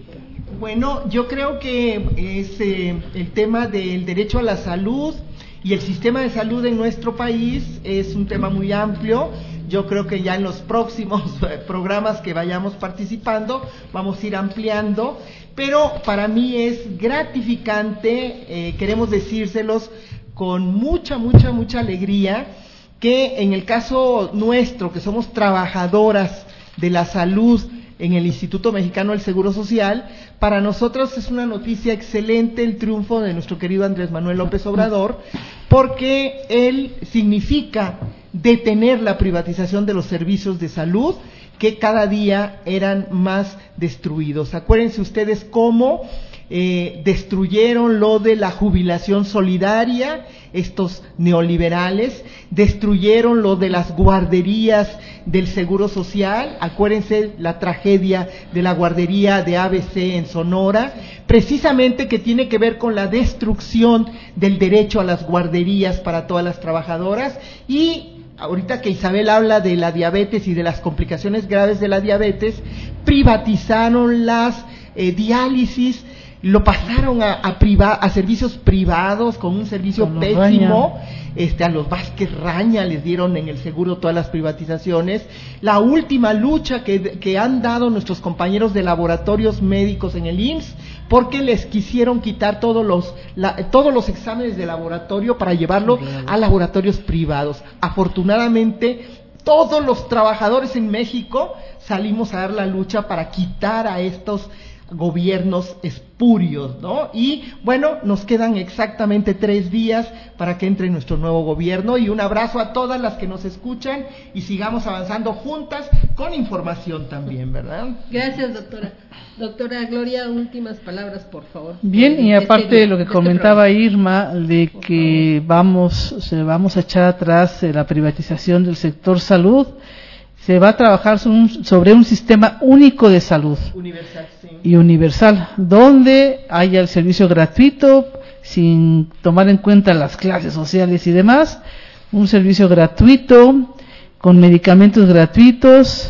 E: Bueno, yo creo que es eh, el tema del derecho a la salud y el sistema de salud en nuestro país es un tema muy amplio. Yo creo que ya en los próximos programas que vayamos participando vamos a ir ampliando, pero para mí es gratificante, eh, queremos decírselos con mucha, mucha, mucha alegría, que en el caso nuestro, que somos trabajadoras de la salud en el Instituto Mexicano del Seguro Social, para nosotros es una noticia excelente el triunfo de nuestro querido Andrés Manuel López Obrador, porque él significa detener la privatización de los servicios de salud que cada día eran más destruidos. Acuérdense ustedes cómo eh, destruyeron lo de la jubilación solidaria, estos neoliberales, destruyeron lo de las guarderías del Seguro Social. Acuérdense la tragedia de la guardería de A B C en Sonora, precisamente que tiene que ver con la destrucción del derecho a las guarderías para todas las trabajadoras. Y ahorita que Isabel habla de la diabetes y de las complicaciones graves de la diabetes, privatizaron las eh, diálisis, lo pasaron a, a, priva, a servicios privados con un servicio con pésimo, este, a los Vázquez Raña les dieron en el seguro todas las privatizaciones. La última lucha que, que han dado nuestros compañeros de laboratorios médicos en el I M S S, porque les quisieron quitar todos los, la, todos los exámenes de laboratorio para llevarlo a laboratorios privados. Afortunadamente, todos los trabajadores en México salimos a dar la lucha para quitar a estos gobiernos espurios, ¿no? Y bueno, nos quedan exactamente tres días para que entre nuestro nuevo gobierno, y un abrazo a todas las que nos escuchan y sigamos avanzando juntas con información también, ¿verdad?
A: Gracias, doctora. Doctora Gloria, últimas palabras, por favor.
G: Bien, y aparte de lo que comentaba Irma, de que vamos, se vamos a echar atrás la privatización del sector salud, se va a trabajar sobre un sistema único de salud
E: universal, sí.
G: y universal, donde haya el servicio gratuito, sin tomar en cuenta las clases sociales y demás, un servicio gratuito, con medicamentos gratuitos,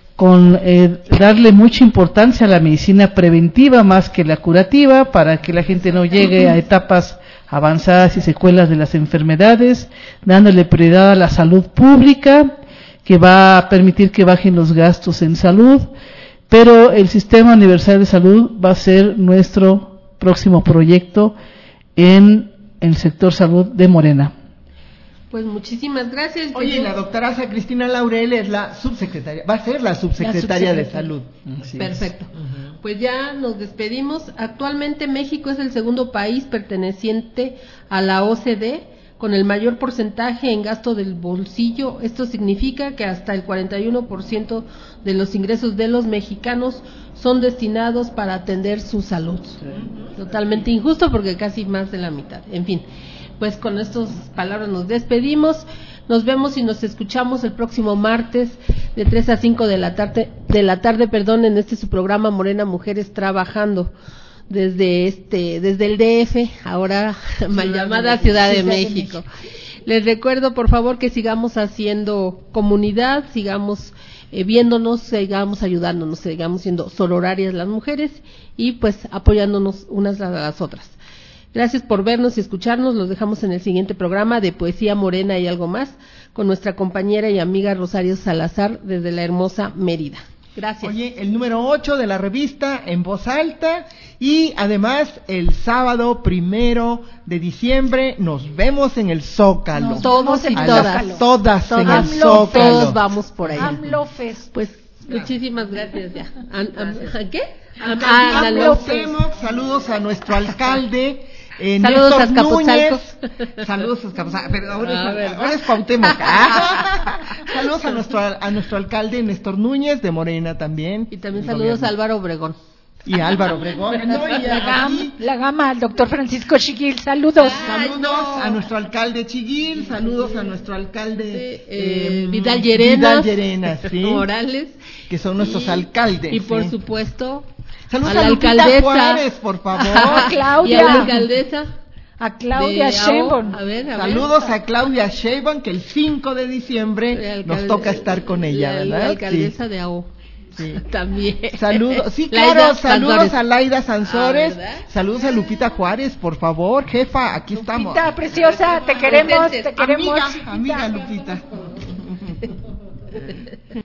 G: con eh, darle mucha importancia a la medicina preventiva más que la curativa, para que la gente no llegue a etapas avanzadas y secuelas de las enfermedades, dándole prioridad a la salud pública, que va a permitir que bajen los gastos en salud, pero el Sistema Universal de Salud va a ser nuestro próximo proyecto en el sector salud de Morena.
A: Pues muchísimas gracias.
E: Oye, la doctora Cristina Laurel es la subsecretaria, va a ser la subsecretaria, la subsecretaria de salud.
A: Así Perfecto. Uh-huh. Pues ya nos despedimos. Actualmente México es el segundo país perteneciente a la O C D con el mayor porcentaje en gasto del bolsillo. Esto significa que hasta el cuarenta y uno por ciento de los ingresos de los mexicanos son destinados para atender su salud. Totalmente injusto, porque casi más de la mitad. En fin, pues con estas palabras nos despedimos. Nos vemos y nos escuchamos el próximo martes de tres a cinco de la tarde, de la tarde, perdón, en este su programa Morena Mujeres Trabajando. Desde este, desde el D F, ahora mal llamada Ciudad de México. Les recuerdo, por favor, que sigamos haciendo comunidad, sigamos eh, viéndonos, sigamos ayudándonos, sigamos siendo sororarias las mujeres y pues apoyándonos unas a las otras. Gracias por vernos y escucharnos. Los dejamos en el siguiente programa de Poesía Morena y algo más con nuestra compañera y amiga Rosario Salazar desde la hermosa Mérida. Gracias.
E: Oye, el número ocho de la revista en voz alta y además el sábado primero de diciembre nos vemos en el Zócalo.
A: No, todos y
E: a
A: todas.
E: Las, todas, todas en el
A: AMLO,
E: Zócalo.
A: Todos vamos por ahí.
H: AMLO Fest.
A: Pues muchísimas gracias ya. ¿An, an, ¿a ¿Qué?
E: Am, am, AMLO Fest. Saludos a nuestro alcalde. Eh,
A: Saludos
E: Néstor
A: a Azcapotzalco.
E: Núñez. Saludos a Azcapotzalco. Pero ahora,
A: ah,
E: es, ahora es Cuauhtémoc. Saludos a nuestro a nuestro alcalde Néstor Núñez de Morena también.
A: Y también saludos gobierno. a Álvaro Obregón.
E: Y Álvaro Obregón. No, y
H: la, gama, la gama al doctor Francisco Chiguil. Saludos.
E: Ay, saludos no. a nuestro alcalde Chiguil. Saludos a nuestro alcalde
A: sí, eh, Vidal Llerenas.
E: Vidal Llerenas, sí.
A: Morales.
E: Que son nuestros
A: y,
E: alcaldes.
A: Y por
E: sí.
A: supuesto
E: saludos
A: a la
E: a Lupita
A: alcaldesa
E: Juárez, por favor.
H: A Claudia.
A: Y a la alcaldesa.
H: A Claudia Sheinbaum.
A: A ver, a
E: Saludos
A: ver.
E: a Claudia Sheinbaum, que el cinco de diciembre nos toca estar con ella,
A: la,
E: ¿verdad?
A: La alcaldesa
E: sí.
A: de A O.
E: Sí.
A: También.
E: Saludos, sí, claro, saludos a Laida Sansores, ah, saludos a Lupita Juárez, por favor, jefa, aquí
H: Lupita,
E: estamos.
H: Lupita, preciosa, te queremos, te queremos.
E: Amiga, amiga Lupita.